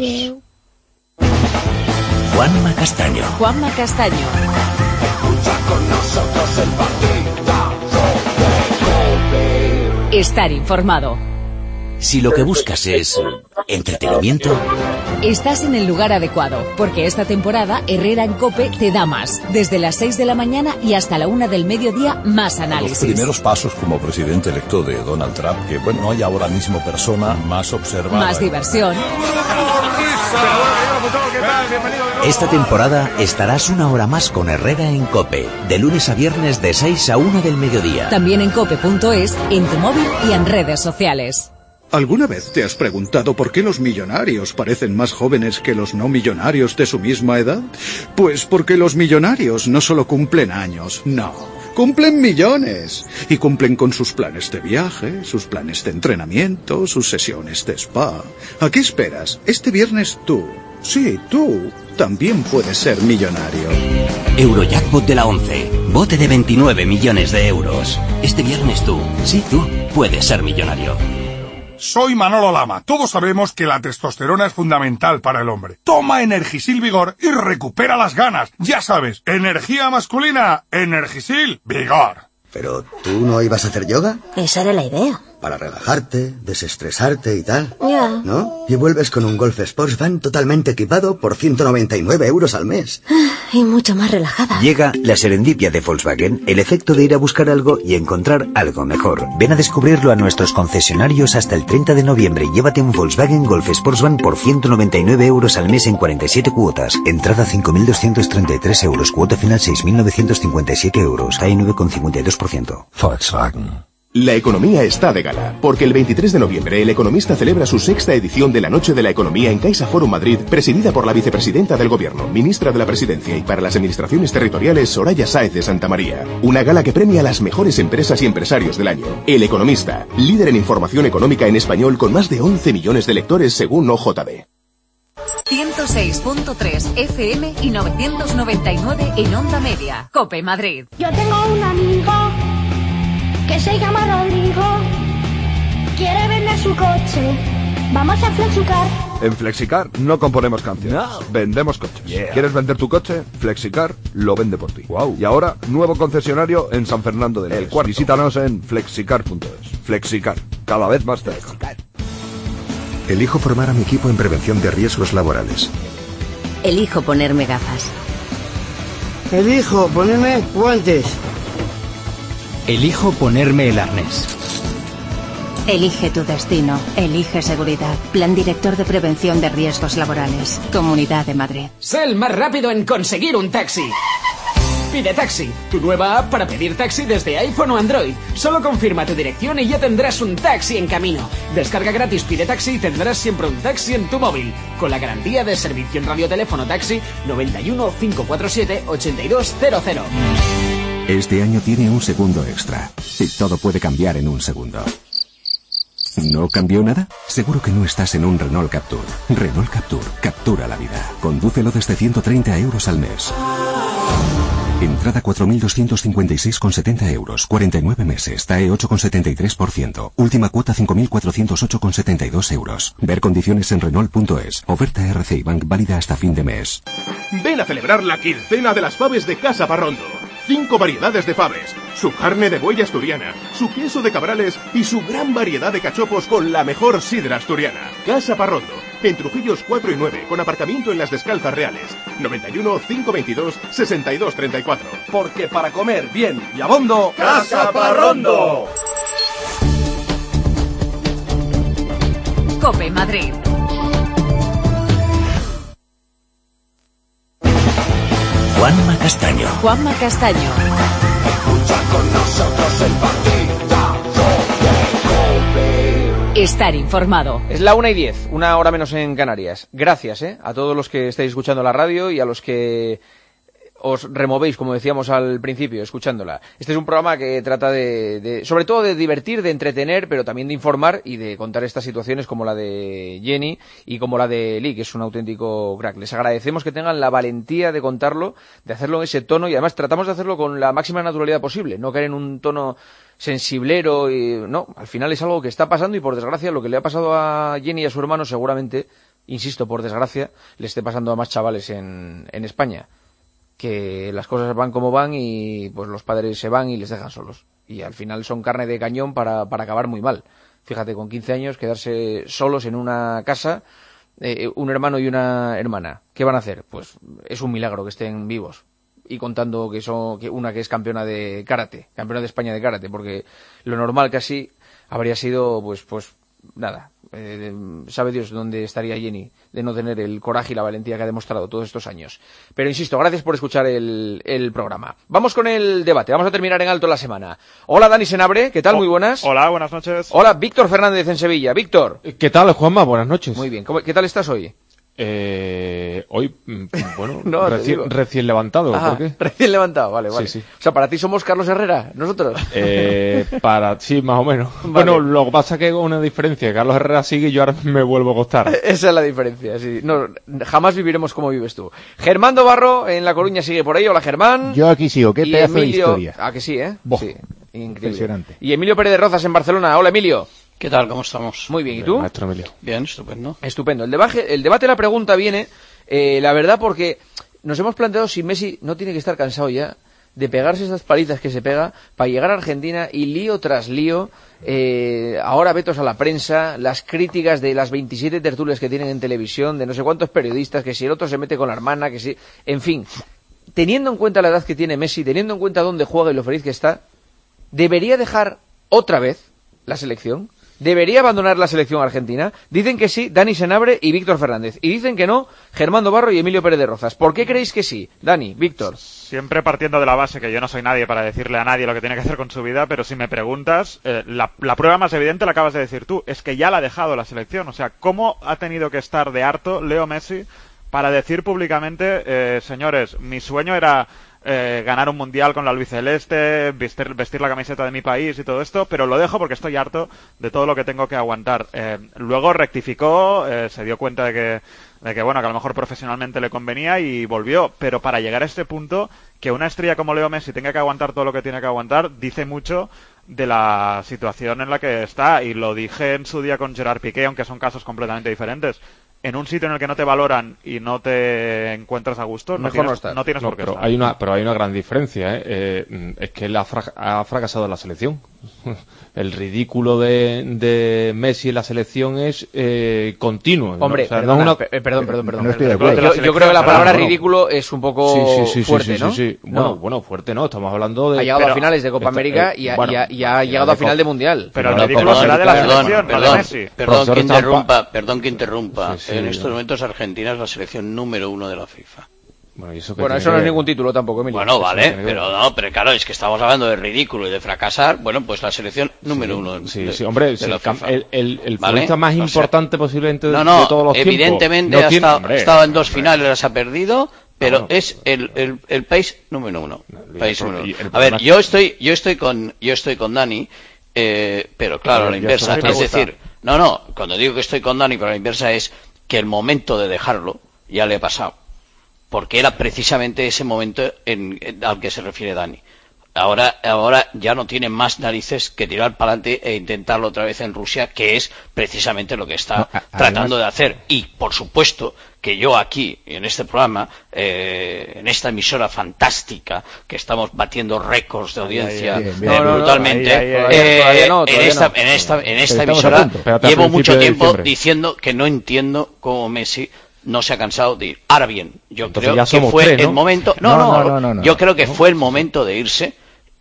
Juanma Castaño.
Escucha con nosotros el partidazo. Estar informado.
Si lo que buscas es entretenimiento,
Estás en el lugar adecuado, porque esta temporada Herrera en COPE te da más. Desde las 6 de la mañana y hasta la 1 del mediodía, más análisis.
Los primeros pasos como presidente electo de Donald Trump, que bueno, no hay ahora mismo persona más observada.
Más diversión.
esta temporada estarás 1 hora más con Herrera en COPE, de lunes a viernes de 6 a 1 del mediodía.
También en cope.es, en tu móvil y en redes sociales.
¿Alguna vez te has preguntado por qué los millonarios parecen más jóvenes que los no millonarios de su misma edad? Pues porque los millonarios no solo cumplen años, no, cumplen millones. Y cumplen con sus planes de viaje, sus planes de entrenamiento, sus sesiones de spa. ¿A qué esperas? Este viernes tú, sí, tú, también puedes ser millonario.
Eurojackpot de la 11. Bote de 29 millones de euros. Este viernes tú, sí, tú, puedes ser millonario.
Soy Manolo Lama. Todos sabemos que la testosterona es fundamental para el hombre. Toma Energisil Vigor y recupera las ganas. Ya sabes, energía masculina, Energisil Vigor.
¿Pero tú no ibas a hacer yoga?
Esa era la idea.
para relajarte, desestresarte y tal.
Ya.
¿No? Y vuelves con un Golf Sports Van totalmente equipado por 199 euros al mes.
Y mucho más relajada.
Llega la serendipia de Volkswagen, el efecto de ir a buscar algo y encontrar algo mejor. Ven a descubrirlo a nuestros concesionarios hasta el 30 de noviembre y llévate un Volkswagen Golf Sports Van por 199 euros al mes en 47 cuotas. Entrada 5.233 euros, cuota final 6.957 euros, TAE 9,52%.
Volkswagen. La economía está de gala, porque el 23 de noviembre El Economista celebra su 6ª edición de la Noche de la Economía en Caixa Forum Madrid, presidida por la vicepresidenta del Gobierno, ministra de la Presidencia y para las administraciones territoriales Soraya Sáez de Santa María. Una gala que premia a las mejores empresas y empresarios del año. El Economista, líder en información económica en español con más de 11 millones de lectores según OJD.
106.3 FM y 999 en Onda Media. COPE Madrid.
Yo tengo un amigo que se llama Rodrigo. Quiere vender su coche. Vamos a Flexicar.
En Flexicar no componemos canciones, vendemos coches. ¿Quieres vender tu coche? Flexicar lo vende por ti. Y ahora, nuevo concesionario en San Fernando del Cuarto. Visítanos en flexicar.es. Flexicar, cada vez más cerca.
Elijo formar a mi equipo en prevención de riesgos laborales.
Elijo ponerme gafas.
Elijo ponerme guantes.
Elijo ponerme el arnés.
Elige tu destino. Elige seguridad. Plan Director de Prevención de Riesgos Laborales. Comunidad de Madrid.
Sé el más rápido en conseguir un taxi. Pide Taxi, tu nueva app para pedir taxi desde iPhone o Android. Solo confirma tu dirección y ya tendrás un taxi en camino. Descarga gratis Pide Taxi y tendrás siempre un taxi en tu móvil. Con la garantía de servicio en radioteléfono taxi 91 547 8200.
Este año tiene un segundo extra. Y todo puede cambiar en un segundo. ¿No cambió nada? Seguro que no estás en un Renault Captur. Renault Captur. Captura la vida. Condúcelo desde 130 euros al mes. Entrada 4.256,70 euros. 49 meses. TAE 8,73%. Última cuota 5.408,72 euros. Ver condiciones en Renault.es. Oferta RCI Bank válida hasta fin de mes.
Ven a celebrar la quincena de las faves de Casa Parrondo. 5 variedades de faves, su carne de buey asturiana, su queso de cabrales y su gran variedad de cachopos con la mejor sidra asturiana. Casa Parrondo, en Trujillos 4 y 9, con aparcamiento en las Descalzas Reales. 91 522 6234. Porque para comer bien y a bondo, Casa Parrondo.
COPE Madrid.
Juanma Castaño.
Juanma Castaño.
Escucha con nosotros el partidazo de COPE.
Estar informado.
Es la 1:10, 1 hora menos en Canarias. Gracias a todos los que estáis escuchando la radio y a los que os removéis, como decíamos al principio, escuchándola. Este es un programa que trata sobre todo de divertir, de entretener, pero también de informar y de contar estas situaciones como la de Jenny y como la de Lee, que es un auténtico crack. Les agradecemos que tengan la valentía de contarlo, de hacerlo en ese tono y además tratamos de hacerlo con la máxima naturalidad posible, no caer en un tono sensiblero y no, al final es algo que está pasando y por desgracia lo que le ha pasado a Jenny y a su hermano seguramente, insisto, por desgracia, le esté pasando a más chavales en España. Que las cosas van como van y pues los padres se van y les dejan solos. Y al final son carne de cañón para acabar muy mal. Fíjate, con 15 años quedarse solos en una casa, un hermano y una hermana. ¿Qué van a hacer? Pues es un milagro que estén vivos. Y contando que una que es campeona de karate, campeona de España de karate, porque lo normal casi habría sido pues nada. Sabe Dios dónde estaría Jenny de no tener el coraje y la valentía que ha demostrado todos estos años. Pero insisto, gracias por escuchar el programa. Vamos con el debate, vamos a terminar en alto la semana. Hola Dani Senabre, ¿qué tal? Muy buenas.
Hola, buenas noches.
Hola Víctor Fernández en Sevilla. Víctor.
¿Qué tal, Juanma? Buenas noches.
Muy bien, ¿qué tal estás hoy?
Hoy, bueno,
no,
recién levantado.
Ajá,
¿por qué?
Recién levantado, vale.
Sí.
O sea, para ti somos Carlos Herrera, nosotros.
Sí, más o menos.
Vale.
Bueno, lo que pasa es que hay una diferencia. Carlos Herrera sigue y yo ahora me vuelvo a acostar.
Esa es la diferencia, sí. No, jamás viviremos como vives tú. Germán Dobarro en La Coruña sigue por ahí. Hola, Germán.
Yo aquí sigo. Qué pedazo de
Emilio...
historia.
Ah, que sí, ¿eh?
Boh,
sí, increíble.
impresionante.
Y Emilio Pérez de Rozas en Barcelona. Hola, Emilio.
¿Qué tal? ¿Cómo estamos?
Muy bien, ¿y tú?
Maestro Emilio.
Bien, estupendo.
Estupendo. El debate, la pregunta viene, la verdad, porque nos hemos planteado si Messi no tiene que estar cansado ya de pegarse esas palizas que se pega para llegar a Argentina y lío tras lío, ahora vetos a la prensa, las críticas de las 27 tertulias que tienen en televisión, de no sé cuántos periodistas, que si el otro se mete con la hermana, que si... En fin, teniendo en cuenta la edad que tiene Messi, teniendo en cuenta dónde juega y lo feliz que está, ¿debería dejar otra vez la selección? ¿Debería abandonar la selección argentina? Dicen que sí Dani Senabre y Víctor Fernández. Y dicen que no Germán Barro y Emilio Pérez de Rozas. ¿Por qué creéis que sí? Dani, Víctor.
Siempre partiendo de la base que yo no soy nadie para decirle a nadie lo que tiene que hacer con su vida, pero si me preguntas, la prueba más evidente la acabas de decir tú, es que ya la ha dejado la selección. O sea, ¿cómo ha tenido que estar de harto Leo Messi para decir públicamente, señores, mi sueño era... ganar un mundial con la albiceleste, vestir la camiseta de mi país y todo esto, pero lo dejo porque estoy harto de todo lo que tengo que aguantar. Luego rectificó, se dio cuenta de que bueno, que a lo mejor profesionalmente le convenía y volvió, pero para llegar a este punto, que una estrella como Leo Messi tenga que aguantar todo lo que tiene que aguantar, dice mucho de la situación en la que está, y lo dije en su día con Gerard Piqué, aunque son casos completamente diferentes. En un sitio en el que no te valoran y no te encuentras a gusto, no tienes por qué estar.
Pero hay una gran diferencia, es que él ha fracasado en la selección. El ridículo de Messi en la selección es continuo.
Hombre,
¿no? O sea,
perdón.
No estoy de acuerdo.
Yo creo que la palabra ridículo es un poco fuerte, ¿no?
Sí. Bueno, fuerte no, estamos hablando de...
Ha llegado a finales de Copa América y ha llegado a final de Mundial.
Pero el ridículo será de la selección, no de Messi.
Perdón que interrumpa. En estos momentos Argentina es la selección número 1 de la FIFA.
Bueno, eso no es ningún título tampoco, Emilio.
Bueno, vale, pero claro, es que estamos hablando de ridículo y de fracasar. Bueno, pues la selección número 1
hombre,
de la FIFA.
El futbolista más importante posiblemente de
todos
los tiempos.
Evidentemente ha estado en 2 finales, las ha perdido, pero es el país número 1. A ver, yo estoy con Dani, pero claro, la inversa, es decir, cuando digo que estoy con Dani, pero la inversa es que el momento de dejarlo ya le ha pasado, porque era precisamente ese momento al que se refiere Dani. Ahora ya no tiene más narices que tirar para adelante e intentarlo otra vez en Rusia, que es precisamente lo que está tratando de hacer. Y por supuesto que yo aquí, en este programa, en esta emisora fantástica, que estamos batiendo récords de audiencia brutalmente, en esta emisora llevo mucho tiempo diciendo que no entiendo cómo Messi no se ha cansado de ir. Ahora bien, yo creo que fue el momento... Yo creo que fue el momento de irse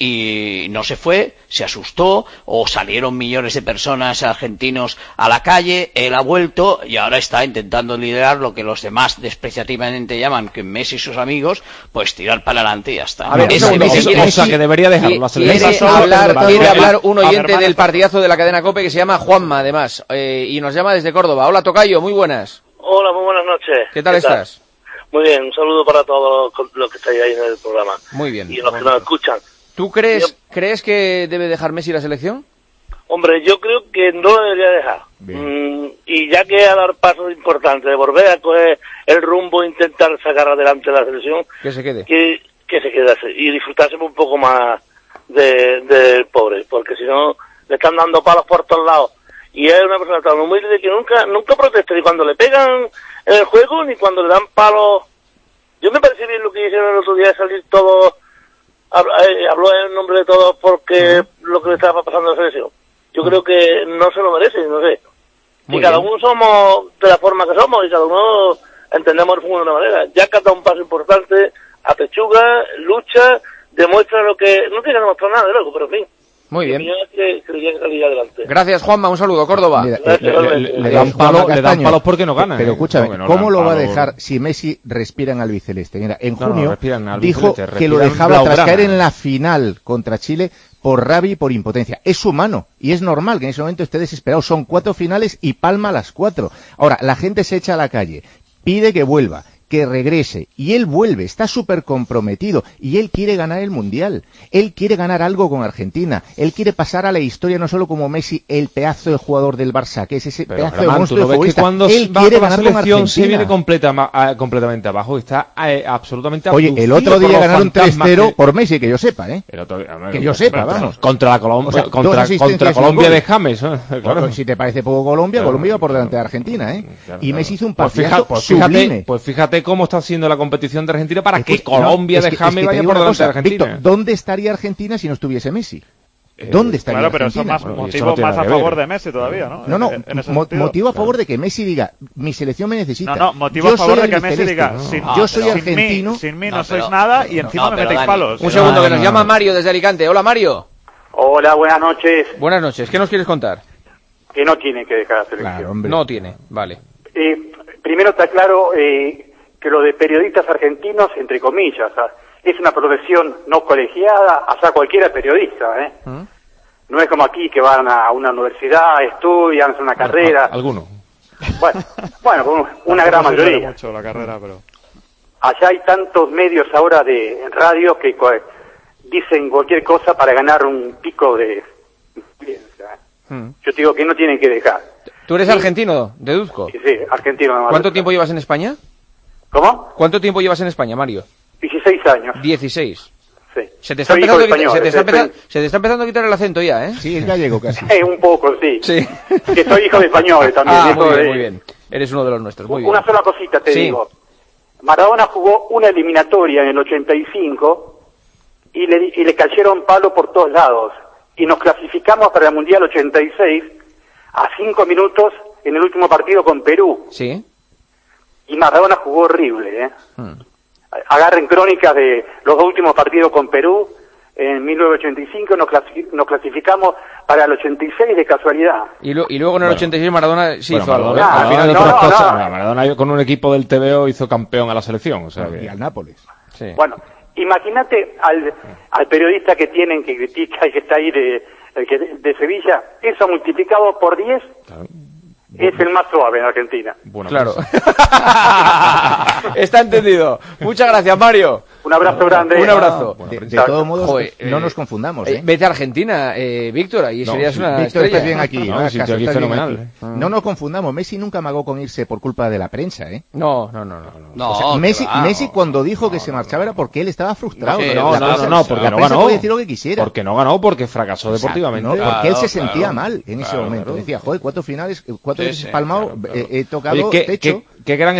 y no se fue, se asustó, o salieron millones de personas argentinos a la calle, él ha vuelto y ahora está intentando liderar lo que los demás despreciativamente llaman que Messi y sus amigos, pues tirar para adelante y ya está.
A ver, que debería dejarlo.
Quiere hablar un oyente del partidazo de la cadena COPE que se llama Juanma, además, y nos llama desde Córdoba. Hola, tocayo, muy buenas.
Hola, muy buenas noches.
¿Qué tal estás?
Muy bien, un saludo para todos los que estáis ahí en el programa.
Muy bien.
Y los que nos escuchan.
¿Tú crees que debe dejar Messi la selección?
Hombre, yo creo que no lo debería dejar. Y ya que ha dado pasos importantes de volver a coger el rumbo e intentar sacar adelante la selección,
que se quede.
Que se quedase y disfrutarse un poco más del pobre, porque si no le están dando palos por todos lados. Y es una persona tan humilde que nunca protesta ni cuando le pegan en el juego ni cuando le dan palos. Yo me parece bien lo que hicieron el otro día de salir todos, habló en nombre de todos porque lo que le estaba pasando a la selección. Yo creo que no se lo merece, no sé. Y cada uno somos de la forma que somos y cada uno entendemos el fútbol de una manera. Ya que ha dado un paso importante, apechuga, lucha, demuestra lo que... No tiene que demostrar nada de loco, pero en fin.
Muy bien.
Que salir adelante.
Gracias, Juanma. Un saludo, Córdoba.
Mira, le dan palos porque no gana. Pero escúchame, ¿cómo lo va a dejar si Messi respira en albiceleste? Mira, en junio dijo que lo dejaba tras caer en la final contra Chile por rabia y por impotencia. Es humano y es normal que en ese momento esté desesperado. Son 4 finales y palma las 4. Ahora, la gente se echa a la calle, pide que vuelva, que regrese, y él vuelve, está súper comprometido, y él quiere ganar el Mundial, él quiere ganar algo con Argentina, él quiere pasar a la historia no solo como Messi, el pedazo de jugador del Barça, que es ese pedazo de monstruo futbolista,
cuando
él quiere ganar con Argentina.
Se viene completamente abajo, está absolutamente
abducido. Oye, el otro día ganaron 3-0 por Messi, que yo sepa, que yo sepa, vamos.
Contra Colombia de James.
Claro. Si te parece poco Colombia iba por delante de Argentina, y Messi hizo un partidazo sublime.
Pues fíjate de cómo está siendo la competición de Argentina para que Colombia de James vaya por delante de Argentina.
Víctor, ¿dónde estaría Argentina si no estuviese Messi? ¿Dónde estaría
Claro, pero
Argentina?
eso es motivo más a favor de Messi todavía, ¿no?
No, motivo a favor de que Messi diga, mi selección me necesita.
No, motivo a favor de que Messi diga,
yo soy argentino.
Sin mí no sois nada y encima me metéis palos.
Un segundo, que nos llama Mario desde Alicante. Hola, Mario.
Hola, buenas noches.
Buenas noches. ¿Qué nos quieres contar?
Que no tiene que dejar la selección.
Claro, hombre.
No tiene, vale.
Primero está claro que lo de periodistas argentinos, entre comillas, es una profesión no colegiada, hasta cualquiera periodista, No es como aquí que van a una universidad, estudian, hacen una carrera.
Algunos.
Bueno, una gran mayoría.
Mucho la carrera, pero...
Allá hay tantos medios ahora de radio que dicen cualquier cosa para ganar un pico de... Yo te digo que no tienen que dejar.
¿Tú eres argentino, deduzco?
Sí, argentino.
¿Cuánto tiempo llevas en España?
¿Cómo?
¿Cuánto tiempo llevas en España, Mario?
16 años.
16.
Sí.
Se te está empezando a quitar el acento ya, ¿eh?
Sí, es gallego casi.
Un poco, sí.
Sí.
Que soy hijo de españoles también.
Muy bien. Eres uno de los nuestros, muy bien.
Una sola cosita te digo. Maradona jugó una eliminatoria en el 85 y le cayeron palos por todos lados. Y nos clasificamos para el Mundial 86 a 5 minutos en el último partido con Perú.
Sí.
Y Maradona jugó horrible, Agarren crónicas de los dos últimos partidos con Perú. En 1985 nos clasificamos para el 86 de casualidad.
Y luego en el 86 Maradona sí hizo algo.
Maradona con un equipo del TVO hizo campeón a la selección. O sea,
y al Nápoles.
Sí. Bueno, imagínate al periodista que tienen, que critica y que está ahí de Sevilla, eso multiplicado por 10... Claro. Es el más suave en Argentina.
Bueno, claro. Está entendido. Muchas gracias, Mario.
Un abrazo grande.
Un abrazo.
De todos modos, no nos confundamos.
Vete a Argentina, Víctor, ahí serías una
Víctor,
estrella.
estás bien aquí.
Estás aquí fenomenal.
Aquí. No nos confundamos. Messi nunca amagó con irse por culpa de la prensa,
No.
O sea, Messi cuando dijo que se marchaba era porque él estaba frustrado.
No, porque no ganó.
Puede decir lo que quisiera.
Porque no ganó, porque fracasó deportivamente.
No, porque él se sentía mal en ese momento. Decía, joder, 4 finales, 4 veces palmado, he tocado techo.
¿Qué gran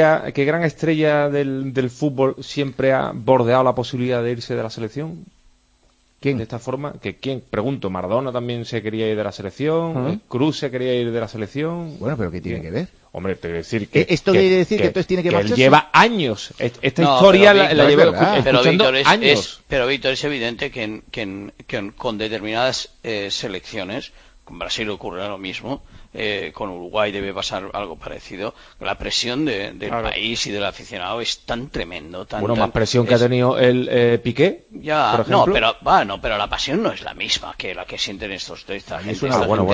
estrella del fútbol siempre ha bordeado la posibilidad de irse de la selección?
¿Quién?
De esta forma, pregunto, Maradona también se quería ir de la selección, Cruz se quería ir de la selección.
Bueno, pero ¿qué tiene que ver?
Hombre, te voy a decir que...
¿Esto quiere decir que entonces tiene que marcharse?
Él lleva años. Esta historia la lleva escuchando años.
Pero Víctor, es evidente que con determinadas selecciones, con Brasil ocurre lo mismo, con Uruguay debe pasar algo parecido. La presión del país y del aficionado es tan tremendo.
Más presión que ha tenido el Piqué.
Ya,
por ejemplo.
pero la pasión no es la misma que la que sienten esta gente.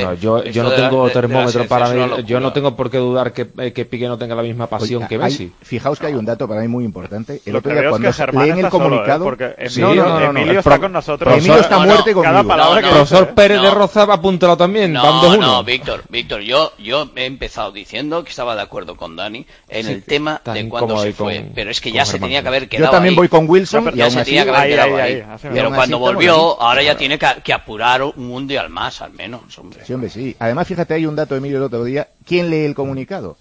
Yo no tengo termómetro para mí. Yo no tengo por qué dudar que Piqué no tenga la misma pasión que Messi.
Fijaos que hay un dato para mí muy importante.
El otro día cuando
leen
el
comunicado,
porque Emilio está con nosotros.
Emilio está muerte conmigo.
El
profesor Pérez de Roza apúntalo también.
No, Víctor, yo he empezado diciendo que estaba de acuerdo con Dani en el tema de cuándo se fue, pero es que ya se tenía que haber quedado.
Yo también voy con Wilson y
ya se tenía que haber quedado ahí. Pero cuando volvió, ahora ya
ahí.
tiene que apurar un mundial más, al menos, hombre.
Sí, hombre, sí. Además, fíjate, hay un dato, Emilio, el otro día. ¿Quién lee el comunicado?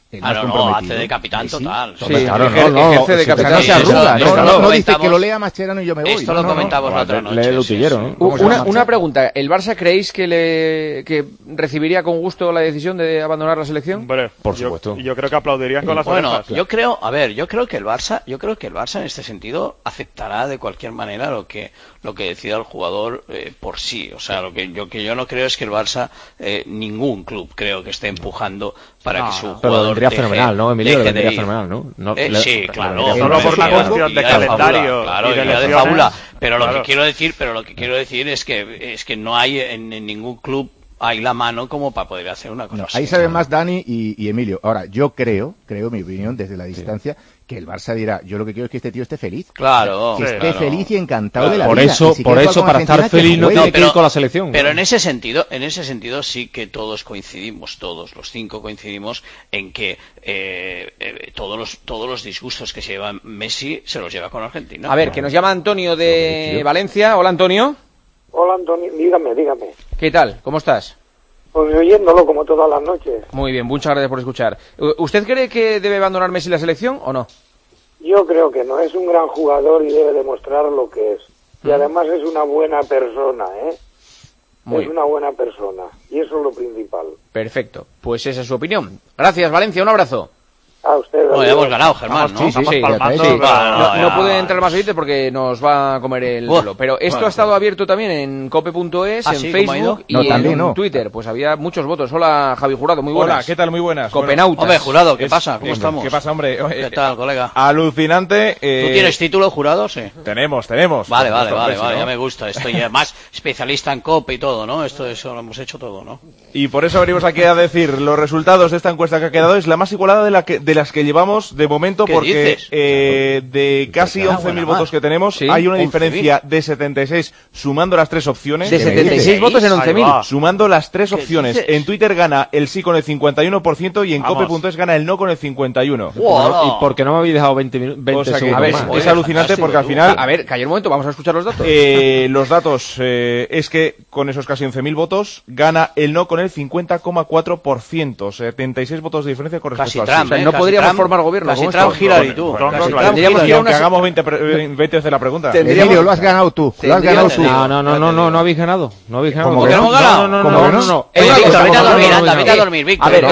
Hace de capitán total.
Sí, claro, ejerce de capitán. No se arruga, no dice que lo lea Mascherano y yo me voy.
Esto lo comentamos la otra noche.
Lee el utillero.
Una pregunta, ¿el Barça creéis que recibiría con gusto la decisión de abandonar la selección?
Hombre,
por supuesto.
Yo creo que aplaudirían con las orejas.
Yo creo que el Barça en este sentido aceptará de cualquier manera lo que decida el jugador por sí. O sea, lo que yo no creo es que el Barça, ningún club creo que esté empujando para que su jugador
vendría fenomenal, ¿no, Emilio? Vendría fenomenal, ¿no?
Sí, claro.
Solo por una cuestión de calendario.
Claro, y de fábula. Pero lo que quiero decir es que no hay en ningún club hay la mano como para poder hacer una cosa así.
Ahí saben más Dani y Emilio. Ahora, yo creo mi opinión desde la distancia, que el Barça dirá, yo lo que quiero es que este tío esté feliz.
Claro.
Que esté feliz y encantado de la
vida. Por eso, para estar feliz no tiene que ir con la selección.
Pero en ese sentido sí que todos los 5 coincidimos en que todos los disgustos que se lleva Messi se los lleva con Argentina.
A ver, que nos llama Antonio de Valencia. Hola, Antonio.
Hola, Antonio. Dígame.
¿Qué tal? ¿Cómo estás?
Pues oyéndolo como todas las noches.
Muy bien, muchas gracias por escuchar. ¿Usted cree que debe abandonar Messi la selección o no?
Yo creo que no, es un gran jugador y debe demostrar lo que es. Y además es una buena persona, ¿eh? Es una buena persona, y eso es lo principal.
Perfecto, pues esa es su opinión. Gracias, Valencia, un abrazo.
A usted.
Bueno, ya hemos ganado, Germán, ¿no?
Sí. No pueden entrar más oyentes porque nos va a comer el vuelo. Pero esto ha estado abierto también en cope.es, en Facebook y en Twitter. Pues había muchos votos. Hola, Javi Jurado, muy buenas.
Hola, ¿qué tal? Muy buenas.
Copenautas.
Hombre, Jurado, ¿qué pasa? ¿Cómo estamos?
¿Qué pasa, hombre?
¿Qué tal, colega?
Alucinante.
¿Tú tienes título, Jurado? Sí.
Tenemos.
Vale, ya me gusta. Estoy más especialista en Cope y todo, ¿no? Eso lo hemos hecho todo, ¿no?
Y por eso venimos aquí a decir los resultados de esta encuesta que ha quedado. Es la más igualada de las que llevamos de momento, porque de casi 11.000 votos que tenemos, hay una diferencia de 76 sumando las tres opciones.
De 76 votos en 11.000.
Sumando las tres opciones. En Twitter gana el sí con el 51% y en cope.es gana el no con el 51%.
¿Y por qué no me habéis dejado 20 segundos más?
Es alucinante porque al final...
A ver, calla un momento, vamos a escuchar los datos.
Los datos es que con esos casi 11.000 votos gana el no con el 50,4%. 76 votos de diferencia con respecto al sí.
O sea, no podríamos formar gobierno.
Casi Trump, Hillary, tú.
Tendríamos que hagamos 20 veces la pregunta.
Emilio, lo has ganado tú.
No habéis ganado. No habéis ganado.
¿Cómo que no hemos ganado?
No.
Víctor, vete a dormir, Víctor.
A ver,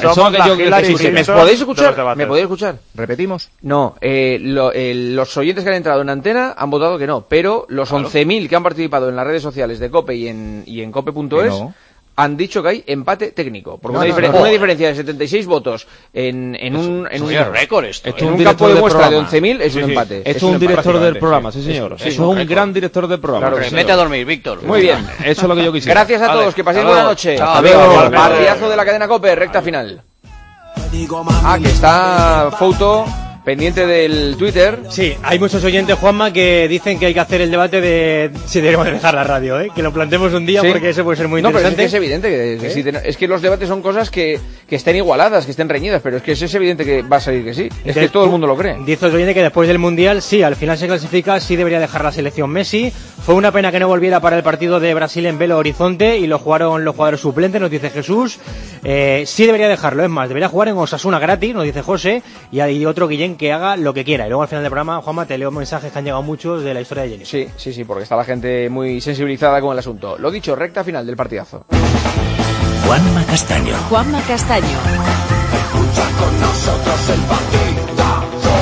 ¿me podéis escuchar? ¿Me podéis escuchar?
¿Repetimos?
No, los oyentes que han entrado en antena han votado que no, pero los 11.000 que han participado en las redes sociales de COPE y en cope.es han dicho que hay empate técnico. Porque una diferencia de 76 votos en un
récord esto.
En un campo de muestra de 11.000 es un empate.
Esto es un director del programa, sí señor. Eso es un gran director del programa.
Vete a dormir, Víctor.
Muy bien.
Eso es lo que yo quisiera.
Gracias a todos, que paséis buena noche. Partidazo de la cadena COPE, recta final. Que está Fouto pendiente del Twitter.
Sí, hay muchos oyentes, Juanma, que dicen que hay que hacer el debate de si debemos dejar la radio, que lo planteemos un día, porque eso puede ser muy interesante.
Pero es evidente es que los debates son cosas que estén igualadas, que estén reñidas, pero es que es evidente que va a salir que sí. Es que todo el mundo lo cree.
Dice el oyente que después del Mundial, sí, al final se clasifica, sí debería dejar la selección Messi. Fue una pena que no volviera para el partido de Brasil en Belo Horizonte y lo jugaron los jugadores suplentes, nos dice Jesús. Sí debería dejarlo, es más, debería jugar en Osasuna gratis, nos dice José, y hay otro Guillén que haga lo que quiera. Y luego al final del programa, Juanma, te leo mensajes que han llegado muchos de la historia de Jenny.
Sí, porque está la gente muy sensibilizada con el asunto. Lo dicho, recta final del partidazo.
Juanma Castaño.
Escucha con nosotros el partidazo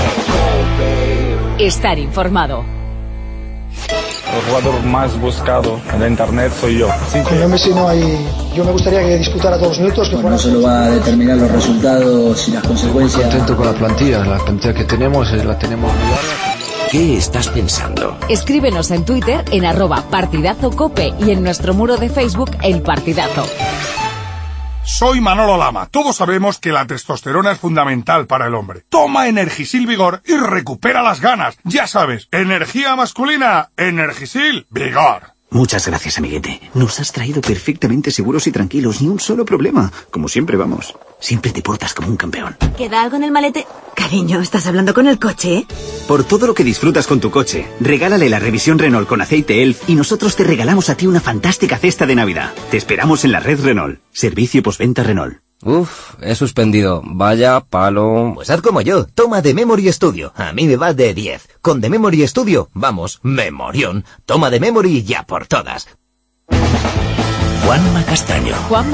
de COPE.
Estar informado.
El jugador más buscado en la internet soy yo.
Con Messi no hay. Yo me gustaría que disputara todos los minutos.
No solo va a determinar los resultados y las consecuencias.
Contento con la plantilla que tenemos la tenemos muy larga.
¿Qué estás pensando?
Escríbenos en Twitter en @partidazocope y en nuestro muro de Facebook El Partidazo.
Soy Manolo Lama. Todos sabemos que la testosterona es fundamental para el hombre. Toma Energisil Vigor y recupera las ganas. Ya sabes, energía masculina, Energisil Vigor.
Muchas gracias, amiguete. Nos has traído perfectamente seguros y tranquilos, ni un solo problema. Como siempre vamos. Siempre te portas como un campeón.
¿Queda algo en el malete? Cariño, ¿estás hablando con el coche?
Por todo lo que disfrutas con tu coche, regálale la revisión Renault con aceite ELF y nosotros te regalamos a ti una fantástica cesta de Navidad. Te esperamos en la red Renault. Servicio postventa Renault.
He suspendido. Vaya palo.
Pues haz como yo. Toma The Memory Studio. A mí me va de 10. Con The Memory Studio, vamos, memorión. Toma The Memory ya por todas.
Juanma Castaño.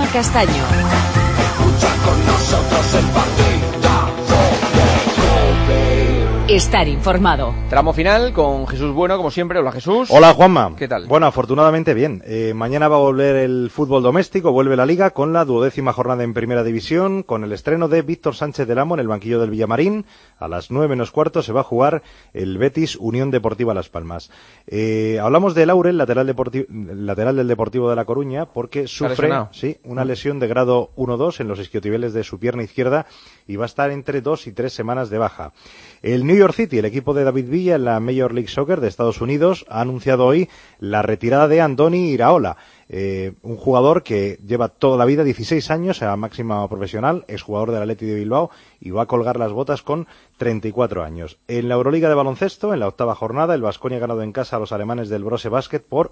Escucha con nosotros el partidazo de COPE.
Estar informado.
Tramo final con Jesús Bueno, como siempre. Hola, Jesús.
Hola, Juanma.
¿Qué tal?
Bueno, afortunadamente bien. Mañana va a volver el fútbol doméstico, vuelve la Liga con la 12ª jornada en Primera División, con el estreno de Víctor Sánchez del Amo en el banquillo del Villamarín. A las 9:15 se va a jugar el Betis Unión Deportiva Las Palmas. Hablamos de Laurel, lateral del Deportivo de La Coruña, porque sufre una lesión de grado 1-2 en los isquiotibiales de su pierna izquierda y va a estar entre 2 y 3 semanas de baja. El New York City, el equipo de David Villa en la Major League Soccer de Estados Unidos, ha anunciado hoy la retirada de Andoni Iraola. Un jugador que lleva toda la vida, 16 años, a máxima profesional, es jugador del Athletic de Bilbao y va a colgar las botas con 34 años. En la Euroliga de baloncesto, en la 8ª jornada, el Baskonia ha ganado en casa a los alemanes del Brose Basket por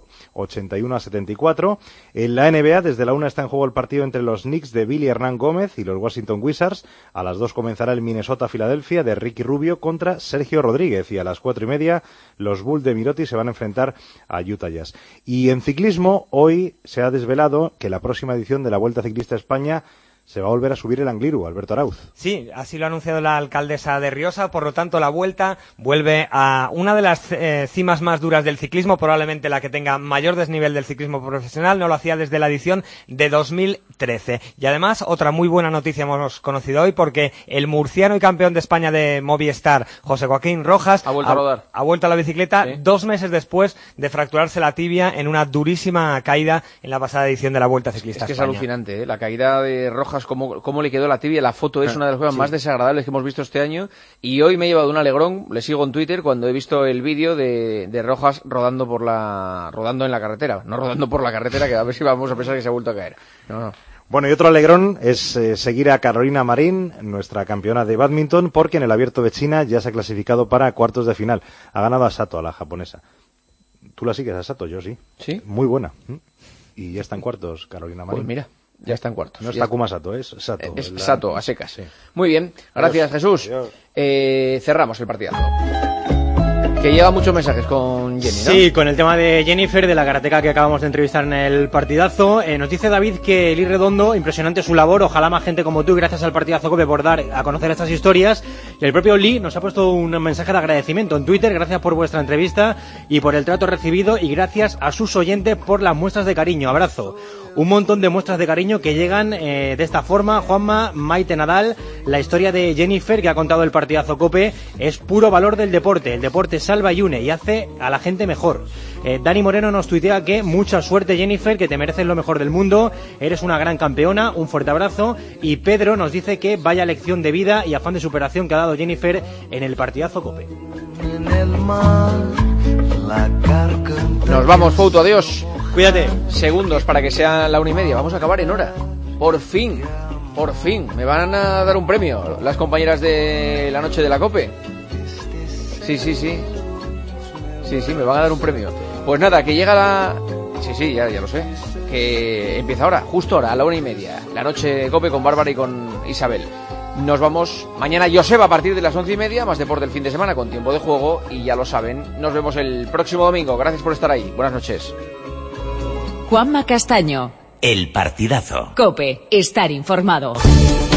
81-74. En la NBA, desde la 1 está en juego el partido entre los Knicks de Billy Hernán Gómez y los Washington Wizards. A las 2 comenzará el Minnesota-Filadelfia de Ricky Rubio contra Sergio Rodríguez, y a las 4:30 los Bulls de Miroti se van a enfrentar a Utah Jazz. Y en ciclismo, hoy se ha desvelado que la próxima edición de la Vuelta Ciclista a España se va a volver a subir el Angliru, Alberto Arauz.
Sí, así lo ha anunciado la alcaldesa de Riosa, por lo tanto la Vuelta vuelve a una de las cimas más duras del ciclismo, probablemente la que tenga mayor desnivel del ciclismo profesional, no lo hacía desde la edición de 2013. Y además, otra muy buena noticia hemos conocido hoy, porque el murciano y campeón de España de Movistar, José Joaquín Rojas,
ha vuelto a rodar.
Ha vuelto a la bicicleta, sí, 2 meses después de fracturarse la tibia en una durísima caída en la pasada edición de la Vuelta Ciclista a España.
Es
alucinante,
la caída de Rojas, cómo le quedó la tibia. La foto es una de las cosas más desagradables que hemos visto este año, y hoy me he llevado un alegrón. Le sigo en Twitter cuando he visto el vídeo de Rojas rodando en la carretera, no rodando por la carretera, que a ver si vamos a pensar que se ha vuelto a caer. No.
Bueno, y otro alegrón es seguir a Carolina Marín, nuestra campeona de bádminton, porque en el Abierto de China ya se ha clasificado para cuartos de final. Ha ganado a Sato, a la japonesa. ¿Tú la sigues a Sato? Yo sí.
¿Sí?
Muy buena. Y ya está en cuartos Carolina Marín.
Pues mira, ya está en cuartos.
No está Kuma Sato, es Sato.
Es Sato, a secas. Sí. Muy bien, gracias Jesús. Cerramos el partidazo. Que lleva muchos mensajes con Jenny, ¿no?
Sí, con el tema de Jennifer, de la karateca que acabamos de entrevistar en el partidazo. Nos dice David que Eli Redondo, impresionante su labor, ojalá más gente como tú, gracias al partidazo COPE, por dar a conocer estas historias. Y el propio Lee nos ha puesto un mensaje de agradecimiento en Twitter, gracias por vuestra entrevista y por el trato recibido, y gracias a sus oyentes por las muestras de cariño. Abrazo. Un montón de muestras de cariño que llegan de esta forma. Juanma, Maite Nadal, la historia de Jennifer que ha contado el partidazo COPE es puro valor del deporte. El deporte salva y une y hace a la gente mejor. Dani Moreno nos tuitea que mucha suerte Jennifer, que te mereces lo mejor del mundo, eres una gran campeona, un fuerte abrazo. Y Pedro nos dice que vaya lección de vida y afán de superación que ha dado Jennifer en el partidazo COPE.
Nos vamos, Fouto, adiós.
Cuídate.
Segundos para que sea la 1:30. Vamos a acabar en hora. Por fin. Me van a dar un premio las compañeras de la noche de la COPE. Sí, me van a dar un premio. Pues nada, que llega la... Sí, ya lo sé. Que empieza ahora, justo ahora, a la 1:30. La noche de COPE con Bárbara y con Isabel. Nos vamos mañana, Joseba, a partir de las 11:30, más deporte del fin de semana con tiempo de juego. Y ya lo saben, nos vemos el próximo domingo. Gracias por estar ahí. Buenas noches.
Juanma Castaño.
El partidazo.
COPE. Estar informado.